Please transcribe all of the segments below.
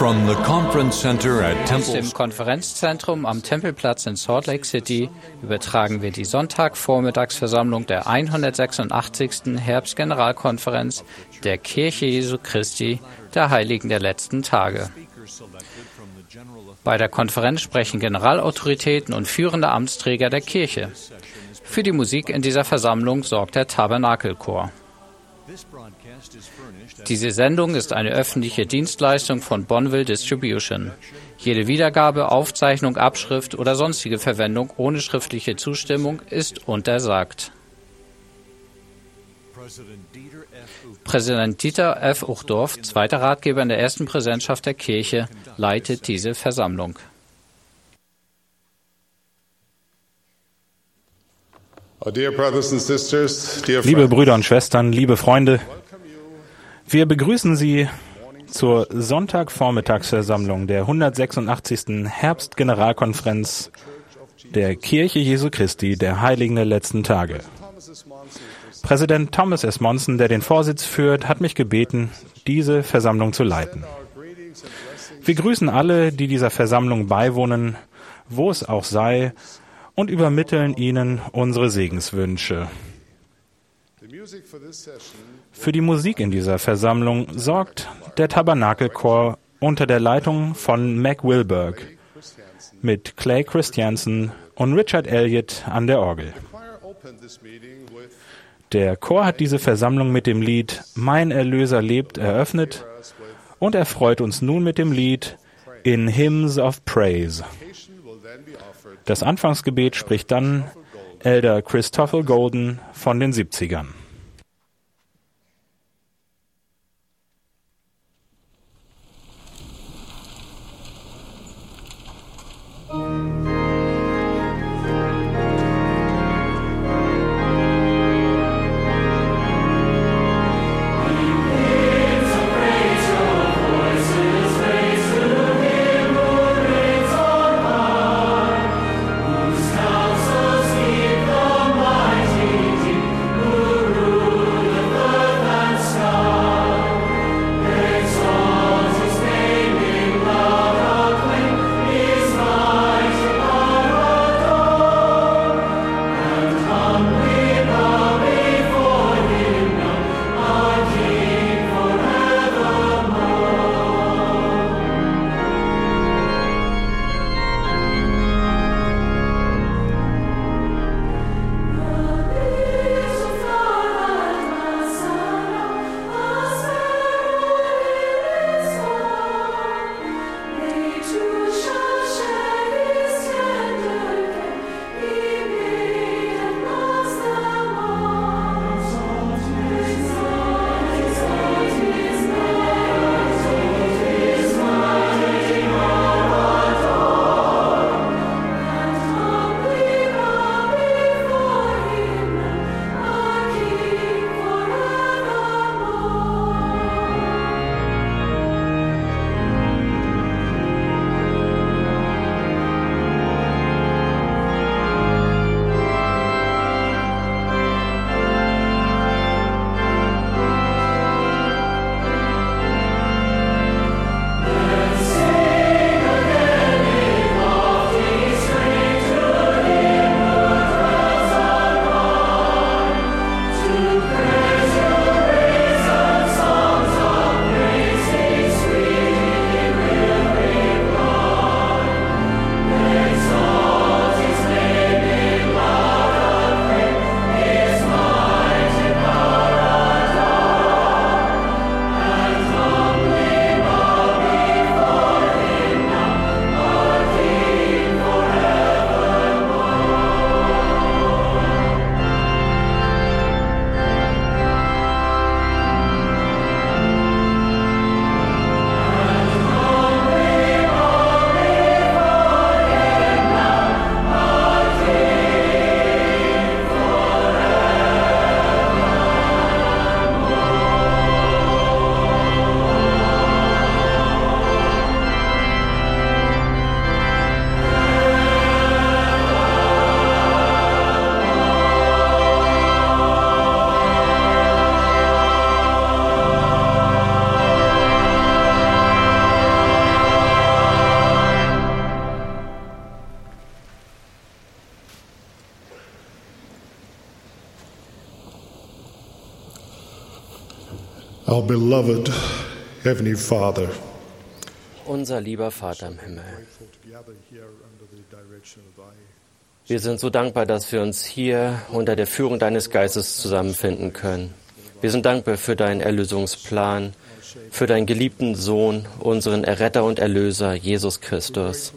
From the Conference Center at Aus Temple dem Konferenzzentrum am Tempelplatz in Salt Lake City übertragen wir die Sonntagvormittagsversammlung der 186. Herbstgeneralkonferenz der Kirche Jesu Christi, der Heiligen der letzten Tage. Bei der Konferenz sprechen Generalautoritäten und führende Amtsträger der Kirche. Für die Musik in dieser Versammlung sorgt der Tabernakelchor. Diese Sendung ist eine öffentliche Dienstleistung von Bonneville Distribution. Jede Wiedergabe, Aufzeichnung, Abschrift oder sonstige Verwendung ohne schriftliche Zustimmung ist untersagt. Präsident Dieter F. Uchtdorf, zweiter Ratgeber in der ersten Präsidentschaft der Kirche, leitet diese Versammlung. Liebe Brüder und Schwestern, liebe Freunde, wir begrüßen Sie zur Sonntagvormittagsversammlung der 186. Herbstgeneralkonferenz der Kirche Jesu Christi, der Heiligen der letzten Tage. Präsident Thomas S. Monson, der den Vorsitz führt, hat mich gebeten, diese Versammlung zu leiten. Wir grüßen alle, die dieser Versammlung beiwohnen, wo es auch sei, und übermitteln Ihnen unsere Segenswünsche. Für die Musik in dieser Versammlung sorgt der Tabernakelchor unter der Leitung von Mac Wilberg mit Clay Christiansen und Richard Elliott an der Orgel. Der Chor hat diese Versammlung mit dem Lied Mein Erlöser lebt eröffnet und erfreut uns nun mit dem Lied In Hymns of Praise. Das Anfangsgebet spricht dann Elder Christopher Golden von den 70ern. Guru Our beloved Heavenly Father, unser lieber Vater im Himmel, wir sind so dankbar, dass wir uns hier unter der Führung deines Geistes zusammenfinden können. Wir sind dankbar für deinen Erlösungsplan, für deinen geliebten Sohn, unseren Erretter und Erlöser, Jesus Christus.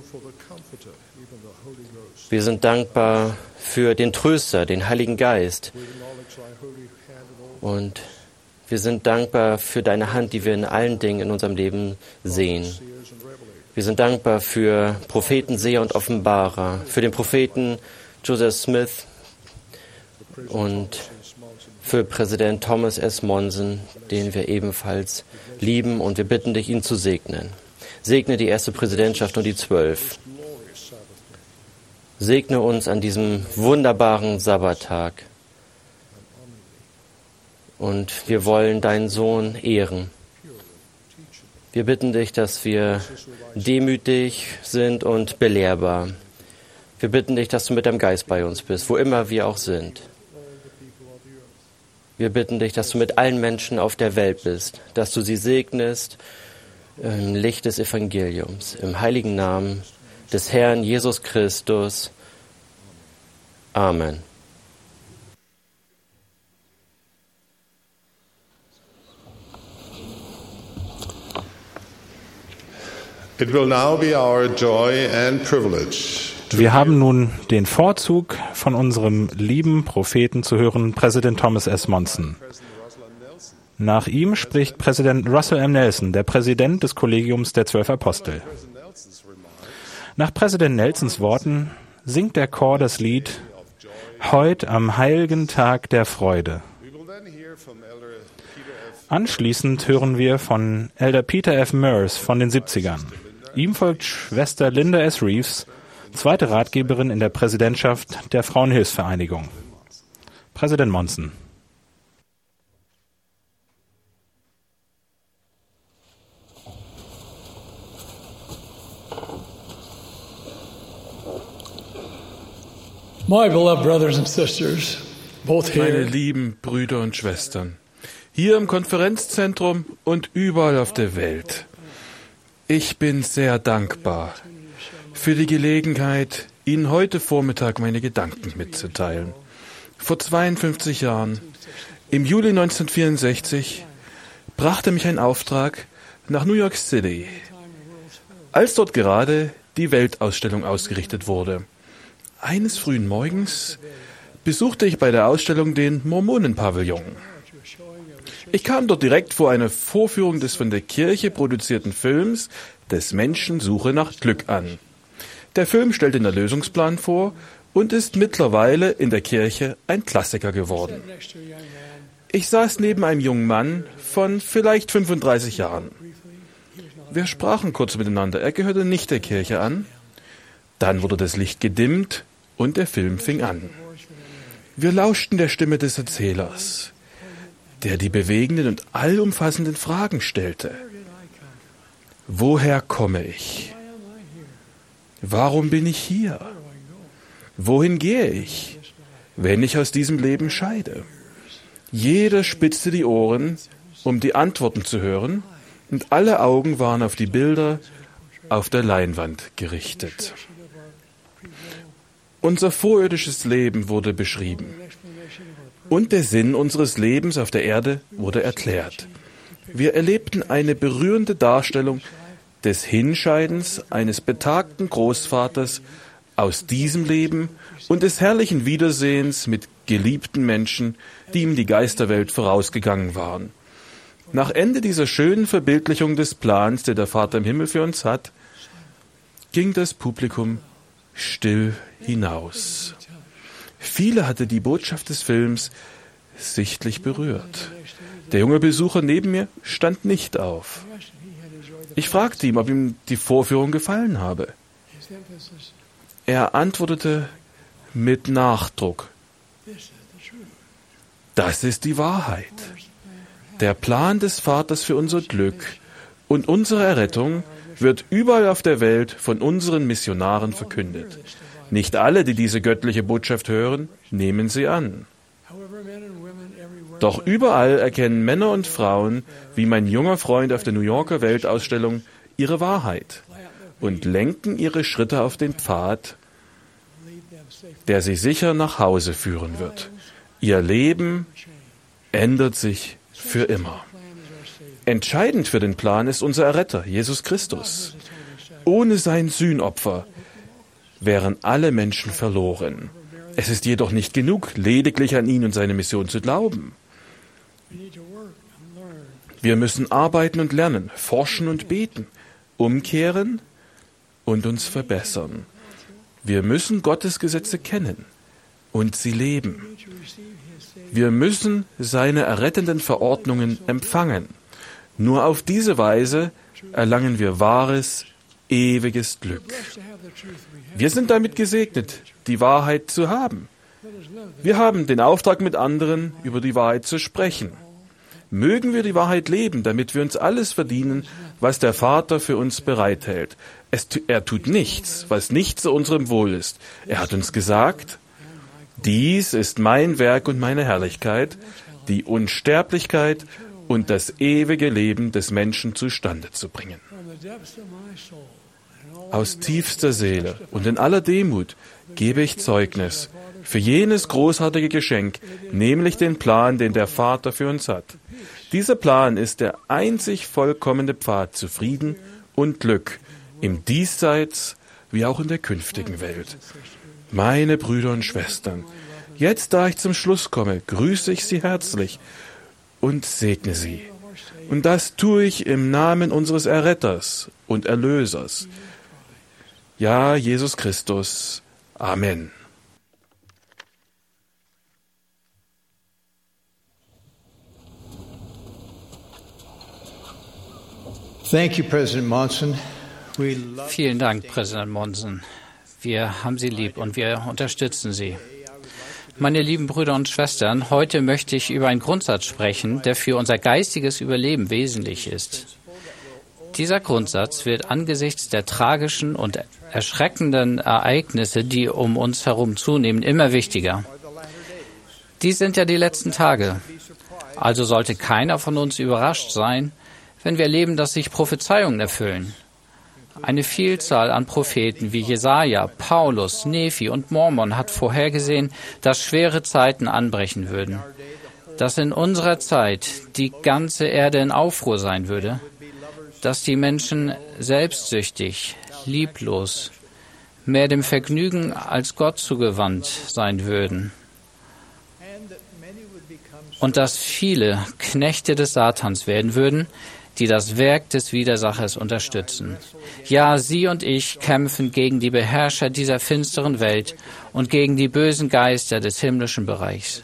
Wir sind dankbar für den Tröster, den Heiligen Geist. Und wir sind dankbar für deine Hand, die wir in allen Dingen in unserem Leben sehen. Wir sind dankbar für Propheten, Seher und Offenbarer, für den Propheten Joseph Smith und für Präsident Thomas S. Monson, den wir ebenfalls lieben, und wir bitten dich, ihn zu segnen. Segne die erste Präsidentschaft und die 12. Segne uns an diesem wunderbaren Sabbattag. Und wir wollen deinen Sohn ehren. Wir bitten dich, dass wir demütig sind und belehrbar. Wir bitten dich, dass du mit deinem Geist bei uns bist, wo immer wir auch sind. Wir bitten dich, dass du mit allen Menschen auf der Welt bist, dass du sie segnest im Licht des Evangeliums, im heiligen Namen des Herrn Jesus Christus. Amen. it will now be our joy and privilege. Wir haben nun den Vorzug, von unserem lieben Propheten zu hören, Präsident Thomas S. Monson. Nach ihm spricht Präsident Russell M. Nelson, der Präsident des Kollegiums der 12 Apostel. Nach Präsident Nelsons Worten singt der Chor das Lied »Heut am heiligen Tag der Freude«. Anschließend hören wir von Elder Peter F. Mears von den 70ern. Ihm folgt Schwester Linda S. Reeves, zweite Ratgeberin in der Präsidentschaft der Frauenhilfsvereinigung. Präsident Monson. My beloved brothers and sisters, both Meine here lieben Brüder und Schwestern, hier im Konferenzzentrum und überall auf der Welt. Ich bin sehr dankbar für die Gelegenheit, Ihnen heute Vormittag meine Gedanken mitzuteilen. Vor 52 Jahren, im Juli 1964, brachte mich ein Auftrag nach New York City, als dort gerade die Weltausstellung ausgerichtet wurde. Eines frühen Morgens besuchte ich bei der Ausstellung den Mormonenpavillon. Ich kam dort direkt vor einer Vorführung des von der Kirche produzierten Films »Des Menschen Suche nach Glück« an. Der Film stellt den Erlösungsplan vor und ist mittlerweile in der Kirche ein Klassiker geworden. Ich saß neben einem jungen Mann von vielleicht 35 Jahren. Wir sprachen kurz miteinander. Er gehörte nicht der Kirche an. Dann wurde das Licht gedimmt und der Film fing an. Wir lauschten der Stimme des Erzählers, der die bewegenden und allumfassenden Fragen stellte. Woher komme ich? Warum bin ich hier? Wohin gehe ich, wenn ich aus diesem Leben scheide? Jeder spitzte die Ohren, um die Antworten zu hören, und alle Augen waren auf die Bilder auf der Leinwand gerichtet. Unser vorirdisches Leben wurde beschrieben. Und der Sinn unseres Lebens auf der Erde wurde erklärt. Wir erlebten eine berührende Darstellung des Hinscheidens eines betagten Großvaters aus diesem Leben und des herrlichen Wiedersehens mit geliebten Menschen, die ihm die Geisterwelt vorausgegangen waren. Nach Ende dieser schönen Verbildlichung des Plans, der der Vater im Himmel für uns hat, ging das Publikum still hinaus. Viele hatte die Botschaft des Films sichtlich berührt. Der junge Besucher neben mir stand nicht auf. Ich fragte ihn, ob ihm die Vorführung gefallen habe. Er antwortete mit Nachdruck: Das ist die Wahrheit. Der Plan des Vaters für unser Glück und unsere Errettung wird überall auf der Welt von unseren Missionaren verkündet. Nicht alle, die diese göttliche Botschaft hören, nehmen sie an. Doch überall erkennen Männer und Frauen, wie mein junger Freund auf der New Yorker Weltausstellung, ihre Wahrheit und lenken ihre Schritte auf den Pfad, der sie sicher nach Hause führen wird. Ihr Leben ändert sich für immer. Entscheidend für den Plan ist unser Erretter, Jesus Christus. Ohne sein Sühnopfer wären alle Menschen verloren. Es ist jedoch nicht genug, lediglich an ihn und seine Mission zu glauben. Wir müssen arbeiten und lernen, forschen und beten, umkehren und uns verbessern. Wir müssen Gottes Gesetze kennen und sie leben. Wir müssen seine errettenden Verordnungen empfangen. Nur auf diese Weise erlangen wir wahres, ewiges Glück. Wir sind damit gesegnet, die Wahrheit zu haben. Wir haben den Auftrag, mit anderen über die Wahrheit zu sprechen. Mögen wir die Wahrheit leben, damit wir uns alles verdienen, was der Vater für uns bereithält. Er tut nichts, was nicht zu unserem Wohl ist. Er hat uns gesagt, dies ist mein Werk und meine Herrlichkeit, die Unsterblichkeit und das ewige Leben des Menschen zustande zu bringen. Aus tiefster Seele und in aller Demut gebe ich Zeugnis für jenes großartige Geschenk, nämlich den Plan, den der Vater für uns hat. Dieser Plan ist der einzig vollkommene Pfad zu Frieden und Glück im Diesseits wie auch in der künftigen Welt. Meine Brüder und Schwestern, jetzt, da ich zum Schluss komme, grüße ich Sie herzlich und segne Sie. Und das tue ich im Namen unseres Erretters und Erlösers. Ja, Jesus Christus. Amen. Thank you, President Monson. Vielen Dank, Präsident Monson. Wir haben Sie lieb und wir unterstützen Sie. Meine lieben Brüder und Schwestern, heute möchte ich über einen Grundsatz sprechen, der für unser geistiges Überleben wesentlich ist. Dieser Grundsatz wird angesichts der tragischen und erschreckenden Ereignisse, die um uns herum zunehmen, immer wichtiger. Dies sind ja die letzten Tage. Also sollte keiner von uns überrascht sein, wenn wir erleben, dass sich Prophezeiungen erfüllen. Eine Vielzahl an Propheten wie Jesaja, Paulus, Nephi und Mormon hat vorhergesehen, dass schwere Zeiten anbrechen würden, dass in unserer Zeit die ganze Erde in Aufruhr sein würde, dass die Menschen selbstsüchtig, lieblos, mehr dem Vergnügen als Gott zugewandt sein würden und dass viele Knechte des Satans werden würden, die das Werk des Widersachers unterstützen. Ja, Sie und ich kämpfen gegen die Beherrscher dieser finsteren Welt und gegen die bösen Geister des himmlischen Bereichs.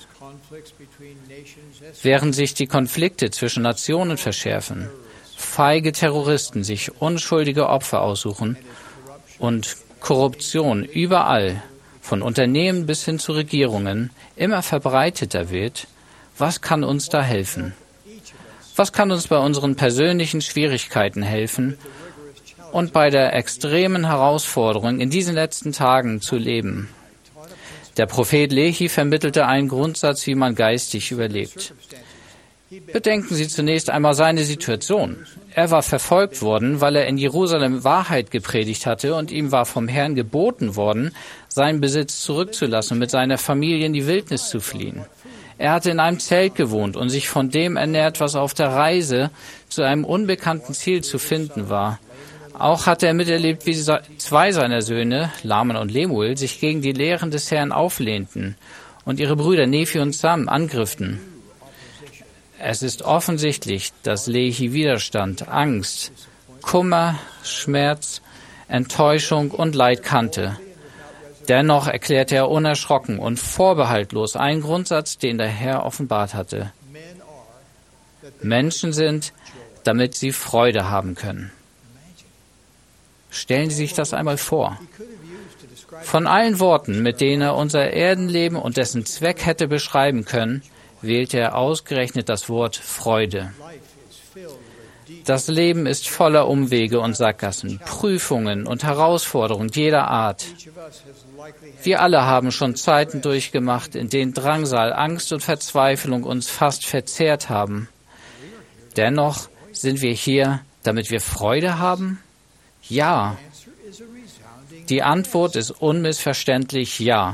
Während sich die Konflikte zwischen Nationen verschärfen, feige Terroristen sich unschuldige Opfer aussuchen und Korruption überall, von Unternehmen bis hin zu Regierungen, immer verbreiteter wird, was kann uns da helfen? Was kann uns bei unseren persönlichen Schwierigkeiten helfen und bei der extremen Herausforderung in diesen letzten Tagen zu leben? Der Prophet Lehi vermittelte einen Grundsatz, wie man geistig überlebt. Bedenken Sie zunächst einmal seine Situation. Er war verfolgt worden, weil er in Jerusalem Wahrheit gepredigt hatte und ihm war vom Herrn geboten worden, seinen Besitz zurückzulassen und mit seiner Familie in die Wildnis zu fliehen. Er hatte in einem Zelt gewohnt und sich von dem ernährt, was auf der Reise zu einem unbekannten Ziel zu finden war. Auch hatte er miterlebt, wie zwei seiner Söhne, Laman und Lemuel, sich gegen die Lehren des Herrn auflehnten und ihre Brüder Nephi und Sam angriffen. Es ist offensichtlich, dass Lehi Widerstand, Angst, Kummer, Schmerz, Enttäuschung und Leid kannte. Dennoch erklärte er unerschrocken und vorbehaltlos einen Grundsatz, den der Herr offenbart hatte. Menschen sind, damit sie Freude haben können. Stellen Sie sich das einmal vor. Von allen Worten, mit denen er unser Erdenleben und dessen Zweck hätte beschreiben können, wählte er ausgerechnet das Wort Freude. Das Leben ist voller Umwege und Sackgassen, Prüfungen und Herausforderungen jeder Art. Wir alle haben schon Zeiten durchgemacht, in denen Drangsal, Angst und Verzweiflung uns fast verzehrt haben. Dennoch sind wir hier, damit wir Freude haben? Ja. Die Antwort ist unmissverständlich ja.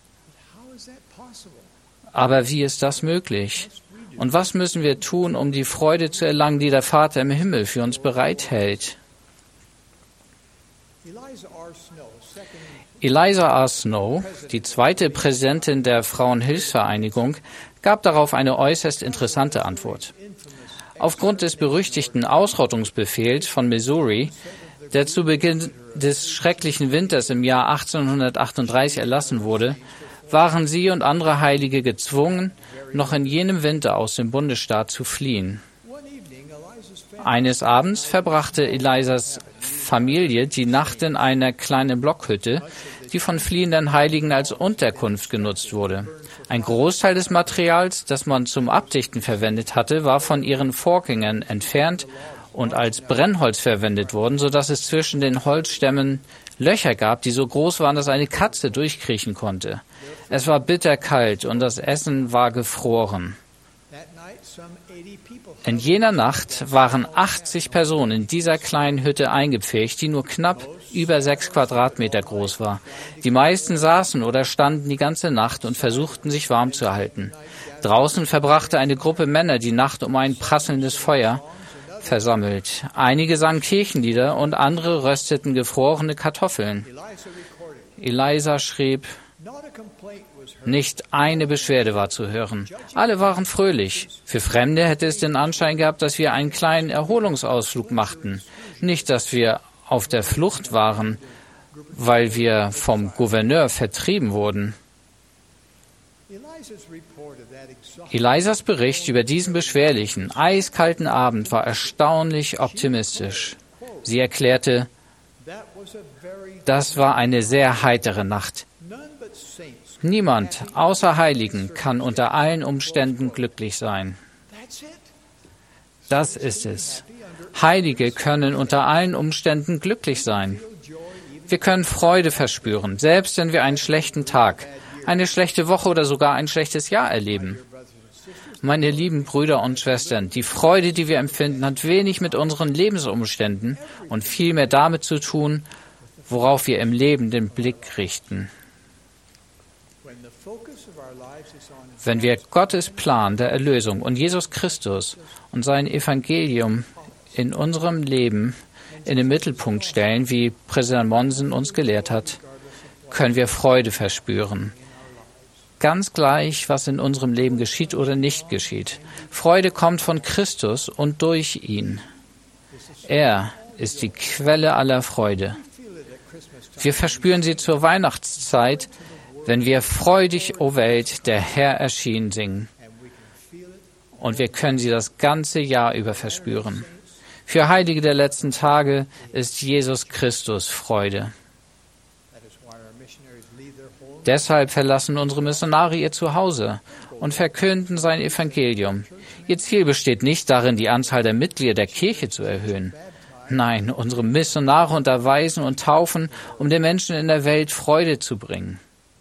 Aber wie ist das möglich? Und was müssen wir tun, um die Freude zu erlangen, die der Vater im Himmel für uns bereithält? Eliza R. Snow, die zweite Präsidentin der Frauenhilfsvereinigung, gab darauf eine äußerst interessante Antwort. Aufgrund des berüchtigten Ausrottungsbefehls von Missouri, der zu Beginn des schrecklichen Winters im Jahr 1838 erlassen wurde, waren sie und andere Heilige gezwungen, noch in jenem Winter aus dem Bundesstaat zu fliehen. Eines Abends verbrachte Elizas Familie die Nacht in einer kleinen Blockhütte, die von fliehenden Heiligen als Unterkunft genutzt wurde. Ein Großteil des Materials, das man zum Abdichten verwendet hatte, war von ihren Vorgängern entfernt und als Brennholz verwendet worden, sodass es zwischen den Holzstämmen Löcher gab, die so groß waren, dass eine Katze durchkriechen konnte. Es war bitterkalt und das Essen war gefroren. In jener Nacht waren 80 Personen in dieser kleinen Hütte eingepfercht, die nur knapp über 6 Quadratmeter groß war. Die meisten saßen oder standen die ganze Nacht und versuchten, sich warm zu halten. Draußen verbrachte eine Gruppe Männer die Nacht um ein prasselndes Feuer versammelt. Einige sangen Kirchenlieder und andere rösteten gefrorene Kartoffeln. Eliza schrieb, nicht eine Beschwerde war zu hören. Alle waren fröhlich. Für Fremde hätte es den Anschein gehabt, dass wir einen kleinen Erholungsausflug machten. Nicht, dass wir auf der Flucht waren, weil wir vom Gouverneur vertrieben wurden. Elizas Bericht über diesen beschwerlichen, eiskalten Abend war erstaunlich optimistisch. Sie erklärte, das war eine sehr heitere Nacht. Niemand außer Heiligen kann unter allen Umständen glücklich sein. Das ist es. Heilige können unter allen Umständen glücklich sein. Wir können Freude verspüren, selbst wenn wir einen schlechten Tag, eine schlechte Woche oder sogar ein schlechtes Jahr erleben. Meine lieben Brüder und Schwestern, die Freude, die wir empfinden, hat wenig mit unseren Lebensumständen und viel mehr damit zu tun, worauf wir im Leben den Blick richten. Wenn wir Gottes Plan der Erlösung und Jesus Christus und sein Evangelium in unserem Leben in den Mittelpunkt stellen, wie Präsident Monson uns gelehrt hat, können wir Freude verspüren. Ganz gleich, was in unserem Leben geschieht oder nicht geschieht. Freude kommt von Christus und durch ihn. Er ist die Quelle aller Freude. Wir verspüren sie zur Weihnachtszeit, wenn wir freudig, o Welt, der Herr erschien singen. Und wir können sie das ganze Jahr über verspüren. Für Heilige der letzten Tage ist Jesus Christus Freude. Deshalb verlassen unsere Missionare ihr Zuhause und verkünden sein Evangelium. Ihr Ziel besteht nicht darin, die Anzahl der Mitglieder der Kirche zu erhöhen. Nein, unsere Missionare unterweisen und taufen, um den Menschen in der Welt Freude zu bringen.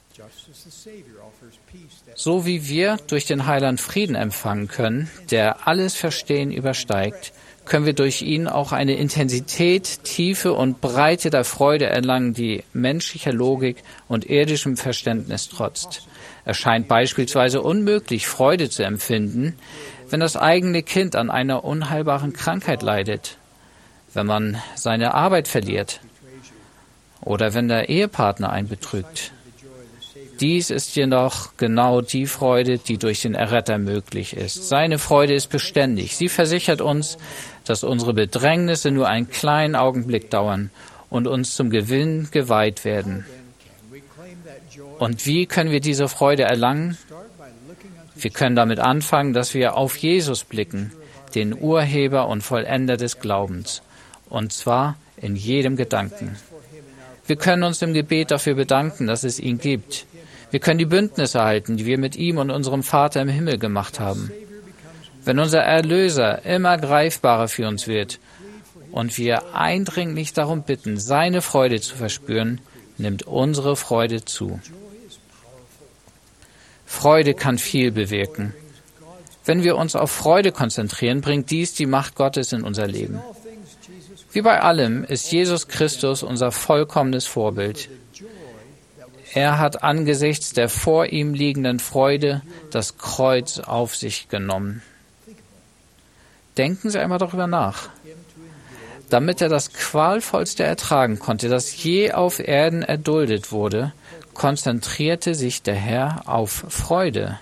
So wie wir durch den Heiland Frieden empfangen können, der alles Verstehen übersteigt, können wir durch ihn auch eine Intensität, Tiefe und Breite der Freude erlangen, die menschlicher Logik und irdischem Verständnis trotzt. Es scheint beispielsweise unmöglich, Freude zu empfinden, wenn das eigene Kind an einer unheilbaren Krankheit leidet, wenn man seine Arbeit verliert oder wenn der Ehepartner einen betrügt. Dies ist jedoch genau die Freude, die durch den Erretter möglich ist. Seine Freude ist beständig. Sie versichert uns, dass unsere Bedrängnisse nur einen kleinen Augenblick dauern und uns zum Gewinn geweiht werden. Und wie können wir diese Freude erlangen? Wir können damit anfangen, dass wir auf Jesus blicken, den Urheber und Vollender des Glaubens, und zwar in jedem Gedanken. Wir können uns im Gebet dafür bedanken, dass es ihn gibt. Wir können die Bündnisse halten, die wir mit ihm und unserem Vater im Himmel gemacht haben. Wenn unser Erlöser immer greifbarer für uns wird und wir eindringlich darum bitten, seine Freude zu verspüren, nimmt unsere Freude zu. Freude kann viel bewirken. Wenn wir uns auf Freude konzentrieren, bringt dies die Macht Gottes in unser Leben. Wie bei allem ist Jesus Christus unser vollkommenes Vorbild. Er hat angesichts der vor ihm liegenden Freude das Kreuz auf sich genommen. Denken Sie einmal darüber nach. Damit er das Qualvollste ertragen konnte, das je auf Erden erduldet wurde, konzentrierte sich der Herr auf Freude.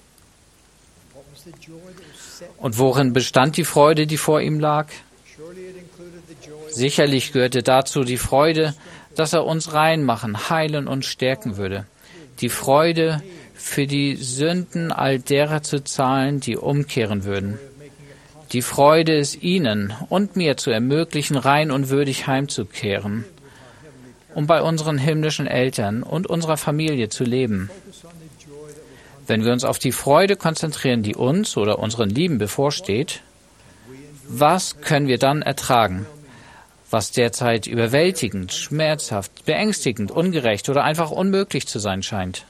Und worin bestand die Freude, die vor ihm lag? Sicherlich gehörte dazu die Freude, dass er uns reinmachen, heilen und stärken würde. Die Freude, für die Sünden all derer zu zahlen, die umkehren würden. Die Freude, es Ihnen und mir zu ermöglichen, rein und würdig heimzukehren, um bei unseren himmlischen Eltern und unserer Familie zu leben. Wenn wir uns auf die Freude konzentrieren, die uns oder unseren Lieben bevorsteht, was können wir dann ertragen, was derzeit überwältigend, schmerzhaft, beängstigend, ungerecht oder einfach unmöglich zu sein scheint?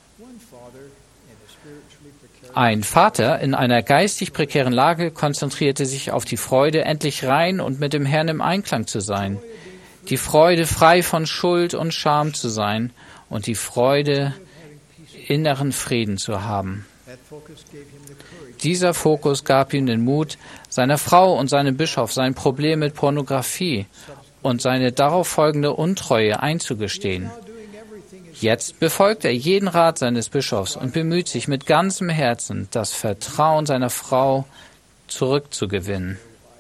Ein Vater in einer geistig prekären Lage konzentrierte sich auf die Freude, endlich rein und mit dem Herrn im Einklang zu sein, die Freude, frei von Schuld und Scham zu sein und die Freude, inneren Frieden zu haben. Dieser Fokus gab ihm den Mut, seiner Frau und seinem Bischof sein Problem mit Pornografie und seine darauf folgende Untreue einzugestehen. Jetzt befolgt er jeden Rat seines Bischofs und bemüht sich mit ganzem Herzen, das Vertrauen seiner Frau zurückzugewinnen.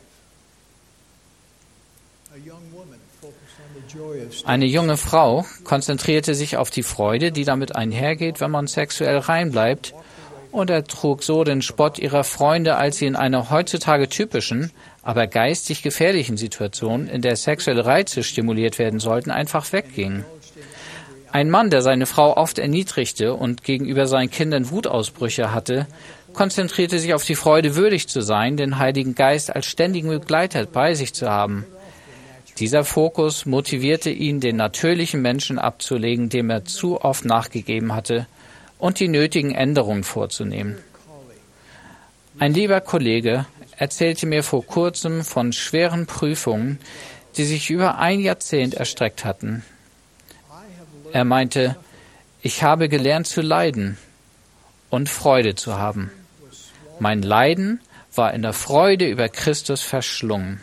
Eine junge Frau konzentrierte sich auf die Freude, die damit einhergeht, wenn man sexuell rein bleibt, und ertrug so den Spott ihrer Freunde, als sie in einer heutzutage typischen, aber geistig gefährlichen Situation, in der sexuelle Reize stimuliert werden sollten, einfach wegging. Ein Mann, der seine Frau oft erniedrigte und gegenüber seinen Kindern Wutausbrüche hatte, konzentrierte sich auf die Freude, würdig zu sein, den Heiligen Geist als ständigen Begleiter bei sich zu haben. Dieser Fokus motivierte ihn, den natürlichen Menschen abzulegen, dem er zu oft nachgegeben hatte, und die nötigen Änderungen vorzunehmen. Ein lieber Kollege erzählte mir vor kurzem von schweren Prüfungen, die sich über ein Jahrzehnt erstreckt hatten. Er meinte, ich habe gelernt zu leiden und Freude zu haben. Mein Leiden war in der Freude über Christus verschlungen.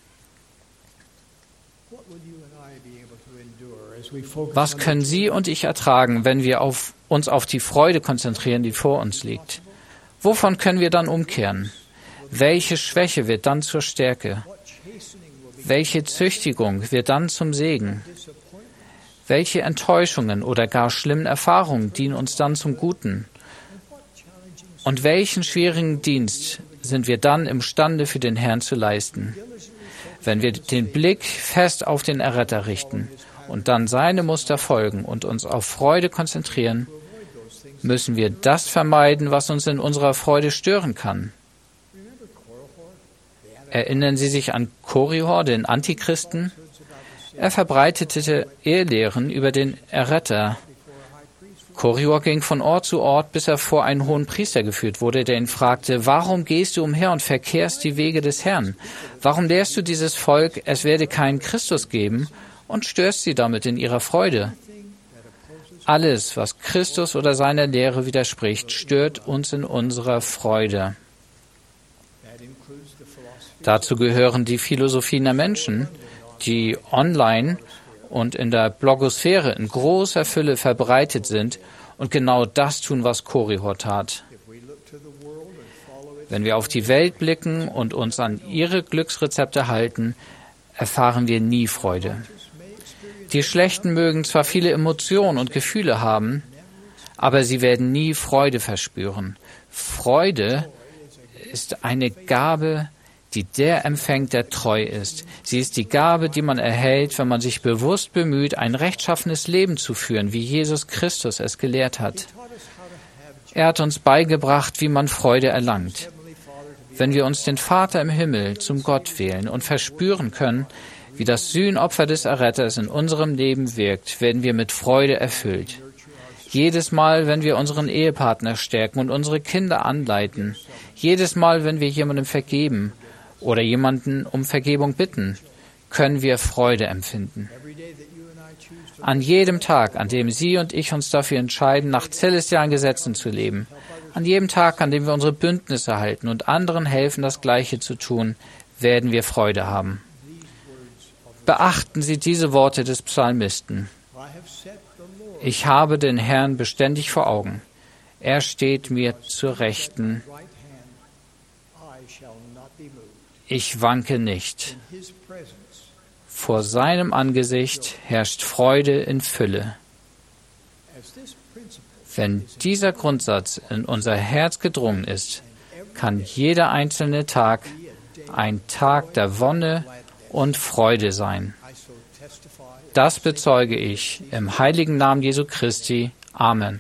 Was können Sie und ich ertragen, wenn wir uns auf die Freude konzentrieren, die vor uns liegt? Wovon können wir dann umkehren? Welche Schwäche wird dann zur Stärke? Welche Züchtigung wird dann zum Segen? Welche Enttäuschungen oder gar schlimmen Erfahrungen dienen uns dann zum Guten? Und welchen schwierigen Dienst sind wir dann imstande für den Herrn zu leisten? Wenn wir den Blick fest auf den Erretter richten und dann seine Muster folgen und uns auf Freude konzentrieren, müssen wir das vermeiden, was uns in unserer Freude stören kann. Erinnern Sie sich an Korihor, den Antichristen? Er verbreitete Irrlehren über den Erretter. Korihor ging von Ort zu Ort, bis er vor einen hohen Priester geführt wurde, der ihn fragte, warum gehst du umher und verkehrst die Wege des Herrn? Warum lehrst du dieses Volk, es werde keinen Christus geben, und störst sie damit in ihrer Freude? Alles, was Christus oder seiner Lehre widerspricht, stört uns in unserer Freude. Dazu gehören die Philosophien der Menschen, die online und in der Blogosphäre in großer Fülle verbreitet sind und genau das tun, was Korihor tat. Wenn wir auf die Welt blicken und uns an ihre Glücksrezepte halten, erfahren wir nie Freude. Die Schlechten mögen zwar viele Emotionen und Gefühle haben, aber sie werden nie Freude verspüren. Freude ist eine Gabe, die der empfängt, der treu ist. Sie ist die Gabe, die man erhält, wenn man sich bewusst bemüht, ein rechtschaffenes Leben zu führen, wie Jesus Christus es gelehrt hat. Er hat uns beigebracht, wie man Freude erlangt. Wenn wir uns den Vater im Himmel zum Gott wählen und verspüren können, wie das Sühnopfer des Erretters in unserem Leben wirkt, werden wir mit Freude erfüllt. Jedes Mal, wenn wir unseren Ehepartner stärken und unsere Kinder anleiten, jedes Mal, wenn wir jemandem vergeben oder jemanden um Vergebung bitten, können wir Freude empfinden. An jedem Tag, an dem Sie und ich uns dafür entscheiden, nach celestialen Gesetzen zu leben, an jedem Tag, an dem wir unsere Bündnisse halten und anderen helfen, das Gleiche zu tun, werden wir Freude haben. Beachten Sie diese Worte des Psalmisten. Ich habe den Herrn beständig vor Augen. Er steht mir zur Rechten. Ich wanke nicht. Vor seinem Angesicht herrscht Freude in Fülle. Wenn dieser Grundsatz in unser Herz gedrungen ist, kann jeder einzelne Tag ein Tag der Wonne und Freude sein. Das bezeuge ich im heiligen Namen Jesu Christi. Amen.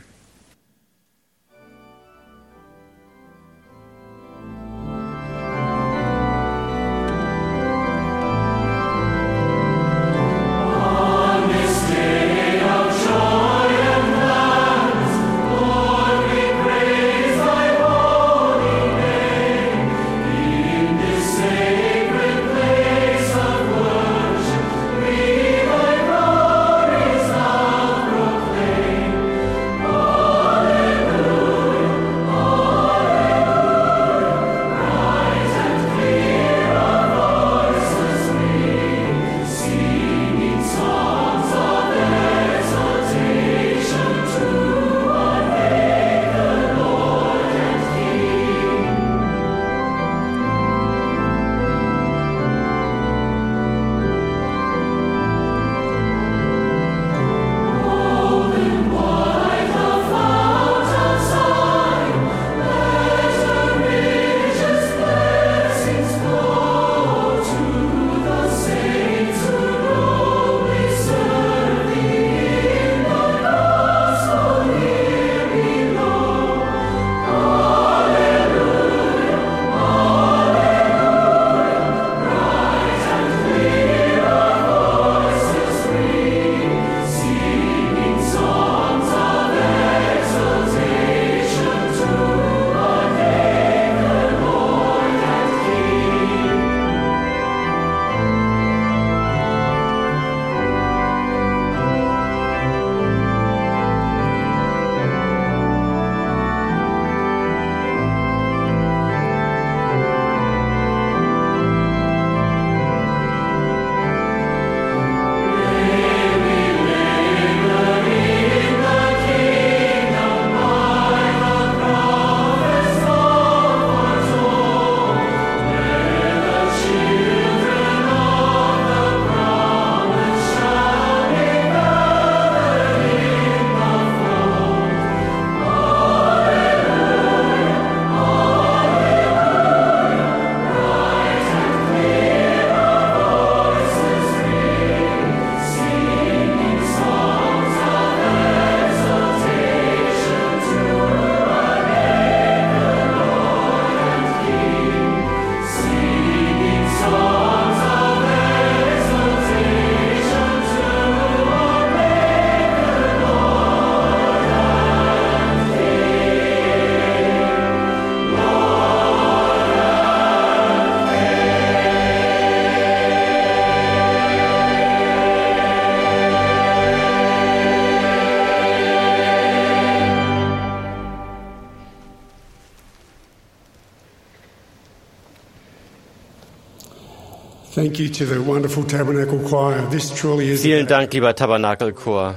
Vielen Dank, lieber Tabernakelchor.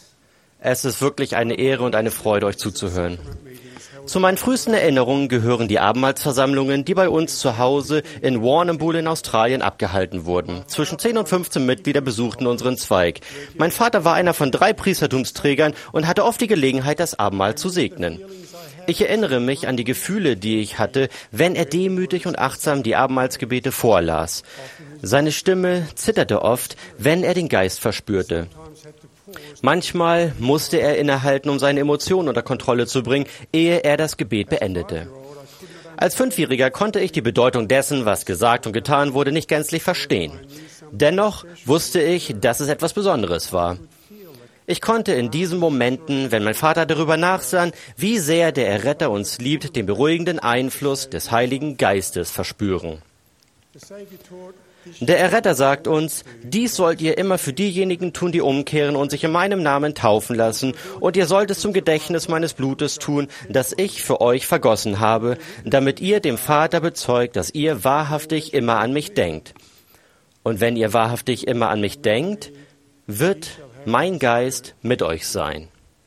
Es ist wirklich eine Ehre und eine Freude, euch zuzuhören. Zu meinen frühesten Erinnerungen gehören die Abendmahlsversammlungen, die bei uns zu Hause in Warrnambool in Australien abgehalten wurden. Zwischen 10 und 15 Mitglieder besuchten unseren Zweig. Mein Vater war einer von 3 Priestertumsträgern und hatte oft die Gelegenheit, das Abendmahl zu segnen. Ich erinnere mich an die Gefühle, die ich hatte, wenn er demütig und achtsam die Abendmahlsgebete vorlas. Seine Stimme zitterte oft, wenn er den Geist verspürte. Manchmal musste er innehalten, um seine Emotionen unter Kontrolle zu bringen, ehe er das Gebet beendete. Als Fünfjähriger konnte ich die Bedeutung dessen, was gesagt und getan wurde, nicht gänzlich verstehen. Dennoch wusste ich, dass es etwas Besonderes war. Ich konnte in diesen Momenten, wenn mein Vater darüber nachsann, wie sehr der Erretter uns liebt, den beruhigenden Einfluss des Heiligen Geistes verspüren. Der Erretter sagt uns, dies sollt ihr immer für diejenigen tun, die umkehren und sich in meinem Namen taufen lassen, und ihr sollt es zum Gedächtnis meines Blutes tun, das ich für euch vergossen habe, damit ihr dem Vater bezeugt, dass ihr wahrhaftig immer an mich denkt. Und wenn ihr wahrhaftig immer an mich denkt, wird mein Geist mit euch sein.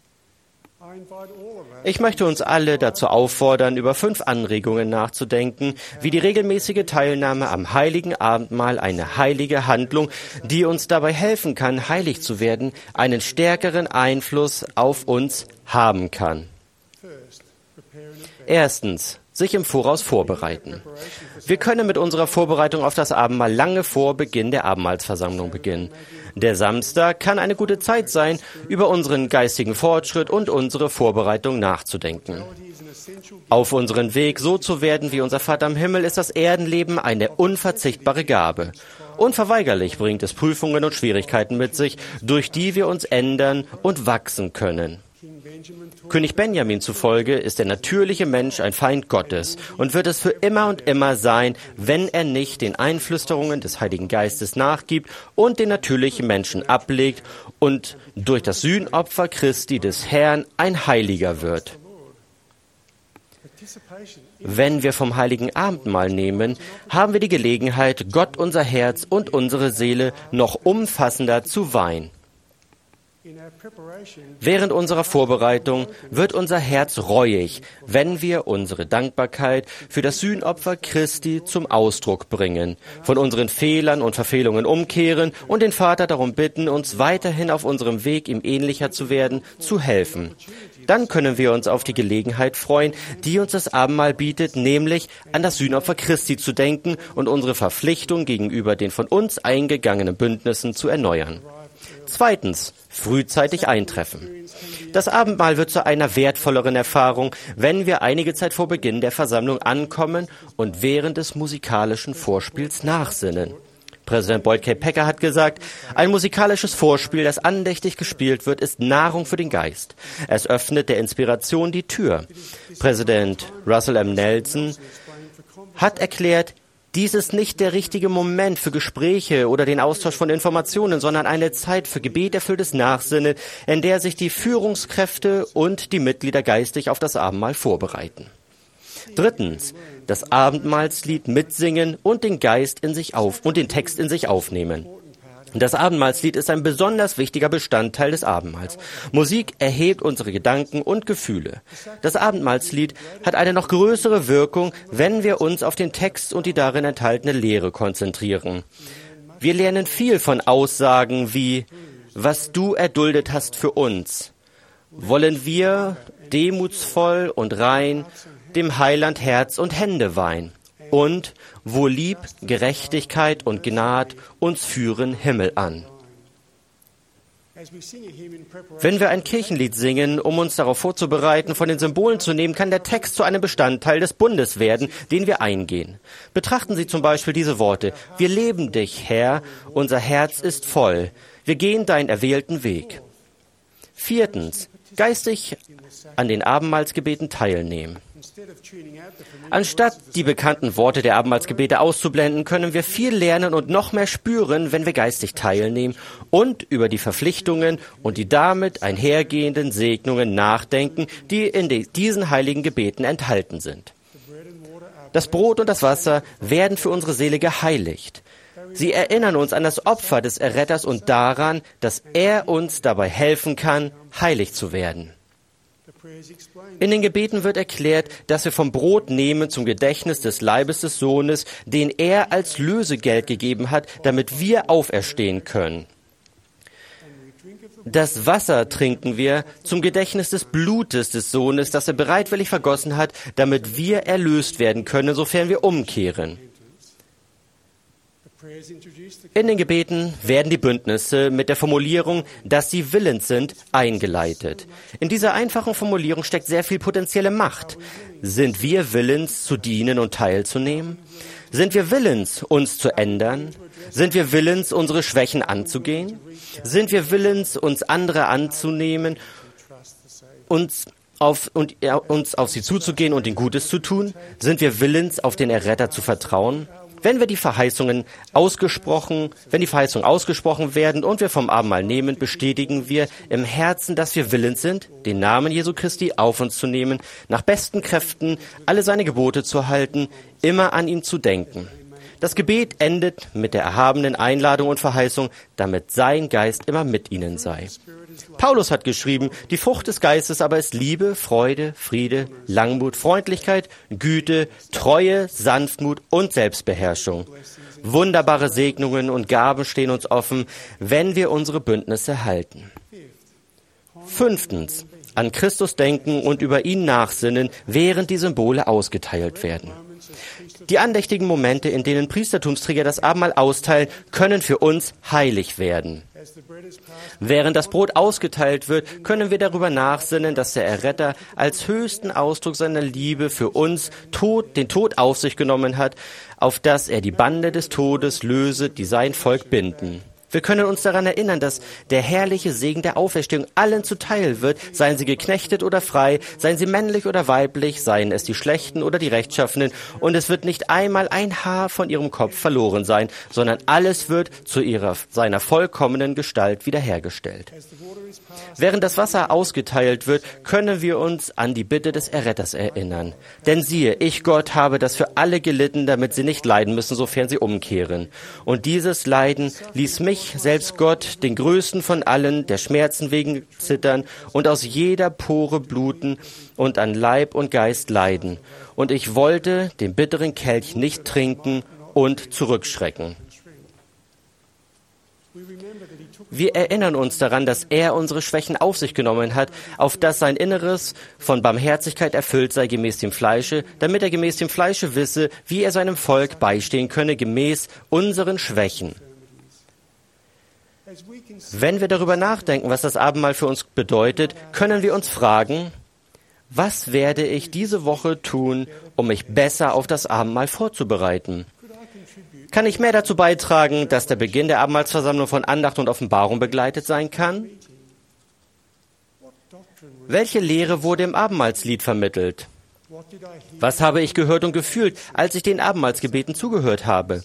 Ich möchte uns alle dazu auffordern, über 5 Anregungen nachzudenken, wie die regelmäßige Teilnahme am Heiligen Abendmahl eine heilige Handlung, die uns dabei helfen kann, heilig zu werden, einen stärkeren Einfluss auf uns haben kann. Erstens, sich im Voraus vorbereiten. Wir können mit unserer Vorbereitung auf das Abendmahl lange vor Beginn der Abendmahlsversammlung beginnen. Der Samstag kann eine gute Zeit sein, über unseren geistigen Fortschritt und unsere Vorbereitung nachzudenken. Auf unseren Weg, so zu werden wie unser Vater im Himmel, ist das Erdenleben eine unverzichtbare Gabe. Unverweigerlich bringt es Prüfungen und Schwierigkeiten mit sich, durch die wir uns ändern und wachsen können. König Benjamin zufolge ist der natürliche Mensch ein Feind Gottes und wird es für immer und immer sein, wenn er nicht den Einflüsterungen des Heiligen Geistes nachgibt und den natürlichen Menschen ablegt und durch das Sühnopfer Christi des Herrn ein Heiliger wird. Wenn wir vom Heiligen Abendmahl nehmen, haben wir die Gelegenheit, Gott unser Herz und unsere Seele noch umfassender zu weihen. Während unserer Vorbereitung wird unser Herz reuig, wenn wir unsere Dankbarkeit für das Sühnopfer Christi zum Ausdruck bringen, von unseren Fehlern und Verfehlungen umkehren und den Vater darum bitten, uns weiterhin auf unserem Weg, ihm ähnlicher zu werden, zu helfen. Dann können wir uns auf die Gelegenheit freuen, die uns das Abendmahl bietet, nämlich an das Sühnopfer Christi zu denken und unsere Verpflichtung gegenüber den von uns eingegangenen Bündnissen zu erneuern. Zweitens, frühzeitig eintreffen. Das Abendmahl wird zu einer wertvolleren Erfahrung, wenn wir einige Zeit vor Beginn der Versammlung ankommen und während des musikalischen Vorspiels nachsinnen. Präsident Boyd K. Packer hat gesagt, ein musikalisches Vorspiel, das andächtig gespielt wird, ist Nahrung für den Geist. Es öffnet der Inspiration die Tür. Präsident Russell M. Nelson hat erklärt, dies ist nicht der richtige Moment für Gespräche oder den Austausch von Informationen, sondern eine Zeit für gebeterfülltes Nachsinnen, in der sich die Führungskräfte und die Mitglieder geistig auf das Abendmahl vorbereiten. Drittens, das Abendmahlslied mitsingen und den Text in sich aufnehmen. Das Abendmahlslied ist ein besonders wichtiger Bestandteil des Abendmahls. Musik erhebt unsere Gedanken und Gefühle. Das Abendmahlslied hat eine noch größere Wirkung, wenn wir uns auf den Text und die darin enthaltene Lehre konzentrieren. Wir lernen viel von Aussagen wie, was du erduldet hast für uns. Wollen wir demutsvoll und rein dem Heiland Herz und Hände weihen. Und wo Lieb, Gerechtigkeit und Gnad uns führen Himmel an. Wenn wir ein Kirchenlied singen, um uns darauf vorzubereiten, von den Symbolen zu nehmen, kann der Text zu einem Bestandteil des Bundes werden, den wir eingehen. Betrachten Sie zum Beispiel diese Worte. Wir leben dich, Herr, unser Herz ist voll. Wir gehen deinen erwählten Weg. Viertens, geistig an den Abendmahlsgebeten teilnehmen. Anstatt die bekannten Worte der Abendmahlsgebete auszublenden, können wir viel lernen und noch mehr spüren, wenn wir geistig teilnehmen und über die Verpflichtungen und die damit einhergehenden Segnungen nachdenken, die in diesen heiligen Gebeten enthalten sind. Das Brot und das Wasser werden für unsere Seele geheiligt. Sie erinnern uns an das Opfer des Erretters und daran, dass er uns dabei helfen kann, heilig zu werden. In den Gebeten wird erklärt, dass wir vom Brot nehmen zum Gedächtnis des Leibes des Sohnes, den er als Lösegeld gegeben hat, damit wir auferstehen können. Das Wasser trinken wir zum Gedächtnis des Blutes des Sohnes, das er bereitwillig vergossen hat, damit wir erlöst werden können, sofern wir umkehren. In den Gebeten werden die Bündnisse mit der Formulierung, dass sie willens sind, eingeleitet. In dieser einfachen Formulierung steckt sehr viel potenzielle Macht. Sind wir willens zu dienen und teilzunehmen? Sind wir willens, uns zu ändern? Sind wir willens, unsere Schwächen anzugehen? Sind wir willens, uns andere anzunehmen, uns auf sie zuzugehen und ihnen Gutes zu tun? Sind wir willens, auf den Erretter zu vertrauen? Wenn die Verheißungen ausgesprochen werden und wir vom Abendmahl nehmen, bestätigen wir im Herzen, dass wir willens sind, den Namen Jesu Christi auf uns zu nehmen, nach besten Kräften alle seine Gebote zu halten, immer an ihn zu denken. Das Gebet endet mit der erhabenen Einladung und Verheißung, damit sein Geist immer mit ihnen sei. Paulus hat geschrieben, die Frucht des Geistes aber ist Liebe, Freude, Friede, Langmut, Freundlichkeit, Güte, Treue, Sanftmut und Selbstbeherrschung. Wunderbare Segnungen und Gaben stehen uns offen, wenn wir unsere Bündnisse halten. 5. An Christus denken und über ihn nachsinnen, während die Symbole ausgeteilt werden. Die andächtigen Momente, in denen Priestertumsträger das Abendmahl austeilen, können für uns heilig werden. Während das Brot ausgeteilt wird, können wir darüber nachsinnen, dass der Erretter als höchsten Ausdruck seiner Liebe für uns den Tod auf sich genommen hat, auf dass er die Bande des Todes löse, die sein Volk binden. Wir können uns daran erinnern, dass der herrliche Segen der Auferstehung allen zuteil wird, seien sie geknechtet oder frei, seien sie männlich oder weiblich, seien es die Schlechten oder die Rechtschaffenen, und es wird nicht einmal ein Haar von ihrem Kopf verloren sein, sondern alles wird zu seiner vollkommenen Gestalt wiederhergestellt. Während das Wasser ausgeteilt wird, können wir uns an die Bitte des Erretters erinnern. Denn siehe, ich Gott habe das für alle gelitten, damit sie nicht leiden müssen, sofern sie umkehren. Und dieses Leiden ließ mich, selbst Gott, den größten von allen, der Schmerzen wegen zittern und aus jeder Pore bluten und an Leib und Geist leiden. Und ich wollte den bitteren Kelch nicht trinken und zurückschrecken. Wir erinnern uns daran, dass er unsere Schwächen auf sich genommen hat, auf dass sein Inneres von Barmherzigkeit erfüllt sei gemäß dem Fleische, damit er gemäß dem Fleische wisse, wie er seinem Volk beistehen könne gemäß unseren Schwächen. Wenn wir darüber nachdenken, was das Abendmahl für uns bedeutet, können wir uns fragen, was werde ich diese Woche tun, um mich besser auf das Abendmahl vorzubereiten? Kann ich mehr dazu beitragen, dass der Beginn der Abendmahlsversammlung von Andacht und Offenbarung begleitet sein kann? Welche Lehre wurde im Abendmahlslied vermittelt? Was habe ich gehört und gefühlt, als ich den Abendmahlsgebeten zugehört habe?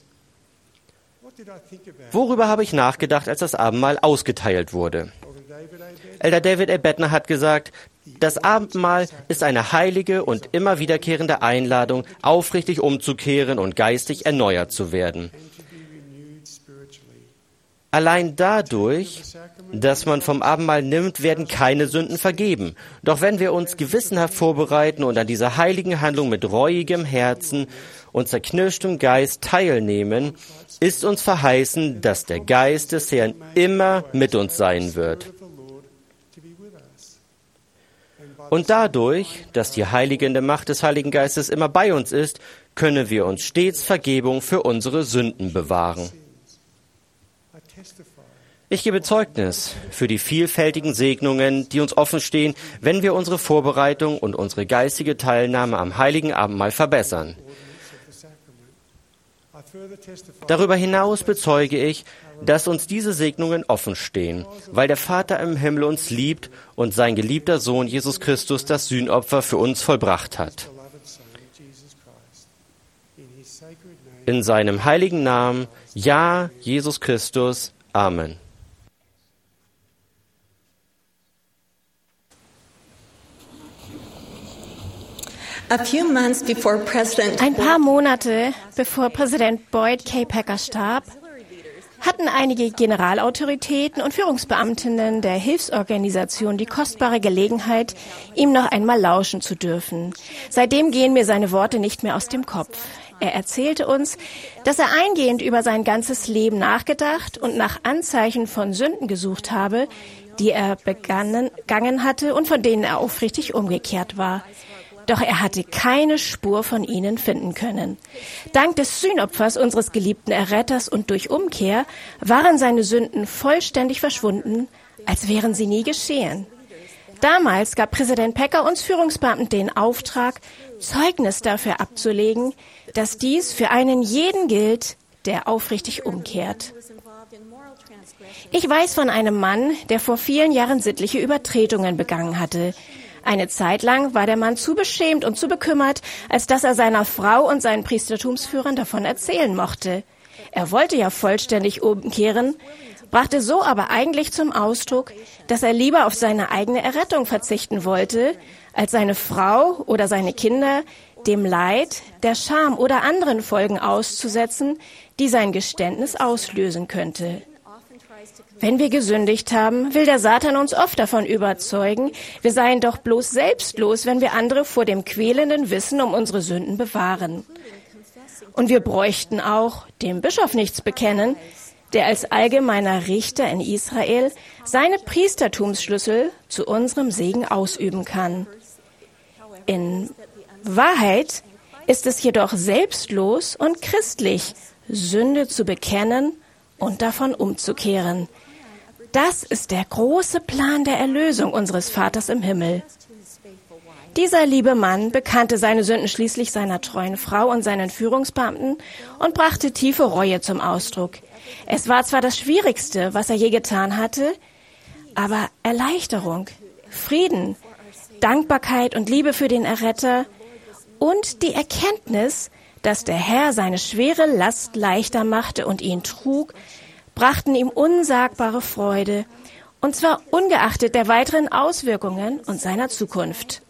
Worüber habe ich nachgedacht, als das Abendmahl ausgeteilt wurde? Elder David A. Bettner hat gesagt, das Abendmahl ist eine heilige und immer wiederkehrende Einladung, aufrichtig umzukehren und geistig erneuert zu werden. Allein dadurch, dass man vom Abendmahl nimmt, werden keine Sünden vergeben. Doch wenn wir uns gewissenhaft vorbereiten und an dieser heiligen Handlung mit reuigem Herzen und zerknirschtem Geist teilnehmen, ist uns verheißen, dass der Geist des Herrn immer mit uns sein wird. Und dadurch, dass die heiligende Macht des Heiligen Geistes immer bei uns ist, können wir uns stets Vergebung für unsere Sünden bewahren. Ich gebe Zeugnis für die vielfältigen Segnungen, die uns offenstehen, wenn wir unsere Vorbereitung und unsere geistige Teilnahme am Heiligen Abendmahl verbessern. Darüber hinaus bezeuge ich, dass uns diese Segnungen offen stehen, weil der Vater im Himmel uns liebt und sein geliebter Sohn Jesus Christus das Sühnopfer für uns vollbracht hat. In seinem heiligen Namen, ja, Jesus Christus. Amen. Ein paar Monate bevor Präsident Boyd K. Packer starb, hatten einige Generalautoritäten und Führungsbeamtinnen der Hilfsorganisation die kostbare Gelegenheit, ihm noch einmal lauschen zu dürfen. Seitdem gehen mir seine Worte nicht mehr aus dem Kopf. Er erzählte uns, dass er eingehend über sein ganzes Leben nachgedacht und nach Anzeichen von Sünden gesucht habe, die er begangen hatte und von denen er aufrichtig umgekehrt war. Doch er hatte keine Spur von ihnen finden können. Dank des Sühnopfers unseres geliebten Erretters und durch Umkehr waren seine Sünden vollständig verschwunden, als wären sie nie geschehen. Damals gab Präsident Packer uns Führungsbeamten den Auftrag, Zeugnis dafür abzulegen, dass dies für einen jeden gilt, der aufrichtig umkehrt. Ich weiß von einem Mann, der vor vielen Jahren sittliche Übertretungen begangen hatte. Eine Zeit lang war der Mann zu beschämt und zu bekümmert, als dass er seiner Frau und seinen Priestertumsführern davon erzählen mochte. Er wollte ja vollständig umkehren, brachte so aber eigentlich zum Ausdruck, dass er lieber auf seine eigene Errettung verzichten wollte, als seine Frau oder seine Kinder dem Leid, der Scham oder anderen Folgen auszusetzen, die sein Geständnis auslösen könnte. Wenn wir gesündigt haben, will der Satan uns oft davon überzeugen, wir seien doch bloß selbstlos, wenn wir andere vor dem quälenden Wissen um unsere Sünden bewahren. Und wir bräuchten auch dem Bischof nichts bekennen, der als allgemeiner Richter in Israel seine Priestertumsschlüssel zu unserem Segen ausüben kann. In Wahrheit ist es jedoch selbstlos und christlich, Sünde zu bekennen und davon umzukehren. Das ist der große Plan der Erlösung unseres Vaters im Himmel. Dieser liebe Mann bekannte seine Sünden schließlich seiner treuen Frau und seinen Führungsbeamten und brachte tiefe Reue zum Ausdruck. Es war zwar das Schwierigste, was er je getan hatte, aber Erleichterung, Frieden, Dankbarkeit und Liebe für den Erretter und die Erkenntnis, dass der Herr seine schwere Last leichter machte und ihn trug, brachten ihm unsagbare Freude, und zwar ungeachtet der weiteren Auswirkungen und seiner Zukunft.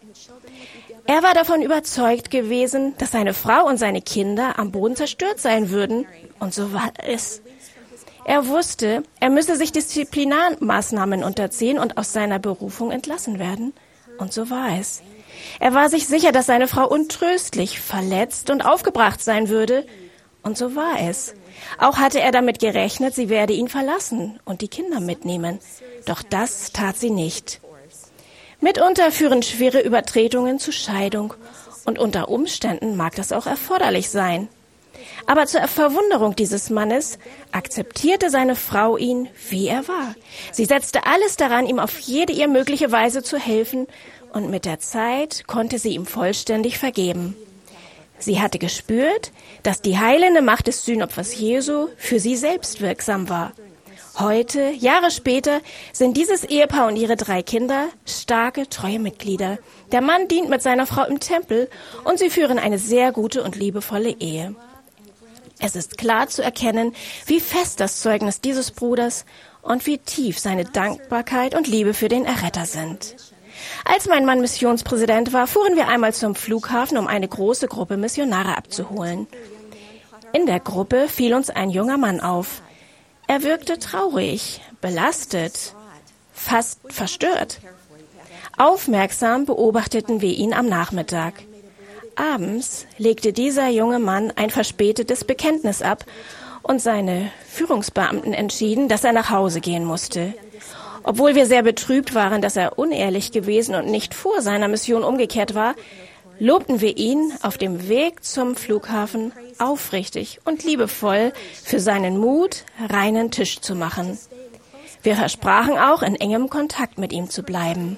Er war davon überzeugt gewesen, dass seine Frau und seine Kinder am Boden zerstört sein würden, und so war es. Er wusste, er müsse sich Disziplinarmaßnahmen unterziehen und aus seiner Berufung entlassen werden, und so war es. Er war sich sicher, dass seine Frau untröstlich, verletzt und aufgebracht sein würde, und so war es. Auch hatte er damit gerechnet, sie werde ihn verlassen und die Kinder mitnehmen. Doch das tat sie nicht. Mitunter führen schwere Übertretungen zu Scheidung und unter Umständen mag das auch erforderlich sein. Aber zur Verwunderung dieses Mannes akzeptierte seine Frau ihn, wie er war. Sie setzte alles daran, ihm auf jede ihr mögliche Weise zu helfen, und mit der Zeit konnte sie ihm vollständig vergeben. Sie hatte gespürt, dass die heilende Macht des Sühnopfers Jesu für sie selbst wirksam war. Heute, Jahre später, sind dieses Ehepaar und ihre 3 Kinder starke, treue Mitglieder. Der Mann dient mit seiner Frau im Tempel und sie führen eine sehr gute und liebevolle Ehe. Es ist klar zu erkennen, wie fest das Zeugnis dieses Bruders und wie tief seine Dankbarkeit und Liebe für den Erretter sind. Als mein Mann Missionspräsident war, fuhren wir einmal zum Flughafen, um eine große Gruppe Missionare abzuholen. In der Gruppe fiel uns ein junger Mann auf. Er wirkte traurig, belastet, fast verstört. Aufmerksam beobachteten wir ihn am Nachmittag. Abends legte dieser junge Mann ein verspätetes Bekenntnis ab und seine Führungsbeamten entschieden, dass er nach Hause gehen musste. Obwohl wir sehr betrübt waren, dass er unehrlich gewesen und nicht vor seiner Mission umgekehrt war, lobten wir ihn auf dem Weg zum Flughafen aufrichtig und liebevoll für seinen Mut, reinen Tisch zu machen. Wir versprachen auch, in engem Kontakt mit ihm zu bleiben.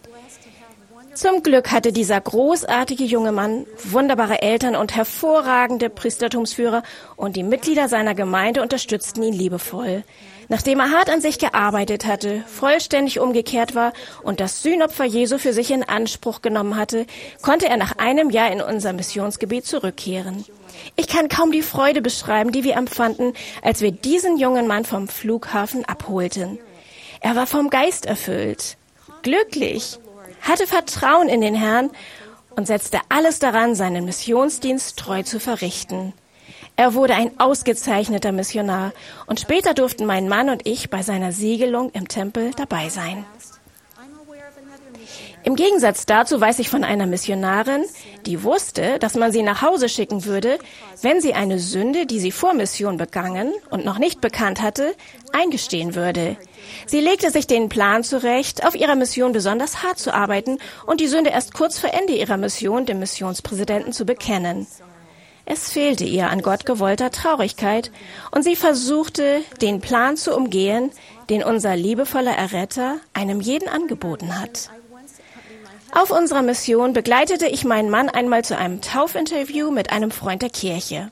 Zum Glück hatte dieser großartige junge Mann wunderbare Eltern und hervorragende Priestertumsführer, und die Mitglieder seiner Gemeinde unterstützten ihn liebevoll. Nachdem er hart an sich gearbeitet hatte, vollständig umgekehrt war und das Sühnopfer Jesu für sich in Anspruch genommen hatte, konnte er nach einem Jahr in unser Missionsgebiet zurückkehren. Ich kann kaum die Freude beschreiben, die wir empfanden, als wir diesen jungen Mann vom Flughafen abholten. Er war vom Geist erfüllt, glücklich, hatte Vertrauen in den Herrn und setzte alles daran, seinen Missionsdienst treu zu verrichten. Er wurde ein ausgezeichneter Missionar und später durften mein Mann und ich bei seiner Siegelung im Tempel dabei sein. Im Gegensatz dazu weiß ich von einer Missionarin, die wusste, dass man sie nach Hause schicken würde, wenn sie eine Sünde, die sie vor Mission begangen und noch nicht bekannt hatte, eingestehen würde. Sie legte sich den Plan zurecht, auf ihrer Mission besonders hart zu arbeiten und die Sünde erst kurz vor Ende ihrer Mission dem Missionspräsidenten zu bekennen. Es fehlte ihr an Gott gewollter Traurigkeit und sie versuchte, den Plan zu umgehen, den unser liebevoller Erretter einem jeden angeboten hat. Auf unserer Mission begleitete ich meinen Mann einmal zu einem Taufinterview mit einem Freund der Kirche.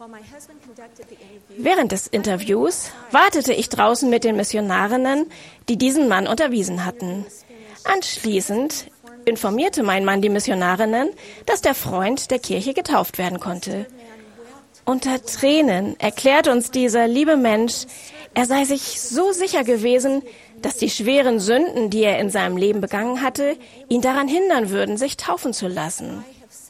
Während des Interviews wartete ich draußen mit den Missionarinnen, die diesen Mann unterwiesen hatten. Anschließend informierte mein Mann die Missionarinnen, dass der Freund der Kirche getauft werden konnte. Unter Tränen erklärte uns dieser liebe Mensch, er sei sich so sicher gewesen, dass die schweren Sünden, die er in seinem Leben begangen hatte, ihn daran hindern würden, sich taufen zu lassen.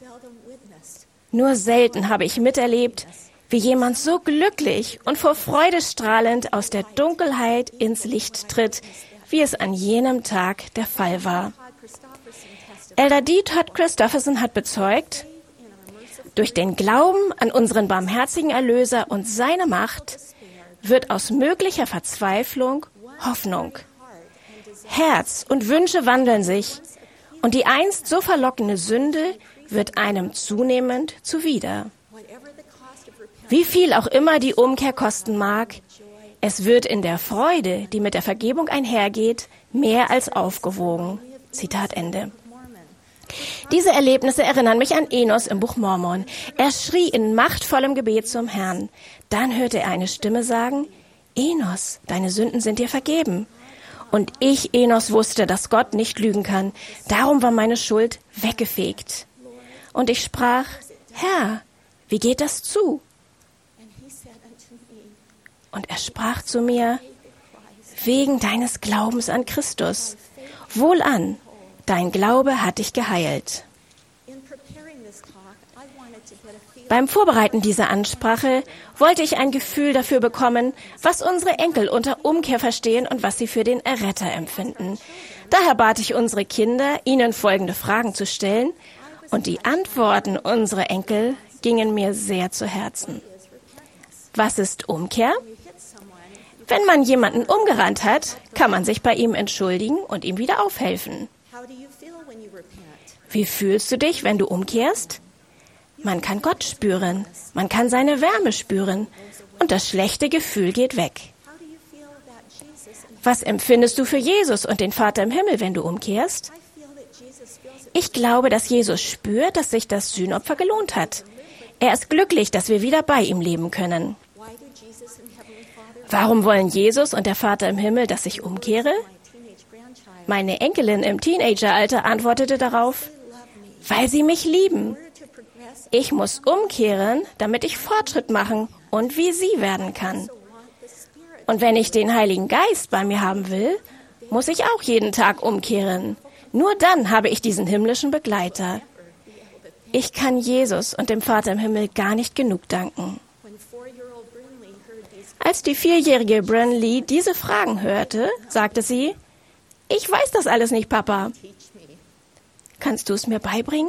Nur selten habe ich miterlebt, wie jemand so glücklich und vor Freude strahlend aus der Dunkelheit ins Licht tritt, wie es an jenem Tag der Fall war. Elder D. Todd Christofferson hat bezeugt, durch den Glauben an unseren barmherzigen Erlöser und seine Macht wird aus möglicher Verzweiflung Hoffnung. Herz und Wünsche wandeln sich und die einst so verlockende Sünde wird einem zunehmend zuwider. Wie viel auch immer die Umkehr kosten mag, es wird in der Freude, die mit der Vergebung einhergeht, mehr als aufgewogen. Zitat Ende. Diese Erlebnisse erinnern mich an Enos im Buch Mormon. Er schrie in machtvollem Gebet zum Herrn. Dann hörte er eine Stimme sagen, Enos, deine Sünden sind dir vergeben. Und ich, Enos, wusste, dass Gott nicht lügen kann. Darum war meine Schuld weggefegt. Und ich sprach, Herr, wie geht das zu? Und er sprach zu mir, wegen deines Glaubens an Christus. Wohlan, dein Glaube hat dich geheilt. Beim Vorbereiten dieser Ansprache wollte ich ein Gefühl dafür bekommen, was unsere Enkel unter Umkehr verstehen und was sie für den Erretter empfinden. Daher bat ich unsere Kinder, ihnen folgende Fragen zu stellen, und die Antworten unserer Enkel gingen mir sehr zu Herzen. Was ist Umkehr? Wenn man jemanden umgerannt hat, kann man sich bei ihm entschuldigen und ihm wieder aufhelfen. Wie fühlst du dich, wenn du umkehrst? Man kann Gott spüren, man kann seine Wärme spüren und das schlechte Gefühl geht weg. Was empfindest du für Jesus und den Vater im Himmel, wenn du umkehrst? Ich glaube, dass Jesus spürt, dass sich das Sühnopfer gelohnt hat. Er ist glücklich, dass wir wieder bei ihm leben können. Warum wollen Jesus und der Vater im Himmel, dass ich umkehre? Meine Enkelin im Teenageralter antwortete darauf, weil sie mich lieben. Ich muss umkehren, damit ich Fortschritt machen und wie sie werden kann. Und wenn ich den Heiligen Geist bei mir haben will, muss ich auch jeden Tag umkehren. Nur dann habe ich diesen himmlischen Begleiter. Ich kann Jesus und dem Vater im Himmel gar nicht genug danken. Als die 4-jährige Bryn Lee diese Fragen hörte, sagte sie, ich weiß das alles nicht, Papa. Kannst du es mir beibringen?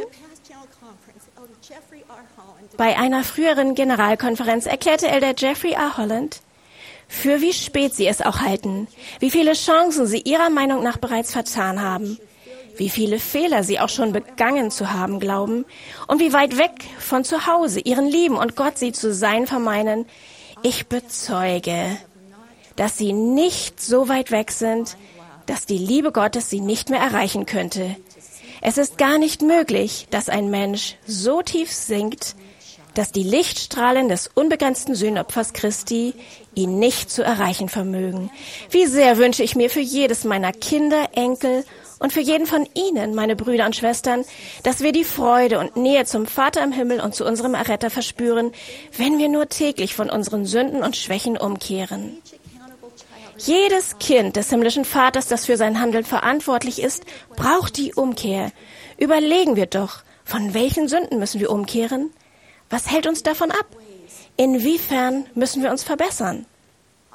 Bei einer früheren Generalkonferenz erklärte Elder Jeffrey R. Holland, für wie spät sie es auch halten, wie viele Chancen sie ihrer Meinung nach bereits vertan haben, wie viele Fehler sie auch schon begangen zu haben glauben und wie weit weg von zu Hause ihren Lieben und Gott sie zu sein vermeinen. Ich bezeuge, dass sie nicht so weit weg sind, dass die Liebe Gottes sie nicht mehr erreichen könnte. Es ist gar nicht möglich, dass ein Mensch so tief sinkt, dass die Lichtstrahlen des unbegrenzten Sühnopfers Christi ihn nicht zu erreichen vermögen. Wie sehr wünsche ich mir für jedes meiner Kinder, Enkel und für jeden von Ihnen, meine Brüder und Schwestern, dass wir die Freude und Nähe zum Vater im Himmel und zu unserem Erretter verspüren, wenn wir nur täglich von unseren Sünden und Schwächen umkehren. Jedes Kind des himmlischen Vaters, das für sein Handeln verantwortlich ist, braucht die Umkehr. Überlegen wir doch, von welchen Sünden müssen wir umkehren? Was hält uns davon ab? Inwiefern müssen wir uns verbessern?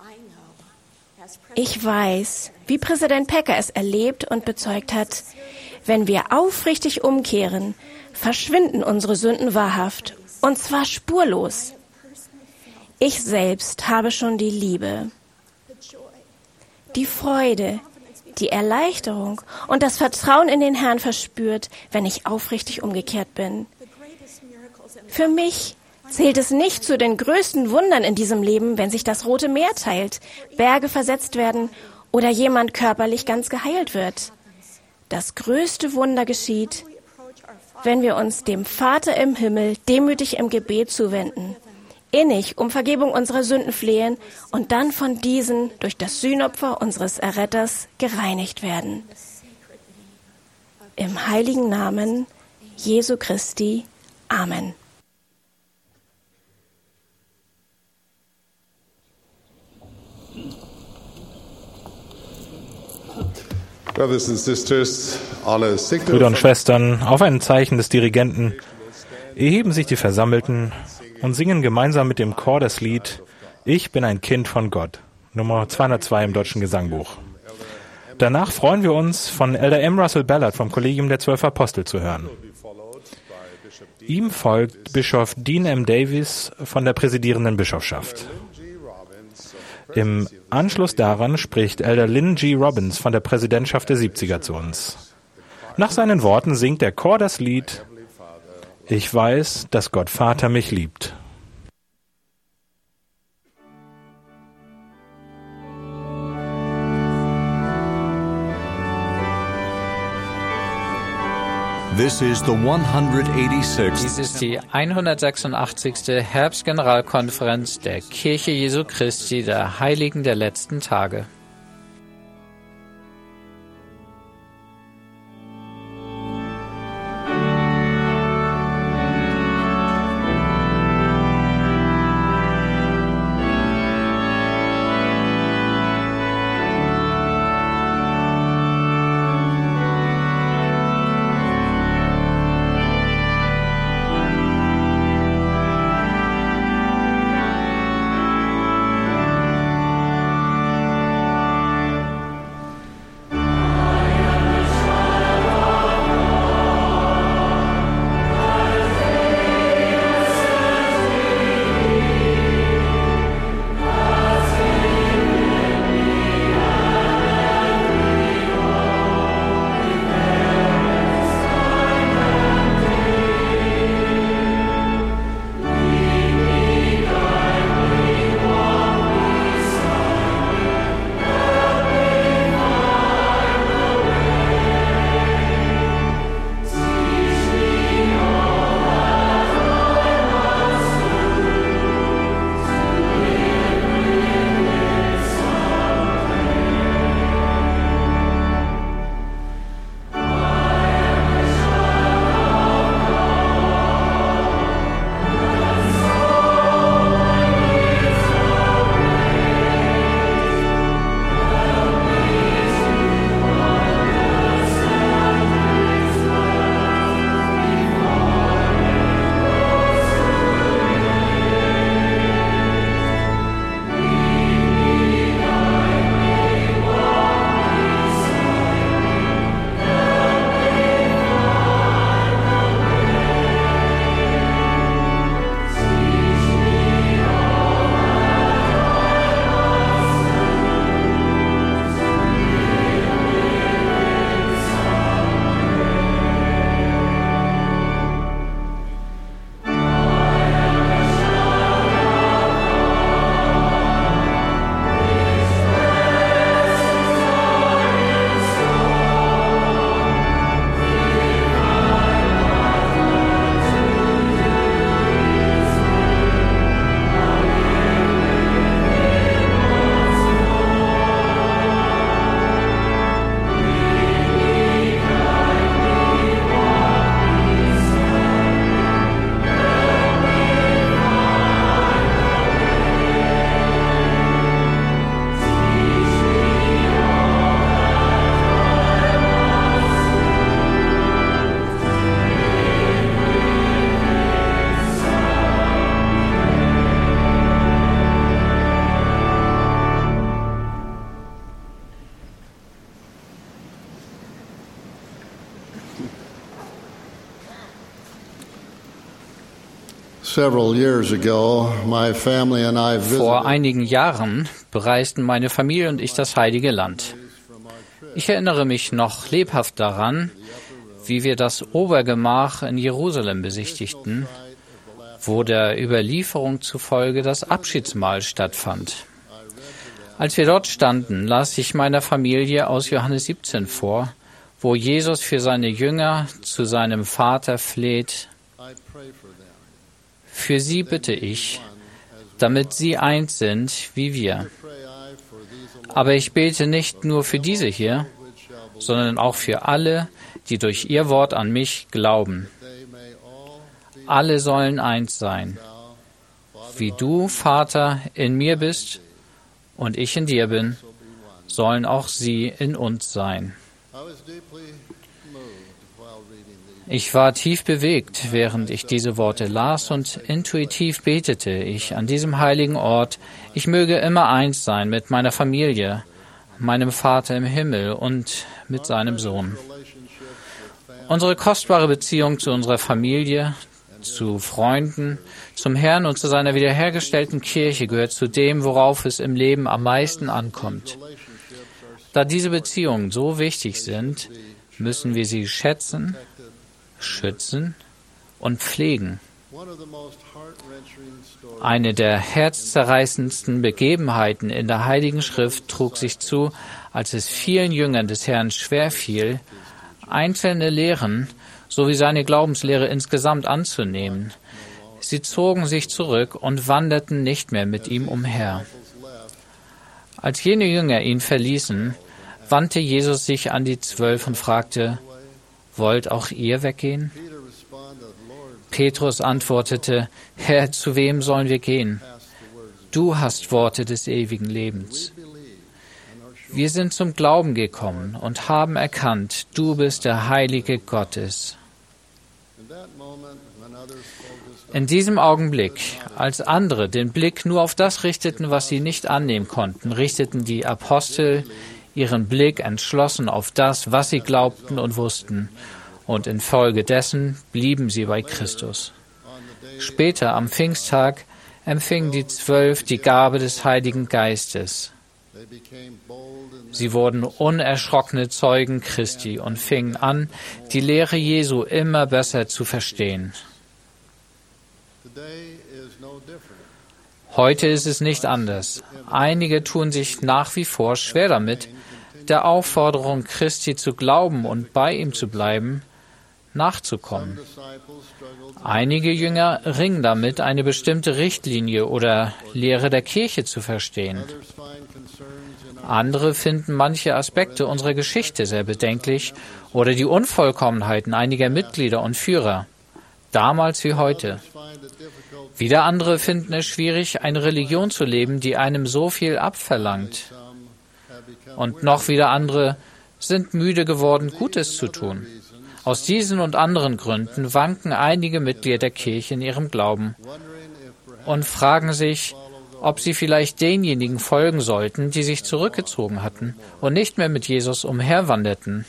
Ich weiß, wie Präsident Packer es erlebt und bezeugt hat, Wenn wir aufrichtig umkehren, verschwinden unsere Sünden wahrhaft, und zwar spurlos. Ich selbst habe schon die Liebe, die Freude, die Erleichterung und das Vertrauen in den Herrn verspürt, wenn ich aufrichtig umgekehrt bin. Für mich zählt es nicht zu den größten Wundern in diesem Leben, wenn sich das Rote Meer teilt, Berge versetzt werden oder jemand körperlich ganz geheilt wird. Das größte Wunder geschieht, wenn wir uns dem Vater im Himmel demütig im Gebet zuwenden, innig um Vergebung unserer Sünden flehen und dann von diesen durch das Sühnopfer unseres Erretters gereinigt werden. Im heiligen Namen Jesu Christi. Amen. Brothers and sisters, on a signal Brüder und Schwestern, auf ein Zeichen des Dirigenten erheben sich die Versammelten und singen gemeinsam mit dem Chor das Lied Ich bin ein Kind von Gott, Nummer 202 im Deutschen Gesangbuch. Danach freuen wir uns, von Elder M. Russell Ballard vom Kollegium der 12 Apostel zu hören. Ihm folgt Bischof Dean M. Davis von der präsidierenden Bischofschaft. Im Anschluss daran spricht Elder Lynn G. Robbins von der Präsidentschaft der 70er zu uns. Nach seinen Worten singt der Chor das Lied Ich weiß, dass Gott Vater mich liebt. This is the 186th. Dies ist die 186. Herbstgeneralkonferenz der Kirche Jesu Christi der Heiligen der letzten Tage. Vor einigen Jahren bereisten meine Familie und ich das Heilige Land. Ich erinnere mich noch lebhaft daran, wie wir das Obergemach in Jerusalem besichtigten, wo der Überlieferung zufolge das Abschiedsmahl stattfand. Als wir dort standen, las ich meiner Familie aus Johannes 17 vor, wo Jesus für seine Jünger zu seinem Vater fleht: Für sie bitte ich, damit sie eins sind wie wir. Aber ich bete nicht nur für diese hier, sondern auch für alle, die durch ihr Wort an mich glauben. Alle sollen eins sein. Wie du, Vater, in mir bist und ich in dir bin, sollen auch sie in uns sein. Ich war tief bewegt, während ich diese Worte las, und intuitiv betete ich an diesem heiligen Ort, ich möge immer eins sein mit meiner Familie, meinem Vater im Himmel und mit seinem Sohn. Unsere kostbare Beziehung zu unserer Familie, zu Freunden, zum Herrn und zu seiner wiederhergestellten Kirche gehört zu dem, worauf es im Leben am meisten ankommt. Da diese Beziehungen so wichtig sind, müssen wir sie schätzen, schützen und pflegen. Eine der herzzerreißendsten Begebenheiten in der Heiligen Schrift trug sich zu, als es vielen Jüngern des Herrn schwerfiel, einzelne Lehren sowie seine Glaubenslehre insgesamt anzunehmen. Sie zogen sich zurück und wanderten nicht mehr mit ihm umher. Als jene Jünger ihn verließen, wandte Jesus sich an die 12 und fragte: Wollt auch ihr weggehen? Petrus antwortete: Herr, zu wem sollen wir gehen? Du hast Worte des ewigen Lebens. Wir sind zum Glauben gekommen und haben erkannt, du bist der Heilige Gottes. In diesem Augenblick, als andere den Blick nur auf das richteten, was sie nicht annehmen konnten, richteten die Apostel ihren Blick entschlossen auf das, was sie glaubten und wussten, und infolgedessen blieben sie bei Christus. Später, am Pfingsttag, empfingen die 12 die Gabe des Heiligen Geistes. Sie wurden unerschrockene Zeugen Christi und fingen an, die Lehre Jesu immer besser zu verstehen. Heute ist es nicht anders. Einige tun sich nach wie vor schwer damit, der Aufforderung Christi zu glauben und bei ihm zu bleiben, nachzukommen. Einige Jünger ringen damit, eine bestimmte Richtlinie oder Lehre der Kirche zu verstehen. Andere finden manche Aspekte unserer Geschichte sehr bedenklich oder die Unvollkommenheiten einiger Mitglieder und Führer, damals wie heute. Wieder andere finden es schwierig, eine Religion zu leben, die einem so viel abverlangt. Und noch wieder andere sind müde geworden, Gutes zu tun. Aus diesen und anderen Gründen wanken einige Mitglieder der Kirche in ihrem Glauben und fragen sich, ob sie vielleicht denjenigen folgen sollten, die sich zurückgezogen hatten und nicht mehr mit Jesus umherwanderten.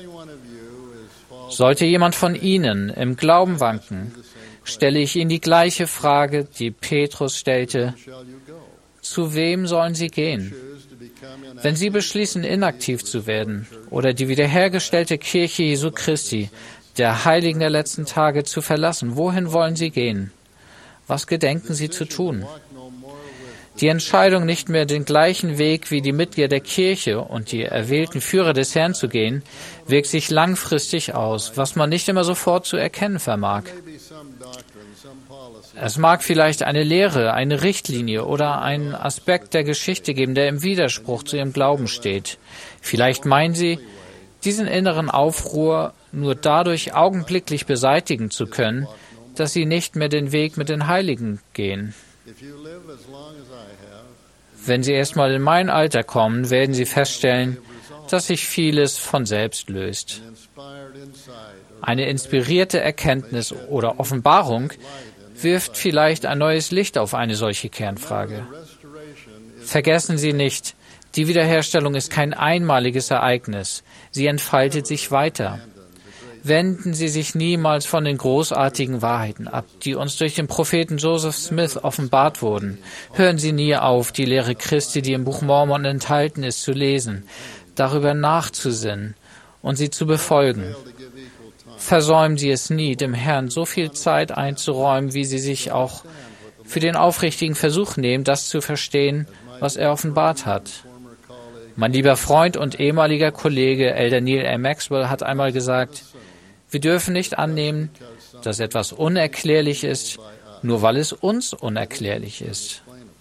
Sollte jemand von Ihnen im Glauben wanken, stelle ich Ihnen die gleiche Frage, die Petrus stellte: Zu wem sollen Sie gehen? Wenn Sie beschließen, inaktiv zu werden oder die wiederhergestellte Kirche Jesu Christi, der Heiligen der letzten Tage, zu verlassen, wohin wollen Sie gehen? Was gedenken Sie zu tun? Die Entscheidung, nicht mehr den gleichen Weg wie die Mitglieder der Kirche und die erwählten Führer des Herrn zu gehen, wirkt sich langfristig aus, was man nicht immer sofort zu erkennen vermag. Es mag vielleicht eine Lehre, eine Richtlinie oder einen Aspekt der Geschichte geben, der im Widerspruch zu ihrem Glauben steht. Vielleicht meinen Sie, diesen inneren Aufruhr nur dadurch augenblicklich beseitigen zu können, dass Sie nicht mehr den Weg mit den Heiligen gehen. Wenn Sie erstmal in mein Alter kommen, werden Sie feststellen, dass sich vieles von selbst löst. Eine inspirierte Erkenntnis oder Offenbarung wirft vielleicht ein neues Licht auf eine solche Kernfrage. Vergessen Sie nicht, die Wiederherstellung ist kein einmaliges Ereignis. Sie entfaltet sich weiter. Wenden Sie sich niemals von den großartigen Wahrheiten ab, die uns durch den Propheten Joseph Smith offenbart wurden. Hören Sie nie auf, die Lehre Christi, die im Buch Mormon enthalten ist, zu lesen, darüber nachzusinnen und sie zu befolgen. Versäumen Sie es nie, dem Herrn so viel Zeit einzuräumen, wie Sie sich auch für den aufrichtigen Versuch nehmen, das zu verstehen, was er offenbart hat. Mein lieber Freund und ehemaliger Kollege Elder Neil A. Maxwell hat einmal gesagt, wir dürfen nicht annehmen, dass etwas unerklärlich ist, nur weil es uns unerklärlich ist.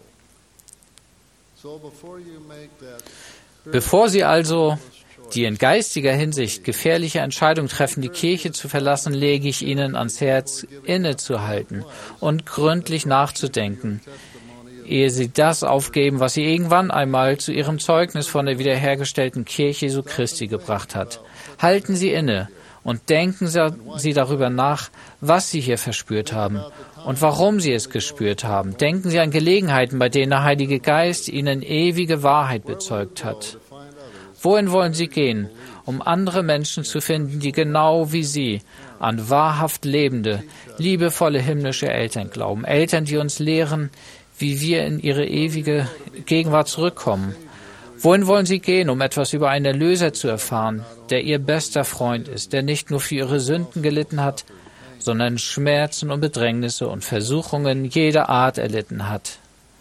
Bevor Sie also die in geistiger Hinsicht gefährliche Entscheidung treffen, die Kirche zu verlassen, lege ich Ihnen ans Herz, innezuhalten und gründlich nachzudenken, ehe Sie das aufgeben, was Sie irgendwann einmal zu Ihrem Zeugnis von der wiederhergestellten Kirche Jesu Christi gebracht hat. Halten Sie inne und denken Sie darüber nach, was Sie hier verspürt haben und warum Sie es gespürt haben. Denken Sie an Gelegenheiten, bei denen der Heilige Geist Ihnen ewige Wahrheit bezeugt hat. Wohin wollen Sie gehen, um andere Menschen zu finden, die genau wie Sie an wahrhaft lebende, liebevolle himmlische Eltern glauben? Eltern, die uns lehren, wie wir in ihre ewige Gegenwart zurückkommen. Wohin wollen Sie gehen, um etwas über einen Erlöser zu erfahren, der Ihr bester Freund ist, der nicht nur für Ihre Sünden gelitten hat, sondern Schmerzen und Bedrängnisse und Versuchungen jeder Art erlitten hat,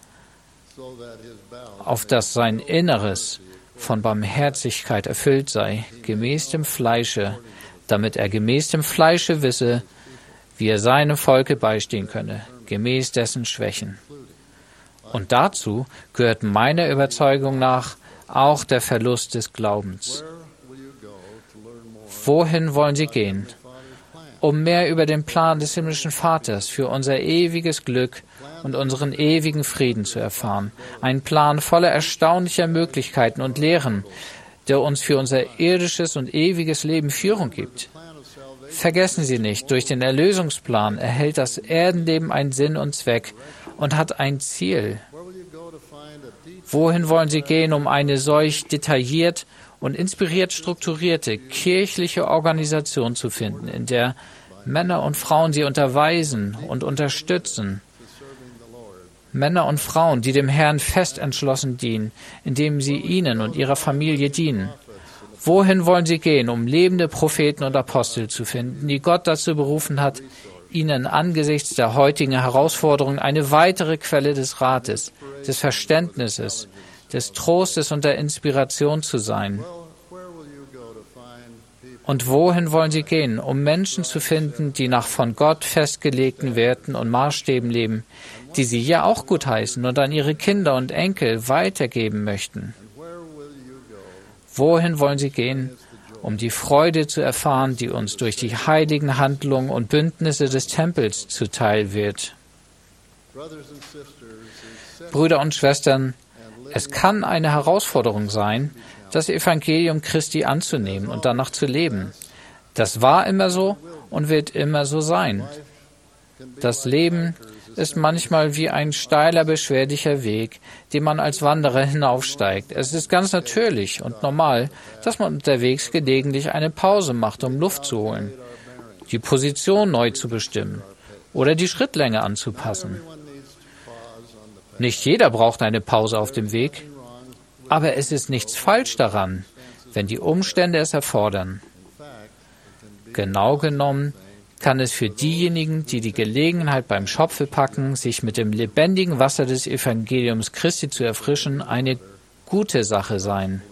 auf dass sein Inneres von Barmherzigkeit erfüllt sei, gemäß dem Fleische, damit er gemäß dem Fleische wisse, wie er seinem Volke beistehen könne, gemäß dessen Schwächen. Und dazu gehört meiner Überzeugung nach auch der Verlust des Glaubens. Wohin wollen Sie gehen, um mehr über den Plan des himmlischen Vaters für unser ewiges Glück und unseren ewigen Frieden zu erfahren? Ein Plan voller erstaunlicher Möglichkeiten und Lehren, der uns für unser irdisches und ewiges Leben Führung gibt. Vergessen Sie nicht, durch den Erlösungsplan erhält das Erdenleben einen Sinn und Zweck und hat ein Ziel. Wohin wollen Sie gehen, um eine solch detailliert und inspiriert strukturierte kirchliche Organisation zu finden, in der Männer und Frauen Sie unterweisen und unterstützen? Männer und Frauen, die dem Herrn fest entschlossen dienen, indem sie Ihnen und Ihrer Familie dienen. Wohin wollen Sie gehen, um lebende Propheten und Apostel zu finden, die Gott dazu berufen hat, Ihnen angesichts der heutigen Herausforderungen eine weitere Quelle des Rates, des Verständnisses, des Trostes und der Inspiration zu sein? Und wohin wollen Sie gehen, um Menschen zu finden, die nach von Gott festgelegten Werten und Maßstäben leben, die Sie ja auch gutheißen und an Ihre Kinder und Enkel weitergeben möchten? Wohin wollen Sie gehen, um die Freude zu erfahren, die uns durch die heiligen Handlungen und Bündnisse des Tempels zuteil wird? Brüder und Schwestern, es kann eine Herausforderung sein, das Evangelium Christi anzunehmen und danach zu leben. Das war immer so und wird immer so sein. Das Leben ist manchmal wie ein steiler, beschwerlicher Weg, den man als Wanderer hinaufsteigt. Es ist ganz natürlich und normal, dass man unterwegs gelegentlich eine Pause macht, um Luft zu holen, die Position neu zu bestimmen oder die Schrittlänge anzupassen. Nicht jeder braucht eine Pause auf dem Weg, aber es ist nichts falsch daran, wenn die Umstände es erfordern. Genau genommen kann es für diejenigen, die die Gelegenheit beim Schopfe packen, sich mit dem lebendigen Wasser des Evangeliums Christi zu erfrischen, eine gute Sache sein.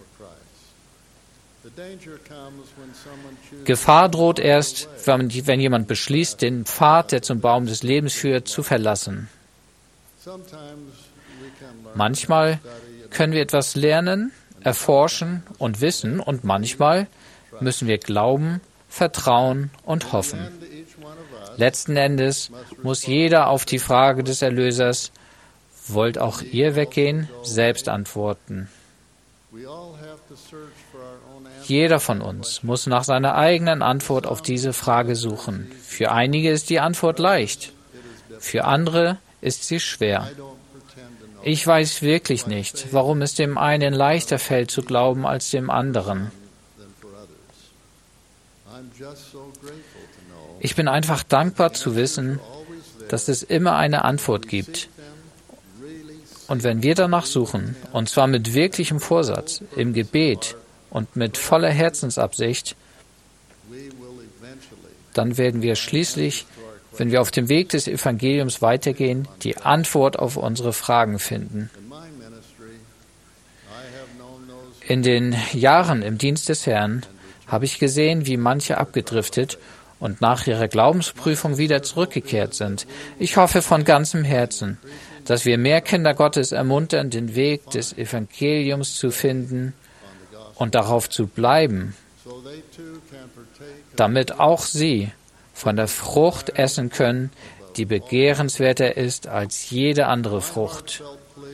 Gefahr droht erst, wenn jemand beschließt, den Pfad, der zum Baum des Lebens führt, zu verlassen. Manchmal können wir etwas lernen, erforschen und wissen, und manchmal müssen wir glauben, vertrauen und hoffen. Letzten Endes muss jeder auf die Frage des Erlösers, wollt auch ihr weggehen, selbst antworten. Jeder von uns muss nach seiner eigenen Antwort auf diese Frage suchen. Für einige ist die Antwort leicht, für andere ist sie schwer. Ich weiß wirklich nicht, warum es dem einen leichter fällt zu glauben als dem anderen. Ich bin einfach dankbar zu wissen, dass es immer eine Antwort gibt. Und wenn wir danach suchen, und zwar mit wirklichem Vorsatz, im Gebet und mit voller Herzensabsicht, dann werden wir schließlich, wenn wir auf dem Weg des Evangeliums weitergehen, die Antwort auf unsere Fragen finden. In den Jahren im Dienst des Herrn habe ich gesehen, wie manche abgedriftet und nach ihrer Glaubensprüfung wieder zurückgekehrt sind. Ich hoffe von ganzem Herzen, dass wir mehr Kinder Gottes ermuntern, den Weg des Evangeliums zu finden und darauf zu bleiben, damit auch sie von der Frucht essen können, die begehrenswerter ist als jede andere Frucht.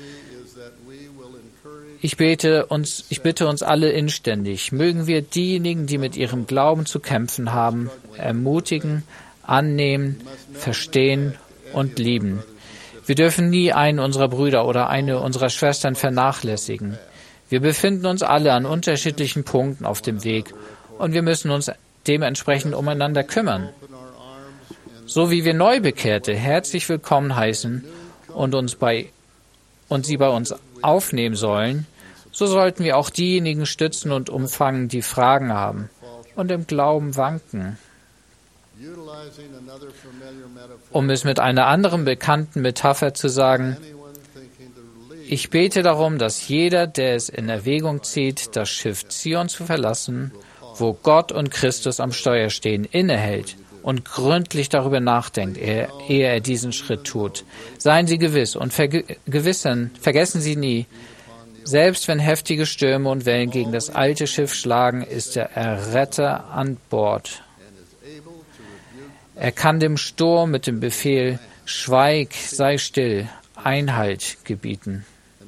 Ich bitte uns alle inständig, mögen wir diejenigen, die mit ihrem Glauben zu kämpfen haben, ermutigen, annehmen, verstehen und lieben. Wir dürfen nie einen unserer Brüder oder eine unserer Schwestern vernachlässigen. Wir befinden uns alle an unterschiedlichen Punkten auf dem Weg und wir müssen uns dementsprechend umeinander kümmern. So wie wir Neubekehrte herzlich willkommen heißen und sie bei uns aufnehmen sollen, so sollten wir auch diejenigen stützen und umfangen, die Fragen haben und im Glauben wanken. Um es mit einer anderen bekannten Metapher zu sagen, ich bete darum, dass jeder, der es in Erwägung zieht, das Schiff Zion zu verlassen, wo Gott und Christus am Steuer stehen, innehält und gründlich darüber nachdenkt, ehe er diesen Schritt tut. Seien Sie gewiss und vergessen Sie nie, selbst wenn heftige Stürme und Wellen gegen das alte Schiff schlagen, ist der Erretter an Bord. Er kann dem Sturm mit dem Befehl, Schweig, sei still, Einhalt gebieten.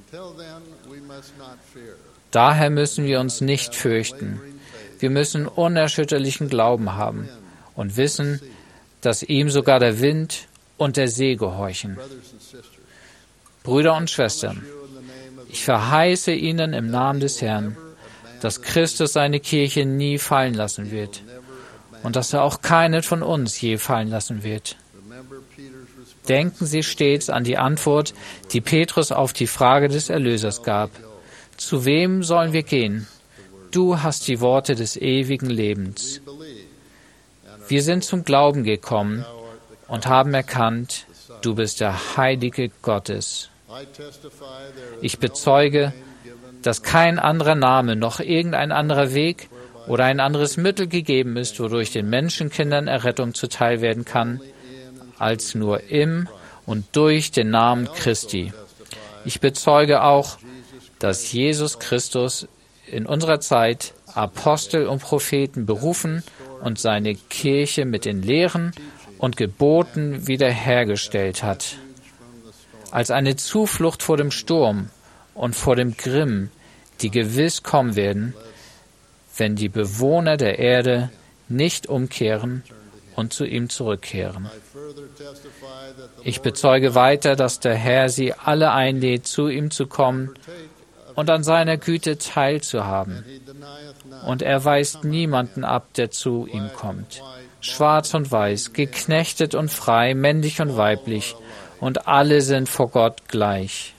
Daher müssen wir uns nicht fürchten. Wir müssen unerschütterlichen Glauben haben und wissen, dass ihm sogar der Wind und der See gehorchen. Brüder und Schwestern, ich verheiße Ihnen im Namen des Herrn, dass Christus seine Kirche nie fallen lassen wird und dass er auch keinen von uns je fallen lassen wird. Denken Sie stets an die Antwort, die Petrus auf die Frage des Erlösers gab. Zu wem sollen wir gehen? Du hast die Worte des ewigen Lebens. Wir sind zum Glauben gekommen und haben erkannt, du bist der Heilige Gottes. Ich bezeuge, dass kein anderer Name noch irgendein anderer Weg oder ein anderes Mittel gegeben ist, wodurch den Menschenkindern Errettung zuteil werden kann, als nur im und durch den Namen Christi. Ich bezeuge auch, dass Jesus Christus in unserer Zeit Apostel und Propheten berufen und seine Kirche mit den Lehren und Geboten wiederhergestellt hat. Als eine Zuflucht vor dem Sturm und vor dem Grimm, die gewiss kommen werden, wenn die Bewohner der Erde nicht umkehren und zu ihm zurückkehren. Ich bezeuge weiter, dass der Herr sie alle einlädt, zu ihm zu kommen und an seiner Güte teilzuhaben. Und er weist niemanden ab, der zu ihm kommt. Schwarz und weiß, geknechtet und frei, männlich und weiblich, und alle sind vor Gott gleich.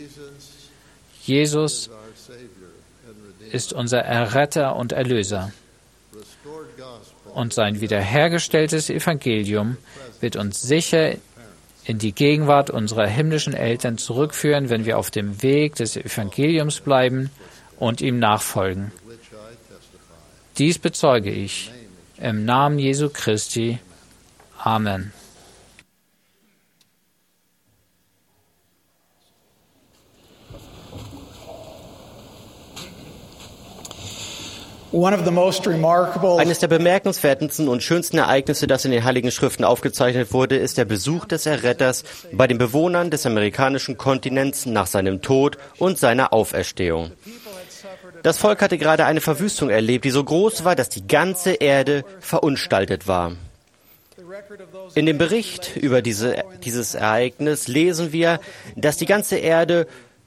Jesus ist unser Erretter und Erlöser. Und sein wiederhergestelltes Evangelium wird uns sicher in die Gegenwart unserer himmlischen Eltern zurückführen, wenn wir auf dem Weg des Evangeliums bleiben und ihm nachfolgen. Dies bezeuge ich im Namen Jesu Christi. Amen. Eines der bemerkenswertesten und schönsten Ereignisse, das in den Heiligen Schriften aufgezeichnet wurde, ist der Besuch des Erretters bei den Bewohnern des amerikanischen Kontinents nach seinem Tod und seiner Auferstehung. Das Volk hatte gerade eine Verwüstung erlebt, die so groß war, dass die ganze Erde verunstaltet war. In dem Bericht über dieses Ereignis lesen wir, dass die ganze Erde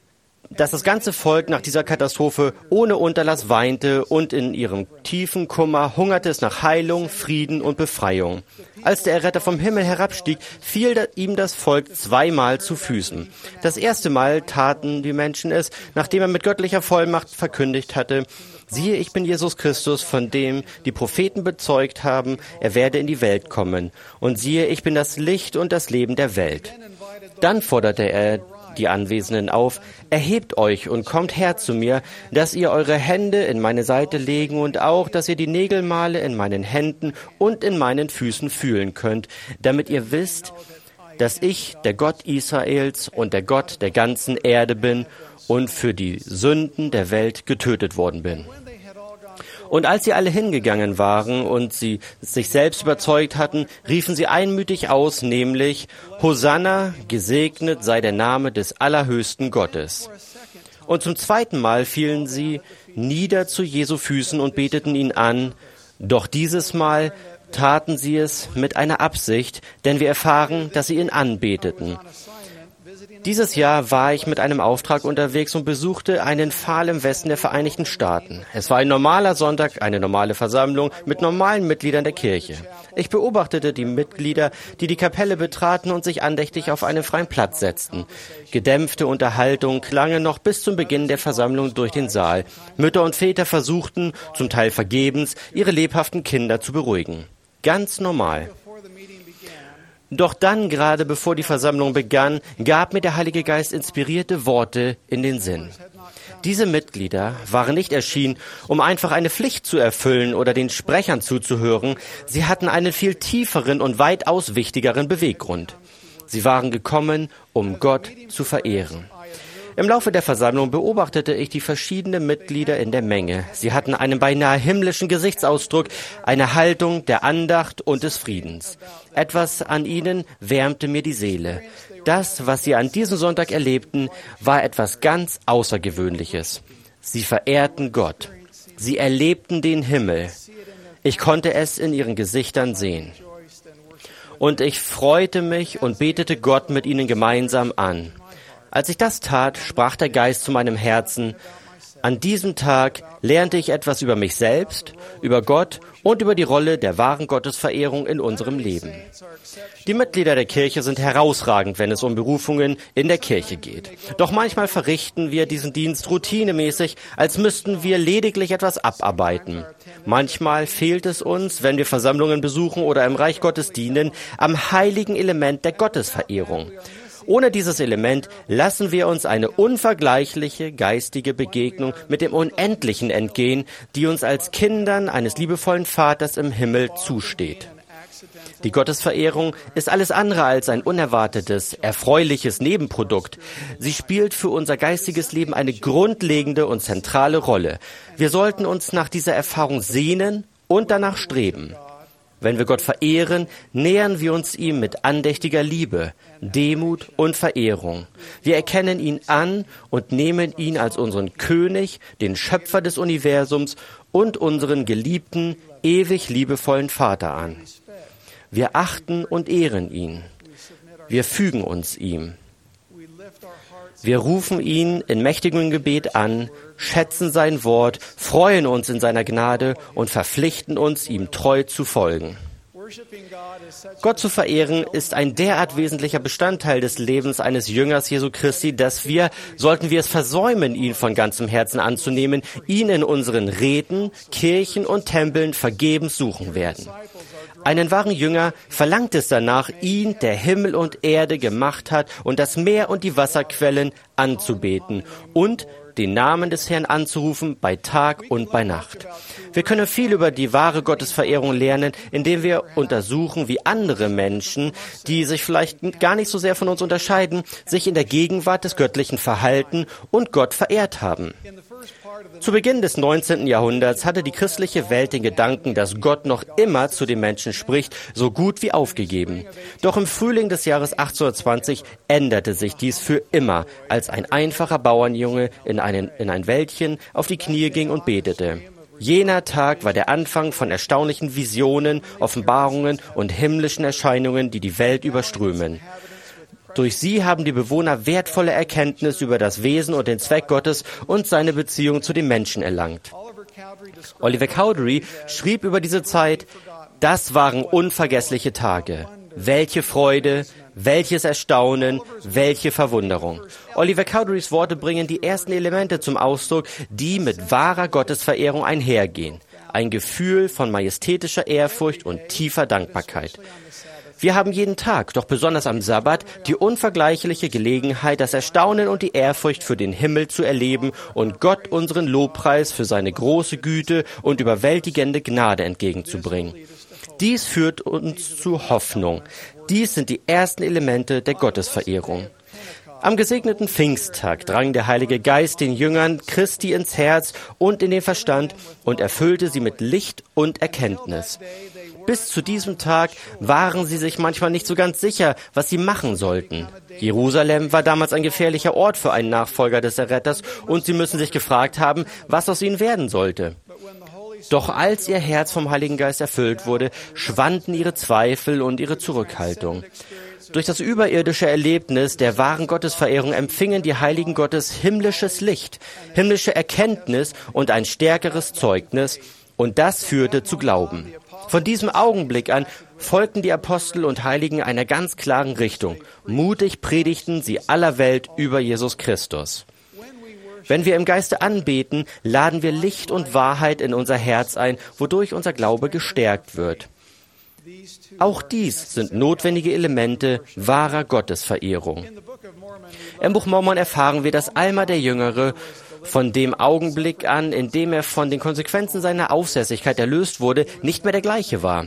dass das ganze Volk nach dieser Katastrophe ohne Unterlass weinte und in ihrem tiefen Kummer hungerte es nach Heilung, Frieden und Befreiung. Als der Erretter vom Himmel herabstieg, fiel ihm das Volk zweimal zu Füßen. Das erste Mal taten die Menschen es, nachdem er mit göttlicher Vollmacht verkündigt hatte: Siehe, ich bin Jesus Christus, von dem die Propheten bezeugt haben, er werde in die Welt kommen. Und siehe, ich bin das Licht und das Leben der Welt. Dann forderte er die Anwesenden auf: Erhebt euch und kommt her zu mir, dass ihr eure Hände in meine Seite legen und auch, dass ihr die Nägelmale in meinen Händen und in meinen Füßen fühlen könnt, damit ihr wisst, dass ich der Gott Israels und der Gott der ganzen Erde bin und für die Sünden der Welt getötet worden bin. Und als sie alle hingegangen waren und sie sich selbst überzeugt hatten, riefen sie einmütig aus, nämlich: Hosanna, gesegnet sei der Name des allerhöchsten Gottes. Und zum zweiten Mal fielen sie nieder zu Jesu Füßen und beteten ihn an. Doch dieses Mal taten sie es mit einer Absicht, denn wir erfahren, dass sie ihn anbeteten. Dieses Jahr war ich mit einem Auftrag unterwegs und besuchte einen Pfahl im Westen der Vereinigten Staaten. Es war ein normaler Sonntag, eine normale Versammlung mit normalen Mitgliedern der Kirche. Ich beobachtete die Mitglieder, die die Kapelle betraten und sich andächtig auf einen freien Platz setzten. Gedämpfte Unterhaltung klangen noch bis zum Beginn der Versammlung durch den Saal. Mütter und Väter versuchten, zum Teil vergebens, ihre lebhaften Kinder zu beruhigen. Ganz normal. Doch dann, gerade bevor die Versammlung begann, gab mir der Heilige Geist inspirierte Worte in den Sinn. Diese Mitglieder waren nicht erschienen, um einfach eine Pflicht zu erfüllen oder den Sprechern zuzuhören. Sie hatten einen viel tieferen und weitaus wichtigeren Beweggrund. Sie waren gekommen, um Gott zu verehren. Im Laufe der Versammlung beobachtete ich die verschiedenen Mitglieder in der Menge. Sie hatten einen beinahe himmlischen Gesichtsausdruck, eine Haltung der Andacht und des Friedens. Etwas an ihnen wärmte mir die Seele. Das, was sie an diesem Sonntag erlebten, war etwas ganz Außergewöhnliches. Sie verehrten Gott. Sie erlebten den Himmel. Ich konnte es in ihren Gesichtern sehen. Und ich freute mich und betete Gott mit ihnen gemeinsam an. Als ich das tat, sprach der Geist zu meinem Herzen: An diesem Tag lernte ich etwas über mich selbst, über Gott und über die Rolle der wahren Gottesverehrung in unserem Leben. Die Mitglieder der Kirche sind herausragend, wenn es um Berufungen in der Kirche geht. Doch manchmal verrichten wir diesen Dienst routinemäßig, als müssten wir lediglich etwas abarbeiten. Manchmal fehlt es uns, wenn wir Versammlungen besuchen oder im Reich Gottes dienen, am heiligen Element der Gottesverehrung. Ohne dieses Element lassen wir uns eine unvergleichliche geistige Begegnung mit dem Unendlichen entgehen, die uns als Kindern eines liebevollen Vaters im Himmel zusteht. Die Gottesverehrung ist alles andere als ein unerwartetes, erfreuliches Nebenprodukt. Sie spielt für unser geistiges Leben eine grundlegende und zentrale Rolle. Wir sollten uns nach dieser Erfahrung sehnen und danach streben. Wenn wir Gott verehren, nähern wir uns ihm mit andächtiger Liebe, Demut und Verehrung. Wir erkennen ihn an und nehmen ihn als unseren König, den Schöpfer des Universums und unseren geliebten, ewig liebevollen Vater an. Wir achten und ehren ihn. Wir fügen uns ihm. Wir rufen ihn in mächtigem Gebet an, schätzen sein Wort, freuen uns in seiner Gnade und verpflichten uns, ihm treu zu folgen. Gott zu verehren ist ein derart wesentlicher Bestandteil des Lebens eines Jüngers Jesu Christi, dass wir, sollten wir es versäumen, ihn von ganzem Herzen anzunehmen, ihn in unseren Räten, Kirchen und Tempeln vergebens suchen werden. Einen wahren Jünger verlangt es danach, ihn, der Himmel und Erde gemacht hat, und das Meer und die Wasserquellen anzubeten und den Namen des Herrn anzurufen bei Tag und bei Nacht. Wir können viel über die wahre Gottesverehrung lernen, indem wir untersuchen, wie andere Menschen, die sich vielleicht gar nicht so sehr von uns unterscheiden, sich in der Gegenwart des Göttlichen verhalten und Gott verehrt haben. Zu Beginn des 19. Jahrhunderts hatte die christliche Welt den Gedanken, dass Gott noch immer zu den Menschen spricht, so gut wie aufgegeben. Doch im Frühling des Jahres 1820 änderte sich dies für immer, als ein einfacher Bauernjunge in ein Wäldchen auf die Knie ging und betete. Jener Tag war der Anfang von erstaunlichen Visionen, Offenbarungen und himmlischen Erscheinungen, die die Welt überströmen. Durch sie haben die Bewohner wertvolle Erkenntnis über das Wesen und den Zweck Gottes und seine Beziehung zu den Menschen erlangt. Oliver Cowdery schrieb über diese Zeit: Das waren unvergessliche Tage. Welche Freude, welches Erstaunen, welche Verwunderung. Oliver Cowderys Worte bringen die ersten Elemente zum Ausdruck, die mit wahrer Gottesverehrung einhergehen. Ein Gefühl von majestätischer Ehrfurcht und tiefer Dankbarkeit. Wir haben jeden Tag, doch besonders am Sabbat, die unvergleichliche Gelegenheit, das Erstaunen und die Ehrfurcht für den Himmel zu erleben und Gott unseren Lobpreis für seine große Güte und überwältigende Gnade entgegenzubringen. Dies führt uns zu Hoffnung. Dies sind die ersten Elemente der Gottesverehrung. Am gesegneten Pfingsttag drang der Heilige Geist den Jüngern Christi ins Herz und in den Verstand und erfüllte sie mit Licht und Erkenntnis. Bis zu diesem Tag waren sie sich manchmal nicht so ganz sicher, was sie machen sollten. Jerusalem war damals ein gefährlicher Ort für einen Nachfolger des Erretters und sie müssen sich gefragt haben, was aus ihnen werden sollte. Doch als ihr Herz vom Heiligen Geist erfüllt wurde, schwanden ihre Zweifel und ihre Zurückhaltung. Durch das überirdische Erlebnis der wahren Gottesverehrung empfingen die Heiligen Gottes himmlisches Licht, himmlische Erkenntnis und ein stärkeres Zeugnis, und das führte zu Glauben. Von diesem Augenblick an folgten die Apostel und Heiligen einer ganz klaren Richtung. Mutig predigten sie aller Welt über Jesus Christus. Wenn wir im Geiste anbeten, laden wir Licht und Wahrheit in unser Herz ein, wodurch unser Glaube gestärkt wird. Auch dies sind notwendige Elemente wahrer Gottesverehrung. Im Buch Mormon erfahren wir, dass Alma der Jüngere von dem Augenblick an, in dem er von den Konsequenzen seiner Aufsässigkeit erlöst wurde, nicht mehr der gleiche war.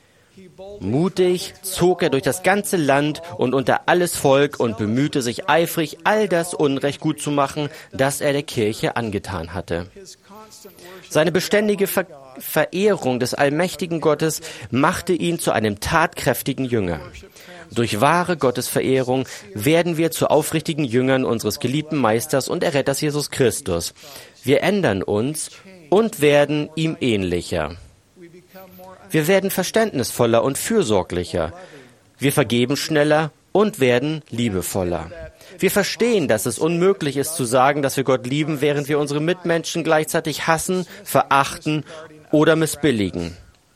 Mutig zog er durch das ganze Land und unter alles Volk und bemühte sich eifrig, all das Unrecht gut zu machen, das er der Kirche angetan hatte. Seine beständige Verehrung des allmächtigen Gottes machte ihn zu einem tatkräftigen Jünger. Durch wahre Gottesverehrung werden wir zu aufrichtigen Jüngern unseres geliebten Meisters und Erretters Jesus Christus. Wir ändern uns und werden ihm ähnlicher. Wir werden verständnisvoller und fürsorglicher. Wir vergeben schneller und werden liebevoller. Wir verstehen, dass es unmöglich ist zu sagen, dass wir Gott lieben, während wir unsere Mitmenschen gleichzeitig hassen, verachten oder missbilligen.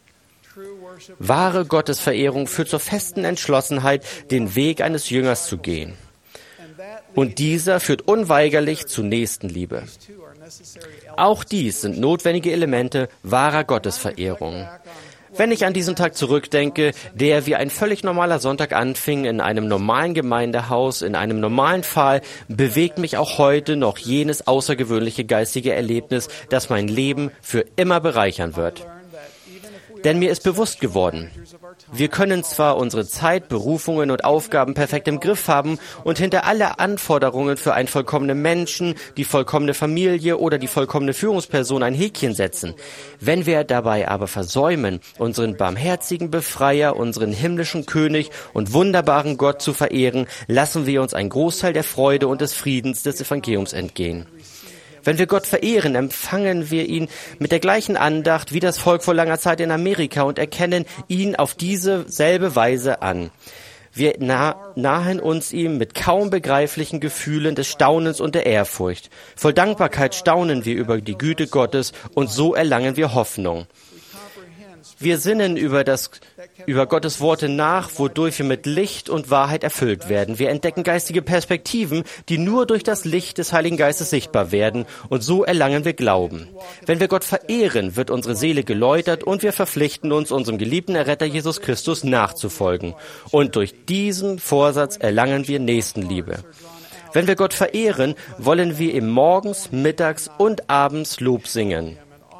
Wahre Gottesverehrung führt zur festen Entschlossenheit, den Weg eines Jüngers zu gehen. Und dieser führt unweigerlich zu Nächstenliebe. Auch dies sind notwendige Elemente wahrer Gottesverehrung. Wenn ich an diesen Tag zurückdenke, der wie ein völlig normaler Sonntag anfing, in einem normalen Gemeindehaus, in einem normalen Pfahl, bewegt mich auch heute noch jenes außergewöhnliche geistige Erlebnis, das mein Leben für immer bereichern wird. Denn mir ist bewusst geworden, wir können zwar unsere Zeit, Berufungen und Aufgaben perfekt im Griff haben und hinter alle Anforderungen für einen vollkommenen Menschen, die vollkommene Familie oder die vollkommene Führungsperson ein Häkchen setzen. Wenn wir dabei aber versäumen, unseren barmherzigen Befreier, unseren himmlischen König und wunderbaren Gott zu verehren, lassen wir uns einen Großteil der Freude und des Friedens des Evangeliums entgehen. Wenn wir Gott verehren, empfangen wir ihn mit der gleichen Andacht wie das Volk vor langer Zeit in Amerika und erkennen ihn auf diese selbe Weise an. Wir nahen uns ihm mit kaum begreiflichen Gefühlen des Staunens und der Ehrfurcht. Voll Dankbarkeit staunen wir über die Güte Gottes und so erlangen wir Hoffnung. Wir sinnen über Gottes Worte nach, wodurch wir mit Licht und Wahrheit erfüllt werden. Wir entdecken geistige Perspektiven, die nur durch das Licht des Heiligen Geistes sichtbar werden, und so erlangen wir Glauben. Wenn wir Gott verehren, wird unsere Seele geläutert und wir verpflichten uns, unserem geliebten Erretter Jesus Christus nachzufolgen. Und durch diesen Vorsatz erlangen wir Nächstenliebe. Wenn wir Gott verehren, wollen wir ihm morgens, mittags und abends Lob singen.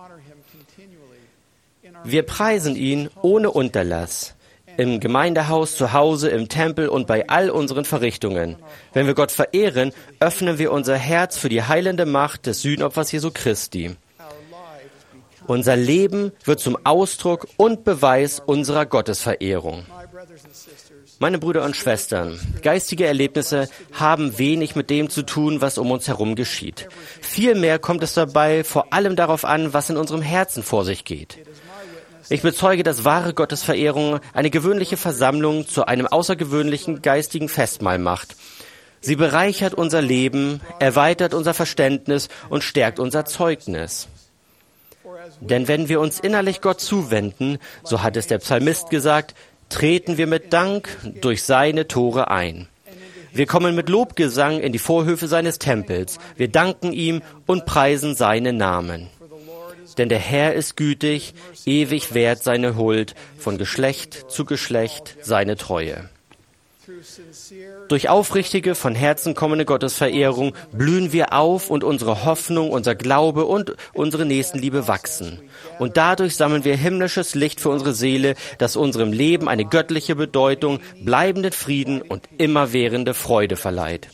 Wir preisen ihn ohne Unterlass, im Gemeindehaus, zu Hause, im Tempel und bei all unseren Verrichtungen. Wenn wir Gott verehren, öffnen wir unser Herz für die heilende Macht des Sühnopfers Jesu Christi. Unser Leben wird zum Ausdruck und Beweis unserer Gottesverehrung. Meine Brüder und Schwestern, geistige Erlebnisse haben wenig mit dem zu tun, was um uns herum geschieht. Vielmehr kommt es dabei vor allem darauf an, was in unserem Herzen vor sich geht. Ich bezeuge, dass wahre Gottesverehrung eine gewöhnliche Versammlung zu einem außergewöhnlichen geistigen Festmahl macht. Sie bereichert unser Leben, erweitert unser Verständnis und stärkt unser Zeugnis. Denn wenn wir uns innerlich Gott zuwenden, so hat es der Psalmist gesagt, treten wir mit Dank durch seine Tore ein. Wir kommen mit Lobgesang in die Vorhöfe seines Tempels. Wir danken ihm und preisen seinen Namen. Denn der Herr ist gütig, ewig währt seine Huld, von Geschlecht zu Geschlecht seine Treue. Durch aufrichtige, von Herzen kommende Gottesverehrung blühen wir auf und unsere Hoffnung, unser Glaube und unsere Nächstenliebe wachsen. Und dadurch sammeln wir himmlisches Licht für unsere Seele, das unserem Leben eine göttliche Bedeutung, bleibenden Frieden und immerwährende Freude verleiht.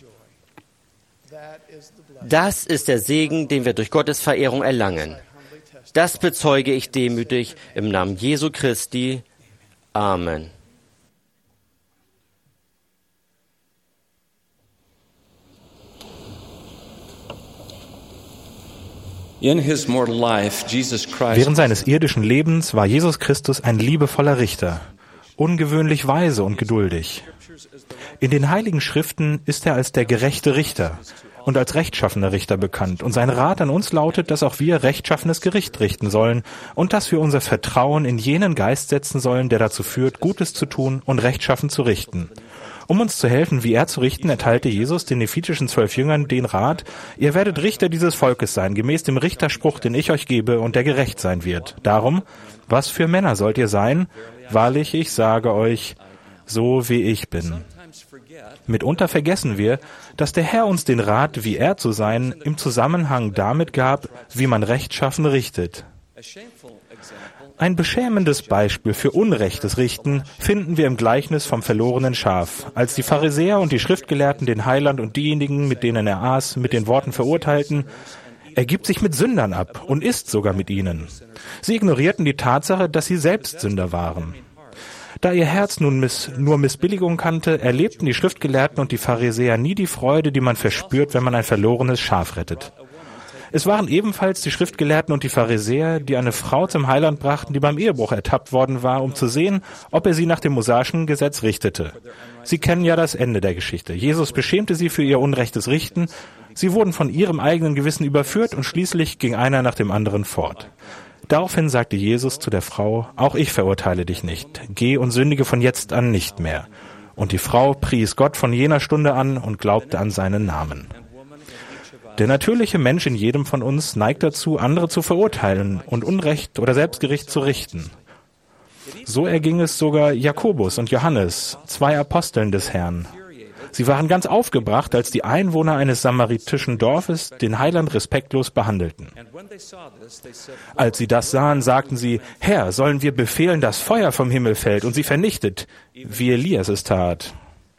Das ist der Segen, den wir durch Gottesverehrung erlangen. Das bezeuge ich demütig im Namen Jesu Christi. Amen. Während seines irdischen Lebens war Jesus Christus ein liebevoller Richter, ungewöhnlich weise und geduldig. In den Heiligen Schriften ist er als der gerechte Richter und als rechtschaffener Richter bekannt. Und sein Rat an uns lautet, dass auch wir rechtschaffenes Gericht richten sollen und dass wir unser Vertrauen in jenen Geist setzen sollen, der dazu führt, Gutes zu tun und rechtschaffen zu richten. Um uns zu helfen, wie er zu richten, erteilte Jesus den nephitischen 12 Jüngern den Rat, ihr werdet Richter dieses Volkes sein, gemäß dem Richterspruch, den ich euch gebe und der gerecht sein wird. Darum, was für Männer sollt ihr sein? Wahrlich, ich sage euch, so wie ich bin. Mitunter vergessen wir, dass der Herr uns den Rat, wie er zu sein, im Zusammenhang damit gab, wie man rechtschaffen richtet. Ein beschämendes Beispiel für unrechtes Richten finden wir im Gleichnis vom verlorenen Schaf, als die Pharisäer und die Schriftgelehrten den Heiland und diejenigen, mit denen er aß, mit den Worten verurteilten, er gibt sich mit Sündern ab und isst sogar mit ihnen. Sie ignorierten die Tatsache, dass sie selbst Sünder waren. Da ihr Herz nun nur Missbilligung kannte, erlebten die Schriftgelehrten und die Pharisäer nie die Freude, die man verspürt, wenn man ein verlorenes Schaf rettet. Es waren ebenfalls die Schriftgelehrten und die Pharisäer, die eine Frau zum Heiland brachten, die beim Ehebruch ertappt worden war, um zu sehen, ob er sie nach dem mosaischen Gesetz richtete. Sie kennen ja das Ende der Geschichte. Jesus beschämte sie für ihr unrechtes Richten. Sie wurden von ihrem eigenen Gewissen überführt und schließlich ging einer nach dem anderen fort. Daraufhin sagte Jesus zu der Frau, auch ich verurteile dich nicht. Geh und sündige von jetzt an nicht mehr. Und die Frau pries Gott von jener Stunde an und glaubte an seinen Namen. Der natürliche Mensch in jedem von uns neigt dazu, andere zu verurteilen und Unrecht oder Selbstgericht zu richten. So erging es sogar Jakobus und Johannes, 2 Aposteln des Herrn. Sie waren ganz aufgebracht, als die Einwohner eines samaritischen Dorfes den Heiland respektlos behandelten. Als sie das sahen, sagten sie, Herr, sollen wir befehlen, dass Feuer vom Himmel fällt und sie vernichtet, wie Elias es tat.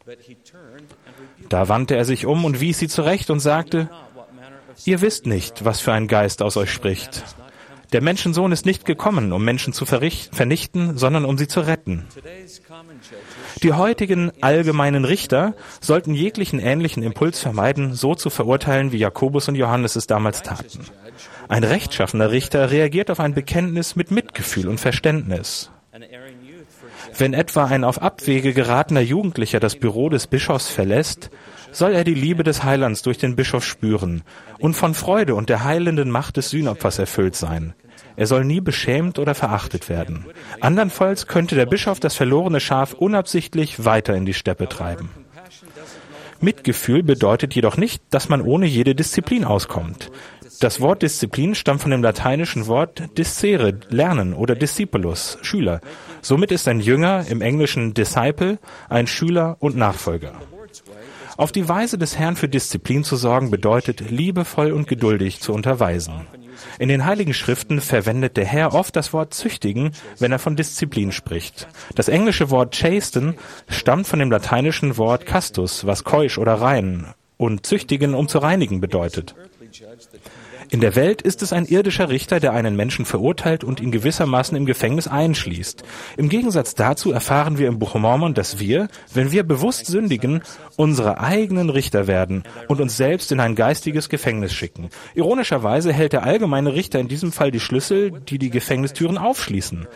Da wandte er sich um und wies sie zurecht und sagte, ihr wisst nicht, was für ein Geist aus euch spricht. Der Menschensohn ist nicht gekommen, um Menschen zu vernichten, sondern um sie zu retten. Die heutigen allgemeinen Richter sollten jeglichen ähnlichen Impuls vermeiden, so zu verurteilen, wie Jakobus und Johannes es damals taten. Ein rechtschaffener Richter reagiert auf ein Bekenntnis mit Mitgefühl und Verständnis. Wenn etwa ein auf Abwege geratener Jugendlicher das Büro des Bischofs verlässt, soll er die Liebe des Heilands durch den Bischof spüren und von Freude und der heilenden Macht des Sühnopfers erfüllt sein. Er soll nie beschämt oder verachtet werden. Andernfalls könnte der Bischof das verlorene Schaf unabsichtlich weiter in die Steppe treiben. Mitgefühl bedeutet jedoch nicht, dass man ohne jede Disziplin auskommt. Das Wort Disziplin stammt von dem lateinischen Wort discere, lernen oder discipulus, Schüler. Somit ist ein Jünger, im Englischen Disciple, ein Schüler und Nachfolger. Auf die Weise des Herrn für Disziplin zu sorgen, bedeutet, liebevoll und geduldig zu unterweisen. In den Heiligen Schriften verwendet der Herr oft das Wort züchtigen, wenn er von Disziplin spricht. Das englische Wort chasten stammt von dem lateinischen Wort castus, was keusch oder rein, und züchtigen, um zu reinigen, bedeutet. In der Welt ist es ein irdischer Richter, der einen Menschen verurteilt und ihn gewissermaßen im Gefängnis einschließt. Im Gegensatz dazu erfahren wir im Buch Mormon, dass wir, wenn wir bewusst sündigen, unsere eigenen Richter werden und uns selbst in ein geistiges Gefängnis schicken. Ironischerweise hält der allgemeine Richter in diesem Fall die Schlüssel, die die Gefängnistüren aufschließen.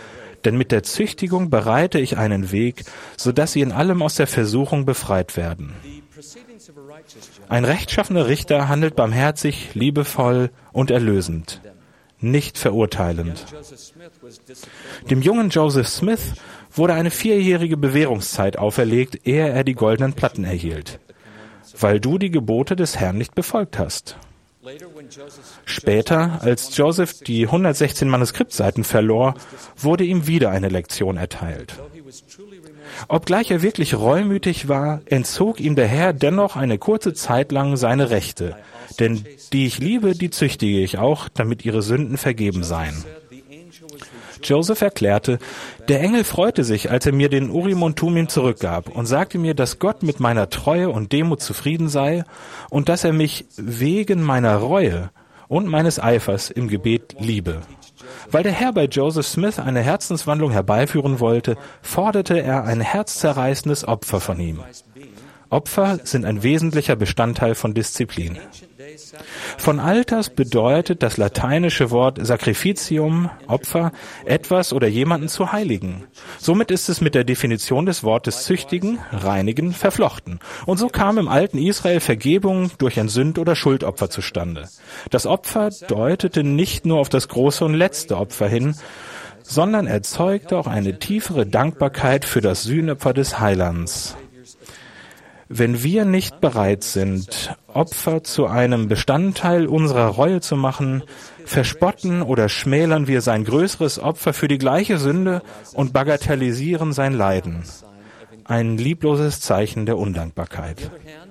Denn mit der Züchtigung bereite ich einen Weg, so dass sie in allem aus der Versuchung befreit werden. Ein rechtschaffener Richter handelt barmherzig, liebevoll und erlösend, nicht verurteilend. Dem jungen Joseph Smith wurde eine 4-jährige Bewährungszeit auferlegt, ehe er die goldenen Platten erhielt, weil du die Gebote des Herrn nicht befolgt hast. Später, als Joseph die 116 Manuskriptseiten verlor, wurde ihm wieder eine Lektion erteilt. Obgleich er wirklich reumütig war, entzog ihm der Herr dennoch eine kurze Zeit lang seine Rechte. Denn die ich liebe, die züchtige ich auch, damit ihre Sünden vergeben seien. Joseph erklärte, der Engel freute sich, als er mir den Urim und Tumim zurückgab und sagte mir, dass Gott mit meiner Treue und Demut zufrieden sei und dass er mich wegen meiner Reue und meines Eifers im Gebet liebe. Weil der Herr bei Joseph Smith eine Herzenswandlung herbeiführen wollte, forderte er ein herzzerreißendes Opfer von ihm. Opfer sind ein wesentlicher Bestandteil von Disziplin. Von alters bedeutet das lateinische Wort Sacrificium, Opfer, etwas oder jemanden zu heiligen. Somit ist es mit der Definition des Wortes züchtigen, reinigen, verflochten. Und so kam im alten Israel Vergebung durch ein Sünd- oder Schuldopfer zustande. Das Opfer deutete nicht nur auf das große und letzte Opfer hin, sondern erzeugte auch eine tiefere Dankbarkeit für das Sühnopfer des Heilands. Wenn wir nicht bereit sind, Opfer zu einem Bestandteil unserer Reue zu machen, verspotten oder schmälern wir sein größeres Opfer für die gleiche Sünde und bagatellisieren sein Leiden. Ein liebloses Zeichen der Undankbarkeit.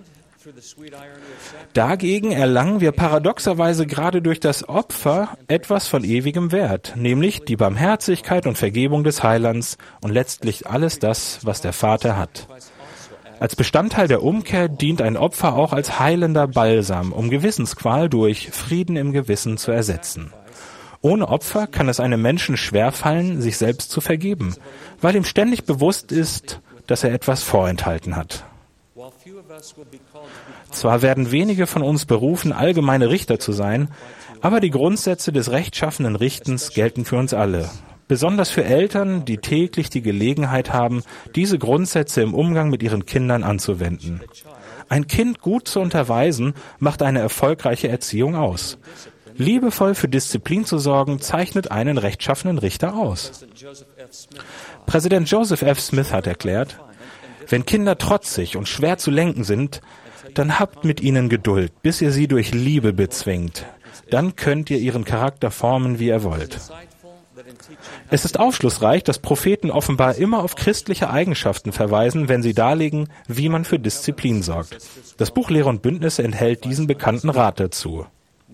Dagegen erlangen wir paradoxerweise gerade durch das Opfer etwas von ewigem Wert, nämlich die Barmherzigkeit und Vergebung des Heilands und letztlich alles das, was der Vater hat. Als Bestandteil der Umkehr dient ein Opfer auch als heilender Balsam, um Gewissensqual durch Frieden im Gewissen zu ersetzen. Ohne Opfer kann es einem Menschen schwerfallen, sich selbst zu vergeben, weil ihm ständig bewusst ist, dass er etwas vorenthalten hat. Zwar werden wenige von uns berufen, allgemeine Richter zu sein, aber die Grundsätze des rechtschaffenen Richtens gelten für uns alle. Besonders für Eltern, die täglich die Gelegenheit haben, diese Grundsätze im Umgang mit ihren Kindern anzuwenden. Ein Kind gut zu unterweisen, macht eine erfolgreiche Erziehung aus. Liebevoll für Disziplin zu sorgen, zeichnet einen rechtschaffenen Richter aus. Präsident Joseph F. Smith hat erklärt, wenn Kinder trotzig und schwer zu lenken sind, dann habt mit ihnen Geduld, bis ihr sie durch Liebe bezwingt. Dann könnt ihr ihren Charakter formen, wie ihr wollt. Es ist aufschlussreich, dass Propheten offenbar immer auf christliche Eigenschaften verweisen, wenn sie darlegen, wie man für Disziplin sorgt. Das Buch Lehre und Bündnisse enthält diesen bekannten Rat dazu.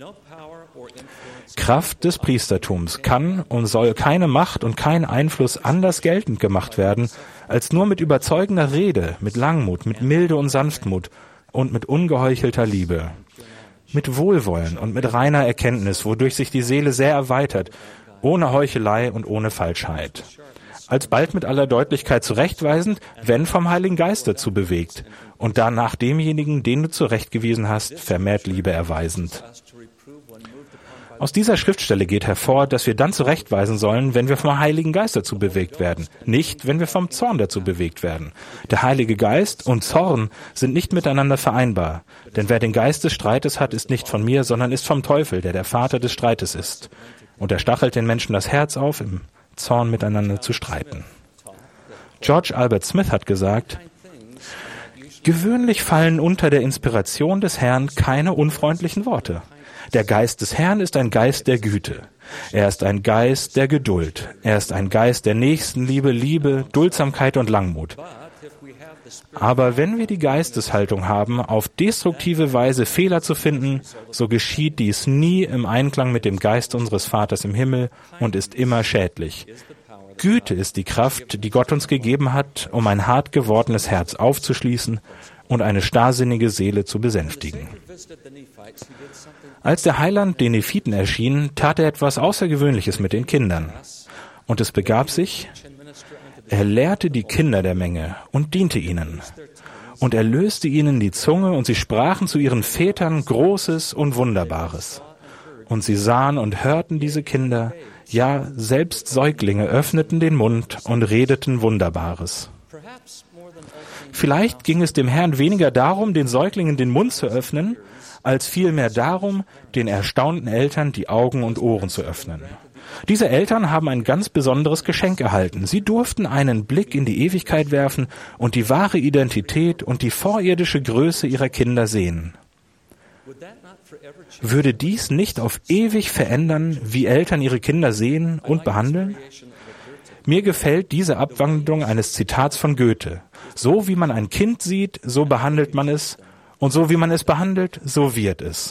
Kraft des Priestertums kann und soll keine Macht und kein Einfluss anders geltend gemacht werden, als nur mit überzeugender Rede, mit Langmut, mit Milde und Sanftmut und mit ungeheuchelter Liebe. Mit Wohlwollen und mit reiner Erkenntnis, wodurch sich die Seele sehr erweitert, ohne Heuchelei und ohne Falschheit. Alsbald mit aller Deutlichkeit zurechtweisend, wenn vom Heiligen Geist dazu bewegt, und danach demjenigen, den du zurechtgewiesen hast, vermehrt Liebe erweisend. Aus dieser Schriftstelle geht hervor, dass wir dann zurechtweisen sollen, wenn wir vom Heiligen Geist dazu bewegt werden, nicht, wenn wir vom Zorn dazu bewegt werden. Der Heilige Geist und Zorn sind nicht miteinander vereinbar, denn wer den Geist des Streites hat, ist nicht von mir, sondern ist vom Teufel, der Vater des Streites ist. Und er stachelt den Menschen das Herz auf, im Zorn miteinander zu streiten. George Albert Smith hat gesagt, gewöhnlich fallen unter der Inspiration des Herrn keine unfreundlichen Worte. Der Geist des Herrn ist ein Geist der Güte. Er ist ein Geist der Geduld. Er ist ein Geist der Nächstenliebe, Liebe, Duldsamkeit und Langmut. Aber wenn wir die Geisteshaltung haben, auf destruktive Weise Fehler zu finden, so geschieht dies nie im Einklang mit dem Geist unseres Vaters im Himmel und ist immer schädlich. Güte ist die Kraft, die Gott uns gegeben hat, um ein hart gewordenes Herz aufzuschließen und eine starrsinnige Seele zu besänftigen. Als der Heiland den Nephiten erschien, tat er etwas Außergewöhnliches mit den Kindern. Und es begab sich, er lehrte die Kinder der Menge und diente ihnen. Und er löste ihnen die Zunge, und sie sprachen zu ihren Vätern Großes und Wunderbares. Und sie sahen und hörten diese Kinder, ja, selbst Säuglinge öffneten den Mund und redeten Wunderbares. Vielleicht ging es dem Herrn weniger darum, den Säuglingen den Mund zu öffnen, als vielmehr darum, den erstaunten Eltern die Augen und Ohren zu öffnen. Diese Eltern haben ein ganz besonderes Geschenk erhalten. Sie durften einen Blick in die Ewigkeit werfen und die wahre Identität und die vorirdische Größe ihrer Kinder sehen. Würde dies nicht auf ewig verändern, wie Eltern ihre Kinder sehen und behandeln? Mir gefällt diese Abwandlung eines Zitats von Goethe. So wie man ein Kind sieht, so behandelt man es, und so wie man es behandelt, so wird es.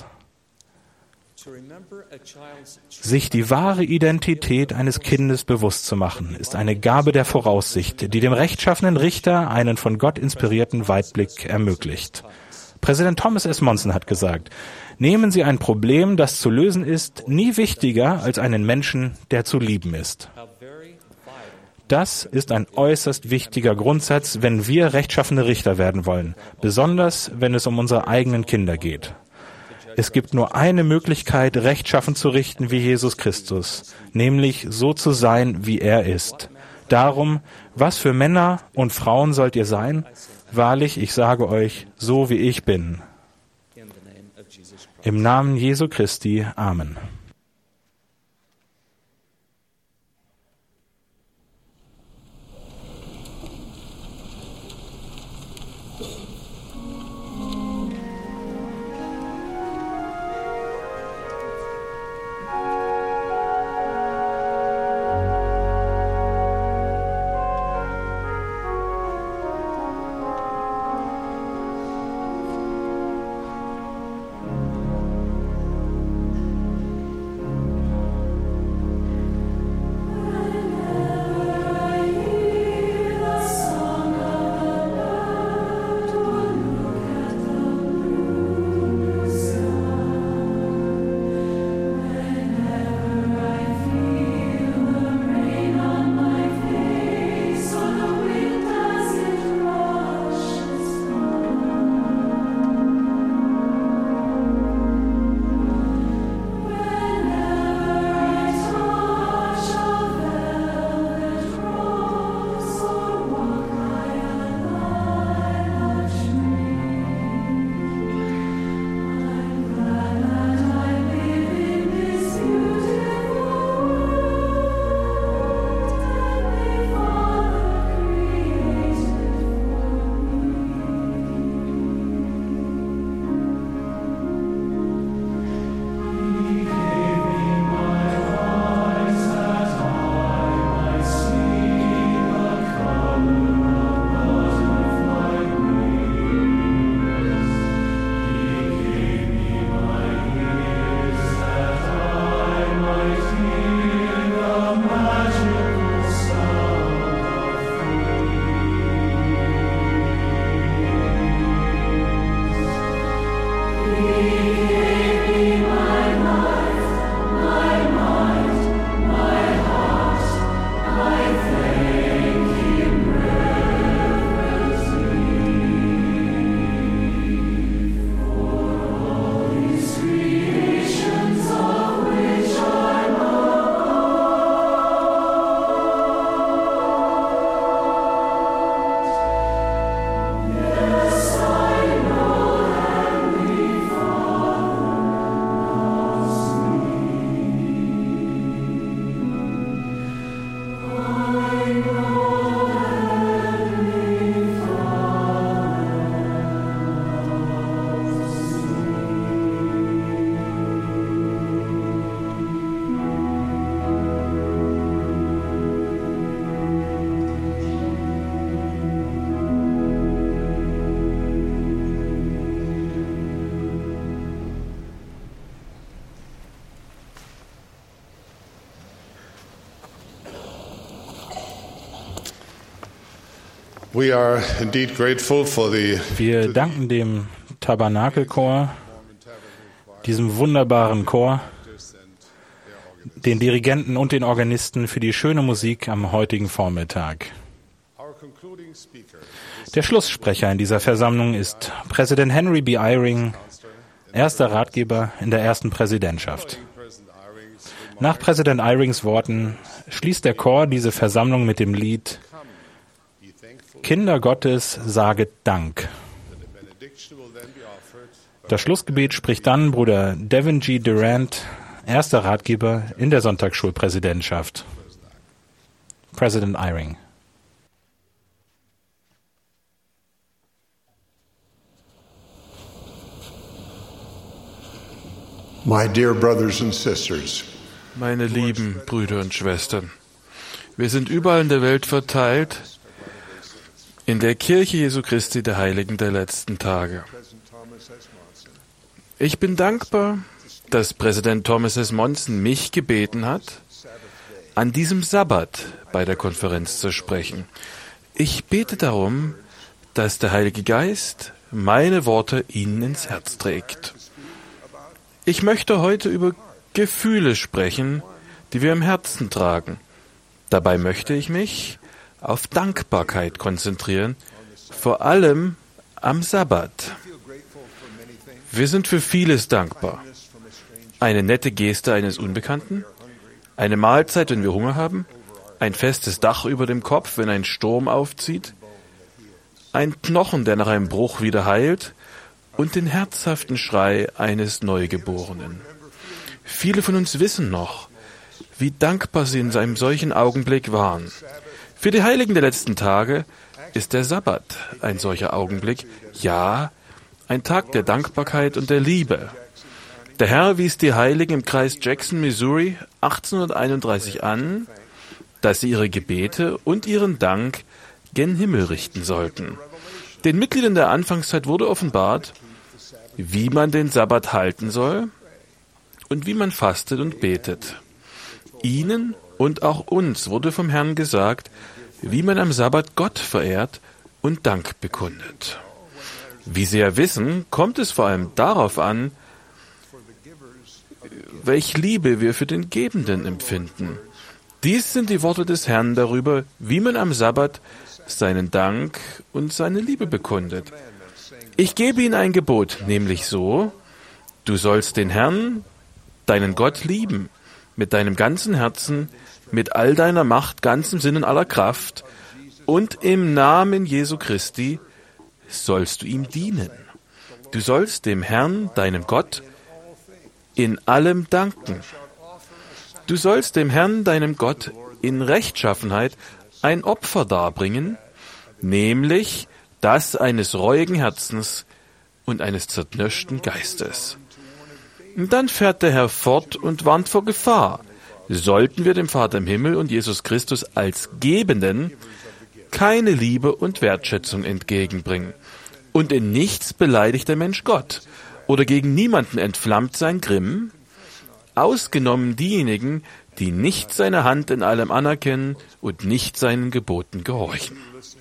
Sich die wahre Identität eines Kindes bewusst zu machen, ist eine Gabe der Voraussicht, die dem rechtschaffenen Richter einen von Gott inspirierten Weitblick ermöglicht. Präsident Thomas S. Monson hat gesagt, nehmen Sie ein Problem, das zu lösen ist, nie wichtiger als einen Menschen, der zu lieben ist. Das ist ein äußerst wichtiger Grundsatz, wenn wir rechtschaffene Richter werden wollen, besonders wenn es um unsere eigenen Kinder geht. Es gibt nur eine Möglichkeit, rechtschaffen zu richten wie Jesus Christus, nämlich so zu sein, wie er ist. Darum, was für Männer und Frauen sollt ihr sein? Wahrlich, ich sage euch, so wie ich bin. Im Namen Jesu Christi. Amen. Wir danken dem Tabernakelchor, diesem wunderbaren Chor, den Dirigenten und den Organisten für die schöne Musik am heutigen Vormittag. Der Schlusssprecher in dieser Versammlung ist Präsident Henry B. Eyring, erster Ratgeber in der ersten Präsidentschaft. Nach Präsident Eyring's Worten schließt der Chor diese Versammlung mit dem Lied Kinder Gottes, saget Dank. Das Schlussgebet spricht dann Bruder Devin G. Durant, erster Ratgeber in der Sonntagsschulpräsidentschaft. President Eyring. My dear brothers and sisters, Meine lieben Brüder und Schwestern, wir sind überall in der Welt verteilt, in der Kirche Jesu Christi der Heiligen der letzten Tage. Ich bin dankbar, dass Präsident Thomas S. Monson mich gebeten hat, an diesem Sabbat bei der Konferenz zu sprechen. Ich bete darum, dass der Heilige Geist meine Worte Ihnen ins Herz trägt. Ich möchte heute über Gefühle sprechen, die wir im Herzen tragen. Dabei möchte ich mich auf Dankbarkeit konzentrieren, vor allem am Sabbat. Wir sind für vieles dankbar. Eine nette Geste eines Unbekannten, eine Mahlzeit, wenn wir Hunger haben, ein festes Dach über dem Kopf, wenn ein Sturm aufzieht, ein Knochen, der nach einem Bruch wieder heilt und den herzhaften Schrei eines Neugeborenen. Viele von uns wissen noch, wie dankbar sie in einem solchen Augenblick waren. Für die Heiligen der letzten Tage ist der Sabbat ein solcher Augenblick, ja, ein Tag der Dankbarkeit und der Liebe. Der Herr wies die Heiligen im Kreis Jackson, Missouri 1831 an, dass sie ihre Gebete und ihren Dank gen Himmel richten sollten. Den Mitgliedern der Anfangszeit wurde offenbart, wie man den Sabbat halten soll und wie man fastet und betet. Ihnen und auch uns wurde vom Herrn gesagt, wie man am Sabbat Gott verehrt und Dank bekundet. Wie Sie ja wissen, kommt es vor allem darauf an, welche Liebe wir für den Gebenden empfinden. Dies sind die Worte des Herrn darüber, wie man am Sabbat seinen Dank und seine Liebe bekundet. Ich gebe Ihnen ein Gebot, nämlich so: Du sollst den Herrn, deinen Gott, lieben, mit deinem ganzen Herzen, mit all deiner Macht, ganzem Sinn und aller Kraft, und im Namen Jesu Christi sollst du ihm dienen. Du sollst dem Herrn, deinem Gott, in allem danken. Du sollst dem Herrn, deinem Gott, in Rechtschaffenheit ein Opfer darbringen, nämlich das eines reuigen Herzens und eines zerknirschten Geistes. Und dann fährt der Herr fort und warnt vor Gefahr. Sollten wir dem Vater im Himmel und Jesus Christus als Gebenden keine Liebe und Wertschätzung entgegenbringen und in nichts beleidigt der Mensch Gott oder gegen niemanden entflammt sein Grimm, ausgenommen diejenigen, die nicht seine Hand in allem anerkennen und nicht seinen Geboten gehorchen.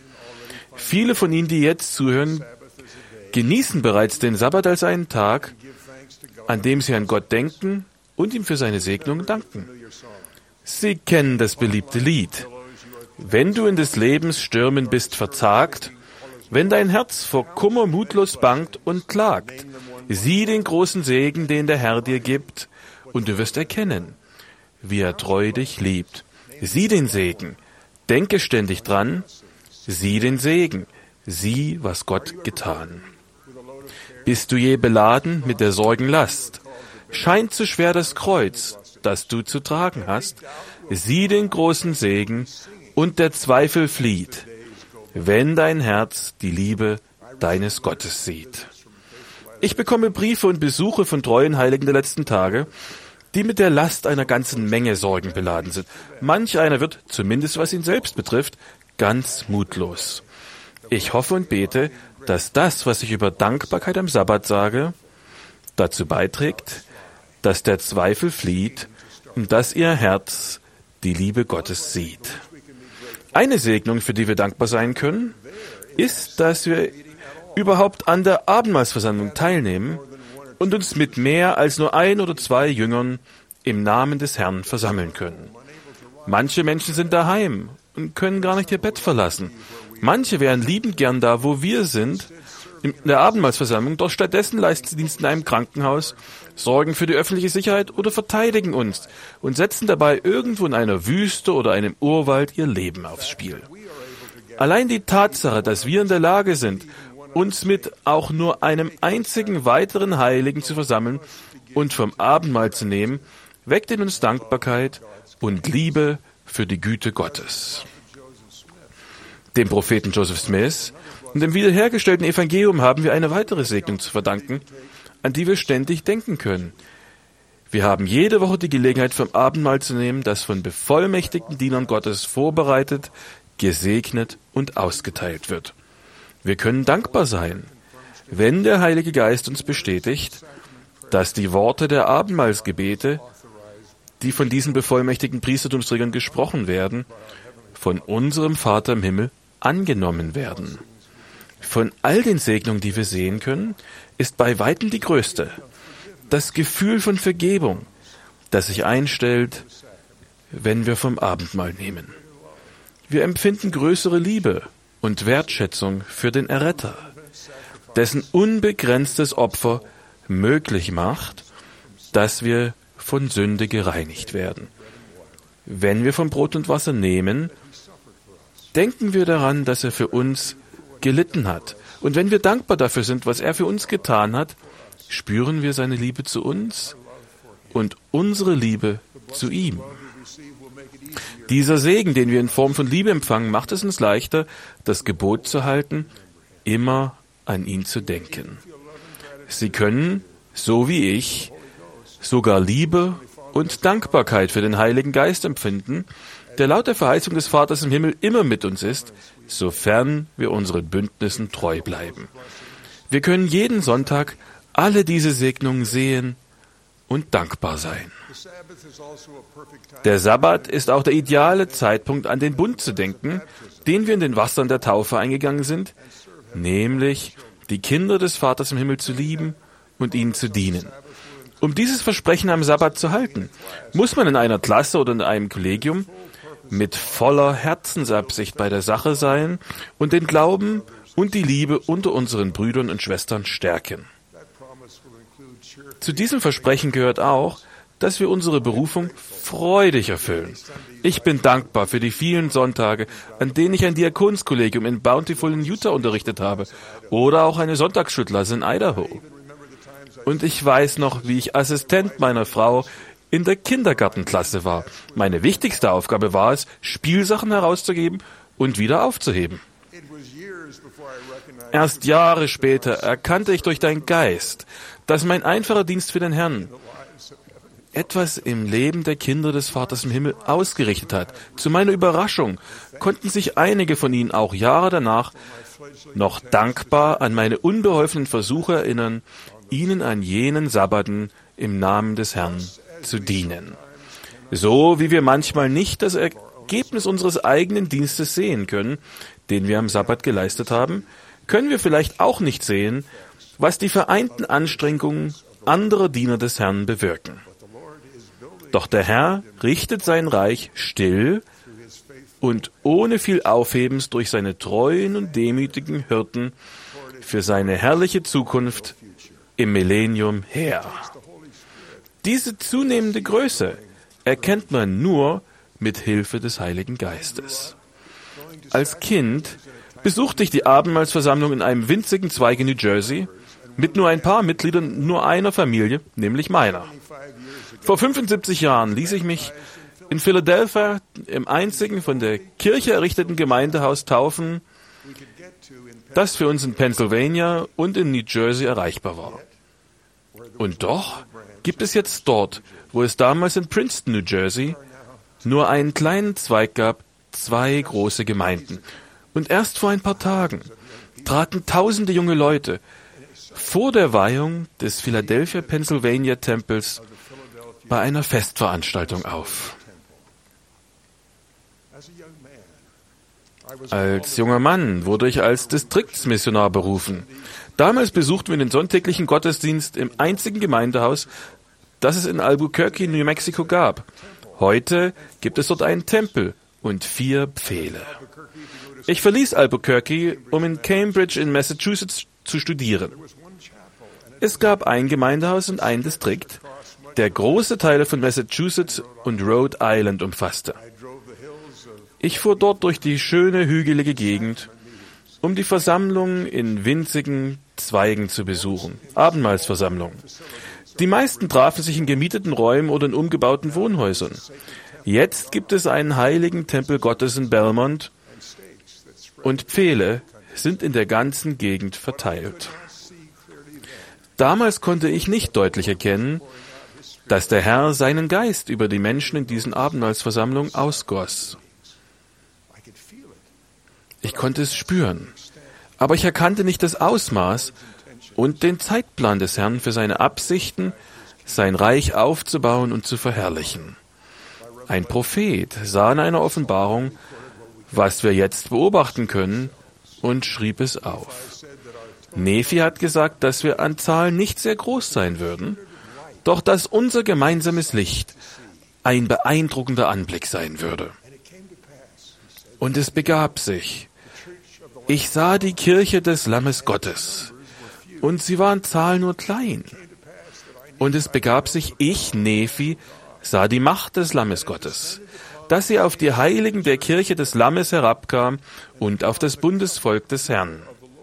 Viele von Ihnen, die jetzt zuhören, genießen bereits den Sabbat als einen Tag, an dem sie an Gott denken und ihm für seine Segnung danken. Sie kennen das beliebte Lied. Wenn du in des Lebens Stürmen bist verzagt, wenn dein Herz vor Kummer mutlos bangt und klagt, sieh den großen Segen, den der Herr dir gibt, und du wirst erkennen, wie er treu dich liebt. Sieh den Segen, denke ständig dran, sieh den Segen, sieh, was Gott getan. Bist du je beladen mit der Sorgenlast? Scheint zu schwer das Kreuz, das du zu tragen hast? Sieh den großen Segen, und der Zweifel flieht, wenn dein Herz die Liebe deines Gottes sieht. Ich bekomme Briefe und Besuche von treuen Heiligen der letzten Tage, die mit der Last einer ganzen Menge Sorgen beladen sind. Manch einer wird, zumindest was ihn selbst betrifft, ganz mutlos. Ich hoffe und bete, dass das, was ich über Dankbarkeit am Sabbat sage, dazu beiträgt, dass der Zweifel flieht und dass ihr Herz die Liebe Gottes sieht. Eine Segnung, für die wir dankbar sein können, ist, dass wir überhaupt an der Abendmahlsversammlung teilnehmen und uns mit mehr als nur 1 oder 2 Jüngern im Namen des Herrn versammeln können. Manche Menschen sind daheim und können gar nicht ihr Bett verlassen. Manche wären liebend gern da, wo wir sind, in der Abendmahlsversammlung, doch stattdessen leisten sie Dienst in einem Krankenhaus, sorgen für die öffentliche Sicherheit oder verteidigen uns und setzen dabei irgendwo in einer Wüste oder einem Urwald ihr Leben aufs Spiel. Allein die Tatsache, dass wir in der Lage sind, uns mit auch nur einem einzigen weiteren Heiligen zu versammeln und vom Abendmahl zu nehmen, weckt in uns Dankbarkeit und Liebe für die Güte Gottes. Dem Propheten Joseph Smith und dem wiederhergestellten Evangelium haben wir eine weitere Segnung zu verdanken, an die wir ständig denken können. Wir haben jede Woche die Gelegenheit, vom Abendmahl zu nehmen, das von bevollmächtigten Dienern Gottes vorbereitet, gesegnet und ausgeteilt wird. Wir können dankbar sein, wenn der Heilige Geist uns bestätigt, dass die Worte der Abendmahlsgebete, die von diesen bevollmächtigten Priestertumsträgern gesprochen werden, von unserem Vater im Himmel angenommen werden. Von all den Segnungen, die wir sehen können, ist bei weitem die größte das Gefühl von Vergebung, das sich einstellt, wenn wir vom Abendmahl nehmen. Wir empfinden größere Liebe und Wertschätzung für den Erretter, dessen unbegrenztes Opfer möglich macht, dass wir von Sünde gereinigt werden. Wenn wir vom Brot und Wasser nehmen, denken wir daran, dass er für uns gelitten hat. Und wenn wir dankbar dafür sind, was er für uns getan hat, spüren wir seine Liebe zu uns und unsere Liebe zu ihm. Dieser Segen, den wir in Form von Liebe empfangen, macht es uns leichter, das Gebot zu halten, immer an ihn zu denken. Sie können, so wie ich, sogar Liebe und Dankbarkeit für den Heiligen Geist empfinden, der laut der Verheißung des Vaters im Himmel immer mit uns ist, sofern wir unseren Bündnissen treu bleiben. Wir können jeden Sonntag alle diese Segnungen sehen und dankbar sein. Der Sabbat ist auch der ideale Zeitpunkt, an den Bund zu denken, den wir in den Wassern der Taufe eingegangen sind, nämlich die Kinder des Vaters im Himmel zu lieben und ihnen zu dienen. Um dieses Versprechen am Sabbat zu halten, muss man in einer Klasse oder in einem Kollegium mit voller Herzensabsicht bei der Sache sein und den Glauben und die Liebe unter unseren Brüdern und Schwestern stärken. Zu diesem Versprechen gehört auch, dass wir unsere Berufung freudig erfüllen. Ich bin dankbar für die vielen Sonntage, an denen ich ein Diakonskollegium in Bountiful in Utah unterrichtet habe oder auch eine Sonntagsschulklasse in Idaho. Und ich weiß noch, wie ich Assistent meiner Frau in der Kindergartenklasse war. Meine wichtigste Aufgabe war es, Spielsachen herauszugeben und wieder aufzuheben. Erst Jahre später erkannte ich durch deinen Geist, dass mein einfacher Dienst für den Herrn etwas im Leben der Kinder des Vaters im Himmel ausgerichtet hat. Zu meiner Überraschung konnten sich einige von ihnen auch Jahre danach noch dankbar an meine unbeholfenen Versuche erinnern, ihnen an jenen Sabbaten im Namen des Herrn zu dienen. So wie wir manchmal nicht das Ergebnis unseres eigenen Dienstes sehen können, den wir am Sabbat geleistet haben, können wir vielleicht auch nicht sehen, was die vereinten Anstrengungen anderer Diener des Herrn bewirken. Doch der Herr richtet sein Reich still und ohne viel Aufhebens durch seine treuen und demütigen Hirten für seine herrliche Zukunft im Millennium her. Diese zunehmende Größe erkennt man nur mit Hilfe des Heiligen Geistes. Als Kind besuchte ich die Abendmahlsversammlung in einem winzigen Zweig in New Jersey mit nur ein paar Mitgliedern nur einer Familie, nämlich meiner. Vor 75 Jahren ließ ich mich in Philadelphia im einzigen von der Kirche errichteten Gemeindehaus taufen, das für uns in Pennsylvania und in New Jersey erreichbar war. Und doch gibt es jetzt dort, wo es damals in Princeton, New Jersey, nur einen kleinen Zweig gab, 2 große Gemeinden. Und erst vor ein paar Tagen traten tausende junge Leute vor der Weihung des Philadelphia Pennsylvania Tempels bei einer Festveranstaltung auf. Als junger Mann wurde ich als Distriktsmissionar berufen. Damals besuchten wir den sonntäglichen Gottesdienst im einzigen Gemeindehaus, das es in Albuquerque, New Mexico gab. Heute gibt es dort einen Tempel und 4 Pfähle. Ich verließ Albuquerque, um in Cambridge in Massachusetts zu studieren. Es gab ein Gemeindehaus und ein Distrikt, der große Teile von Massachusetts und Rhode Island umfasste. Ich fuhr dort durch die schöne, hügelige Gegend, um die Versammlung in winzigen Zweigen zu besuchen, Abendmahlsversammlungen. Die meisten trafen sich in gemieteten Räumen oder in umgebauten Wohnhäusern. Jetzt gibt es einen heiligen Tempel Gottes in Belmont und Pfähle sind in der ganzen Gegend verteilt. Damals konnte ich nicht deutlich erkennen, dass der Herr seinen Geist über die Menschen in diesen Abendmahlsversammlungen ausgoss. Ich konnte es spüren, aber ich erkannte nicht das Ausmaß und den Zeitplan des Herrn für seine Absichten, sein Reich aufzubauen und zu verherrlichen. Ein Prophet sah in einer Offenbarung, was wir jetzt beobachten können, und schrieb es auf. Nephi hat gesagt, dass wir an Zahlen nicht sehr groß sein würden, doch dass unser gemeinsames Licht ein beeindruckender Anblick sein würde. Und es begab sich. Ich sah die Kirche des Lammes Gottes, und sie war an Zahl nur klein. Und es begab sich, ich, Nephi, sah die Macht des Lammes Gottes, dass sie auf die Heiligen der Kirche des Lammes herabkam und auf das Bundesvolk des Herrn,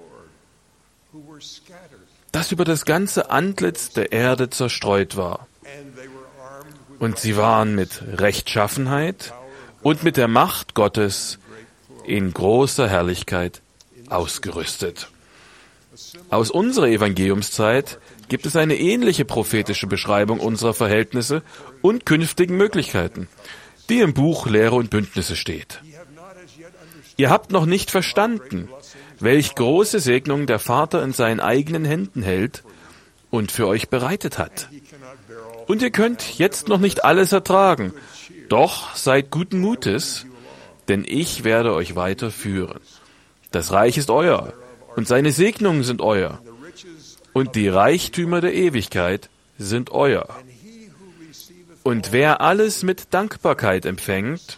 das über das ganze Antlitz der Erde zerstreut war. Und sie waren mit Rechtschaffenheit und mit der Macht Gottes in großer Herrlichkeit ausgerüstet. Aus unserer Evangeliumszeit gibt es eine ähnliche prophetische Beschreibung unserer Verhältnisse und künftigen Möglichkeiten, die im Buch Lehre und Bündnisse steht. Ihr habt noch nicht verstanden, welch große Segnung der Vater in seinen eigenen Händen hält und für euch bereitet hat. Und ihr könnt jetzt noch nicht alles ertragen, doch seid guten Mutes, denn ich werde euch weiterführen. Das Reich ist euer, und seine Segnungen sind euer, und die Reichtümer der Ewigkeit sind euer. Und wer alles mit Dankbarkeit empfängt,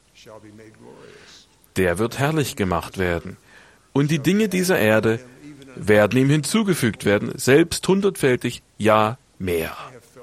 der wird herrlich gemacht werden. Und die Dinge dieser Erde werden ihm hinzugefügt werden, selbst hundertfältig, ja mehr.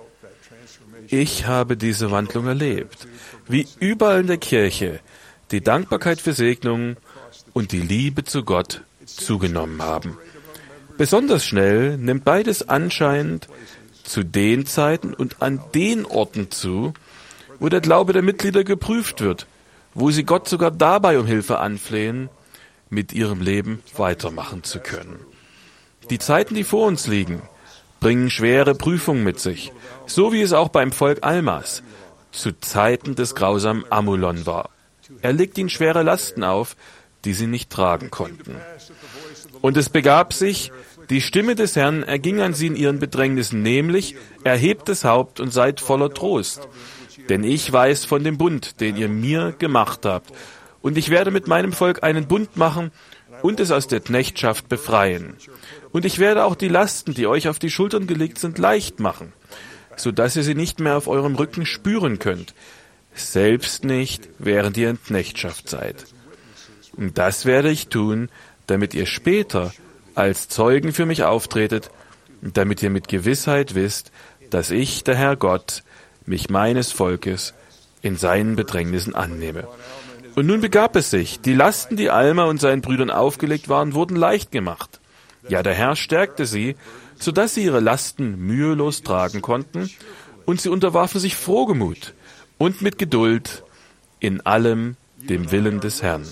Ich habe diese Wandlung erlebt, wie überall in der Kirche die Dankbarkeit für Segnungen und die Liebe zu Gott zugenommen haben. Besonders schnell nimmt beides anscheinend zu den Zeiten und an den Orten zu, wo der Glaube der Mitglieder geprüft wird, wo sie Gott sogar dabei um Hilfe anflehen, mit ihrem Leben weitermachen zu können. Die Zeiten, die vor uns liegen, bringen schwere Prüfungen mit sich, so wie es auch beim Volk Almas zu Zeiten des grausamen Amulon war. Er legt ihnen schwere Lasten auf, die sie nicht tragen konnten. Und es begab sich, die Stimme des Herrn erging an sie in ihren Bedrängnissen, nämlich, erhebt das Haupt und seid voller Trost. Denn ich weiß von dem Bund, den ihr mir gemacht habt. Und ich werde mit meinem Volk einen Bund machen und es aus der Knechtschaft befreien. Und ich werde auch die Lasten, die euch auf die Schultern gelegt sind, leicht machen, so dass ihr sie nicht mehr auf eurem Rücken spüren könnt, selbst nicht, während ihr in Knechtschaft seid. Und das werde ich tun, damit ihr später als Zeugen für mich auftretet, und damit ihr mit Gewissheit wisst, dass ich, der Herr Gott, mich meines Volkes in seinen Bedrängnissen annehme. Und nun begab es sich, die Lasten, die Alma und seinen Brüdern aufgelegt waren, wurden leicht gemacht. Ja, der Herr stärkte sie, so dass sie ihre Lasten mühelos tragen konnten, und sie unterwarfen sich frohgemut und mit Geduld in allem dem Willen des Herrn.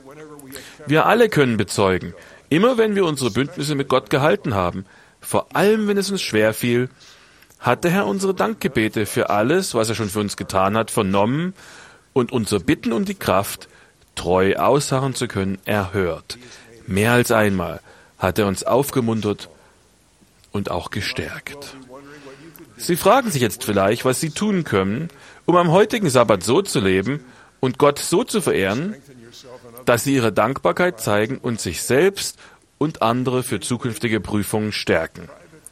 Wir alle können bezeugen, immer wenn wir unsere Bündnisse mit Gott gehalten haben, vor allem wenn es uns schwer fiel, hat der Herr unsere Dankgebete für alles, was er schon für uns getan hat, vernommen und unser Bitten und die Kraft, treu ausharren zu können, erhört. Mehr als einmal hat er uns aufgemuntert und auch gestärkt. Sie fragen sich jetzt vielleicht, was Sie tun können, um am heutigen Sabbat so zu leben und Gott so zu verehren, dass Sie Ihre Dankbarkeit zeigen und sich selbst und andere für zukünftige Prüfungen stärken.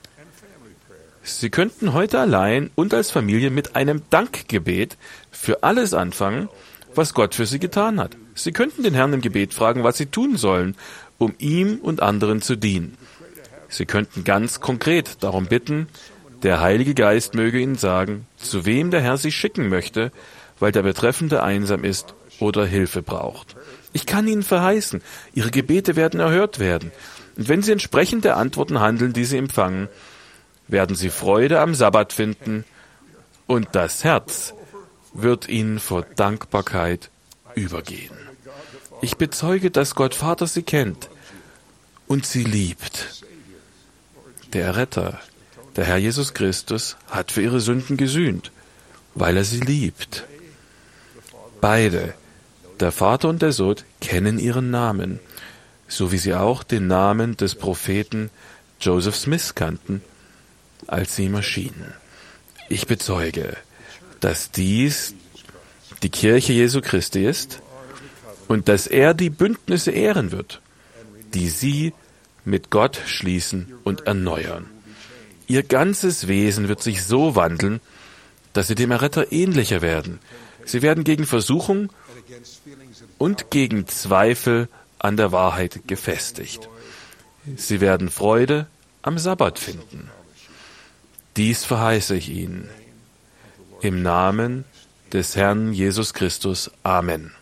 Sie könnten heute allein und als Familie mit einem Dankgebet für alles anfangen, was Gott für Sie getan hat. Sie könnten den Herrn im Gebet fragen, was Sie tun sollen, um ihm und anderen zu dienen. Sie könnten ganz konkret darum bitten, der Heilige Geist möge Ihnen sagen, zu wem der Herr Sie schicken möchte, weil der Betreffende einsam ist oder Hilfe braucht. Ich kann Ihnen verheißen, Ihre Gebete werden erhört werden. Und wenn Sie entsprechend der Antworten handeln, die Sie empfangen, werden Sie Freude am Sabbat finden und das Herz wird Ihnen vor Dankbarkeit übergehen. Ich bezeuge, dass Gott Vater Sie kennt und Sie liebt. Der Erretter, der Herr Jesus Christus, hat für Ihre Sünden gesühnt, weil er Sie liebt. Beide, der Vater und der Sohn, kennen ihren Namen, so wie sie auch den Namen des Propheten Joseph Smith kannten, als sie ihm erschienen. Ich bezeuge, dass dies die Kirche Jesu Christi ist und dass er die Bündnisse ehren wird, die sie mit Gott schließen und erneuern. Ihr ganzes Wesen wird sich so wandeln, dass sie dem Erretter ähnlicher werden. Sie werden gegen Versuchung und gegen Zweifel an der Wahrheit gefestigt. Sie werden Freude am Sabbat finden. Dies verheiße ich Ihnen. Im Namen des Herrn Jesus Christus. Amen.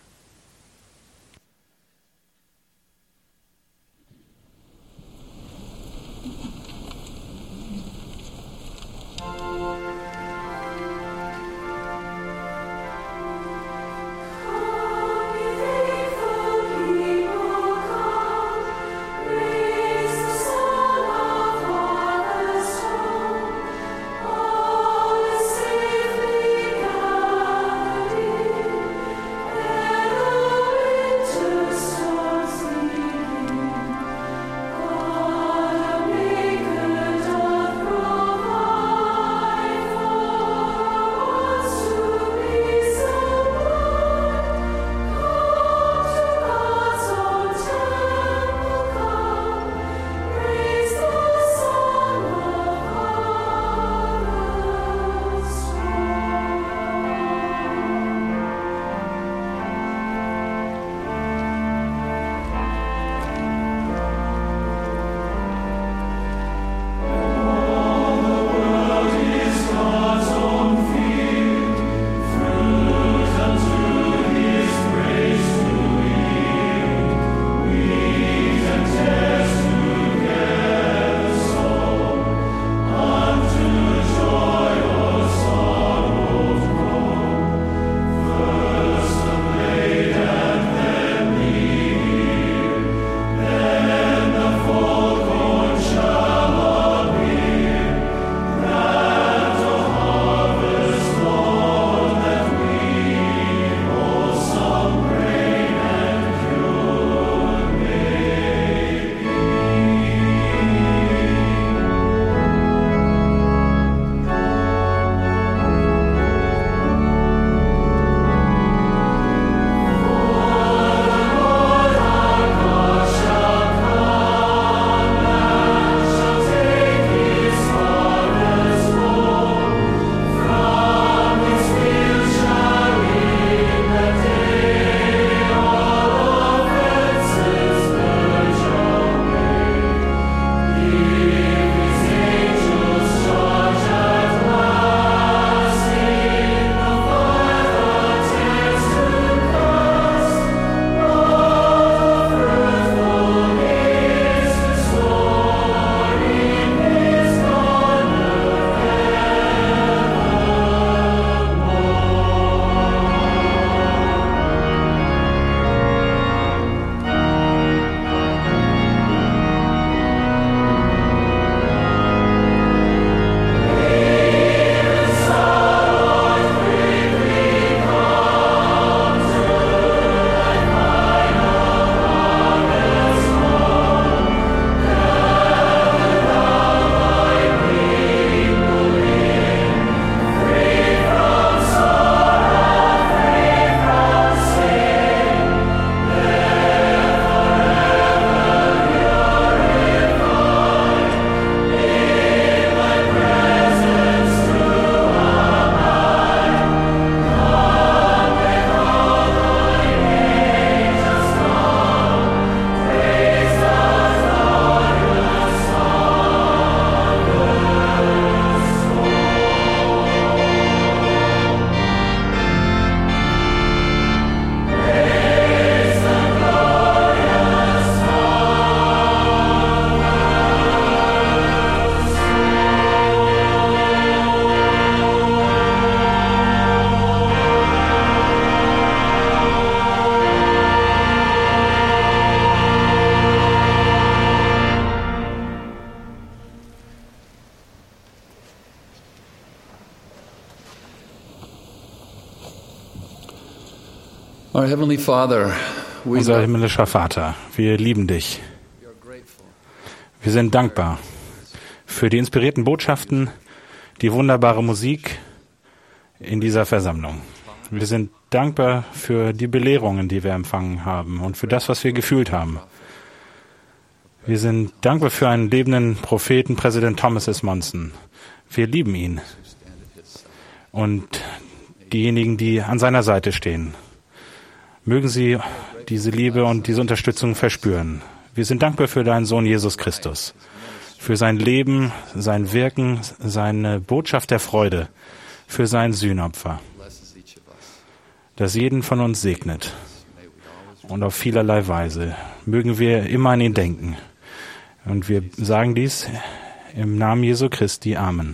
There Our Heavenly Father, Unser himmlischer Vater, wir lieben dich. Wir sind dankbar für die inspirierten Botschaften, die wunderbare Musik in dieser Versammlung. Wir sind dankbar für die Belehrungen, die wir empfangen haben und für das, was wir gefühlt haben. Wir sind dankbar für einen lebenden Propheten, Präsident Thomas S. Monson. Wir lieben ihn und diejenigen, die an seiner Seite stehen. Mögen sie diese Liebe und diese Unterstützung verspüren. Wir sind dankbar für deinen Sohn Jesus Christus, für sein Leben, sein Wirken, seine Botschaft der Freude, für sein Sühnopfer, das jeden von uns segnet und auf vielerlei Weise. Mögen wir immer an ihn denken. Und wir sagen dies im Namen Jesu Christi. Amen.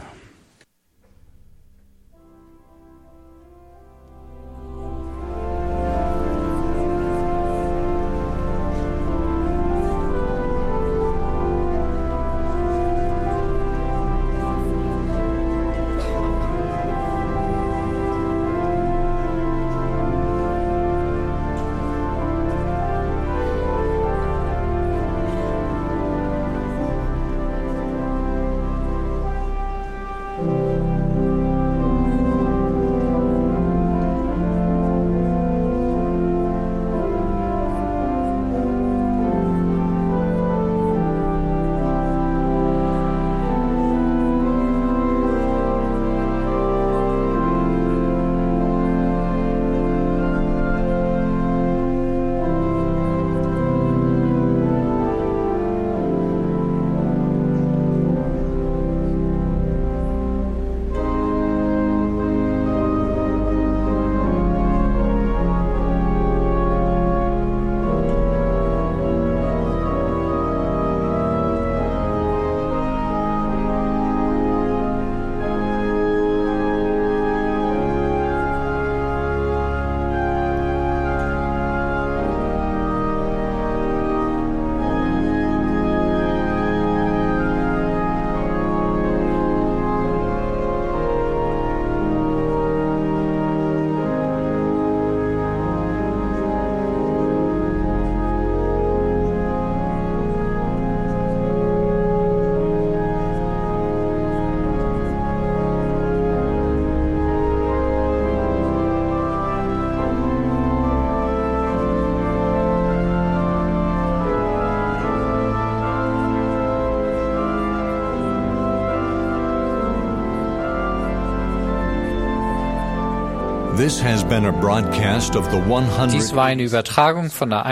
This has been a broadcast of the 100. Dies war eine Übertragung von der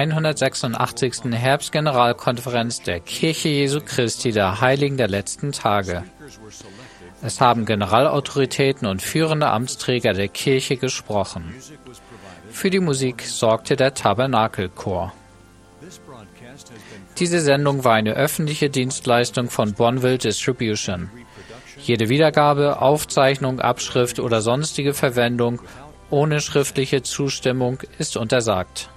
186. Herbstgeneralkonferenz der Kirche Jesu Christi der Heiligen der letzten Tage. Es haben Generalautoritäten und führende Amtsträger der Kirche gesprochen. Für die Musik sorgte der Tabernakelchor. Diese Sendung war eine öffentliche Dienstleistung von Bonneville Distribution. Jede Wiedergabe, Aufzeichnung, Abschrift oder sonstige Verwendung ohne schriftliche Zustimmung ist untersagt.